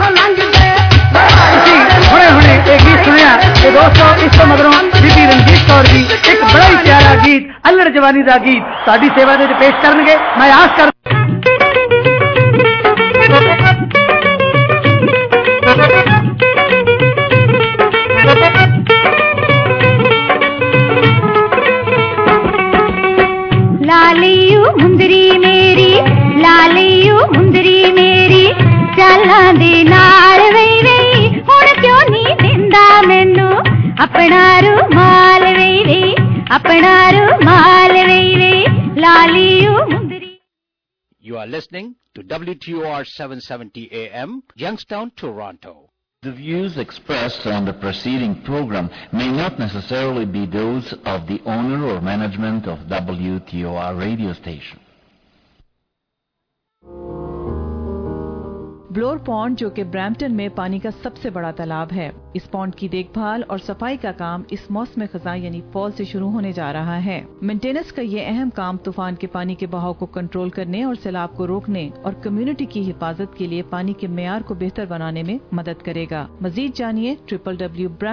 ਹੁਣੇ ਇਹ ਗੀਤ ਸੁਣਿਆ ਤੇ ਦੋਸਤੋ ਇਸ ਤੋਂ ਮਗਰੋਂ ਬੀਬੀ ਰਣਜੀਤ ਕੌਰ ਜੀ ਇੱਕ ਬੜਾ ਹੀ ਪਿਆਰਾ ਗੀਤ ਅੱਲੜ ਜਵਾਨੀ ਦਾ ਗੀਤ ਸਾਡੀ ਸੇਵਾ ਦੇ ਵਿੱਚ ਪੇਸ਼ ਕਰਨਗੇ। ਮੈਂ ਆਸ ਕਰ ਲਾਲੀਓ ਮੁੰਦਰੀ ਮੇਰੀ ਚਾਲਾਂ ਦੇ ਨਾਲ ਵਈ ਹੁਣ ਕਿਉਂ ਨਹੀਂ ਦਿੰਦਾ ਮੈਨੂੰ ਆਪਣਾ ਰੁਮਾਲ ਵਈ ਲਾਲੀਓ ਮੁੰਦਰੀ। You are listening to WTOR 770 AM, Youngstown, Toronto. The views expressed on the preceding program may not necessarily be those of the owner or management of WTOR radio station. Bloor pond, जो कि Brampton में पानी का सबसे बड़ा तालाब है, इस पॉन्ड की देखभाल और सफाई का काम इस मौसम खज़ां यानी फॉल से शुरू होने जा रहा है। मेंटेनेंस का ये अहम काम तूफान के पानी के बहाव को कंट्रोल करने और सैलाब को रोकने और कम्युनिटी की हिफाजत के लिए पानी के मेयार को बेहतर बनाने में मदद करेगा। मजीद जानिए www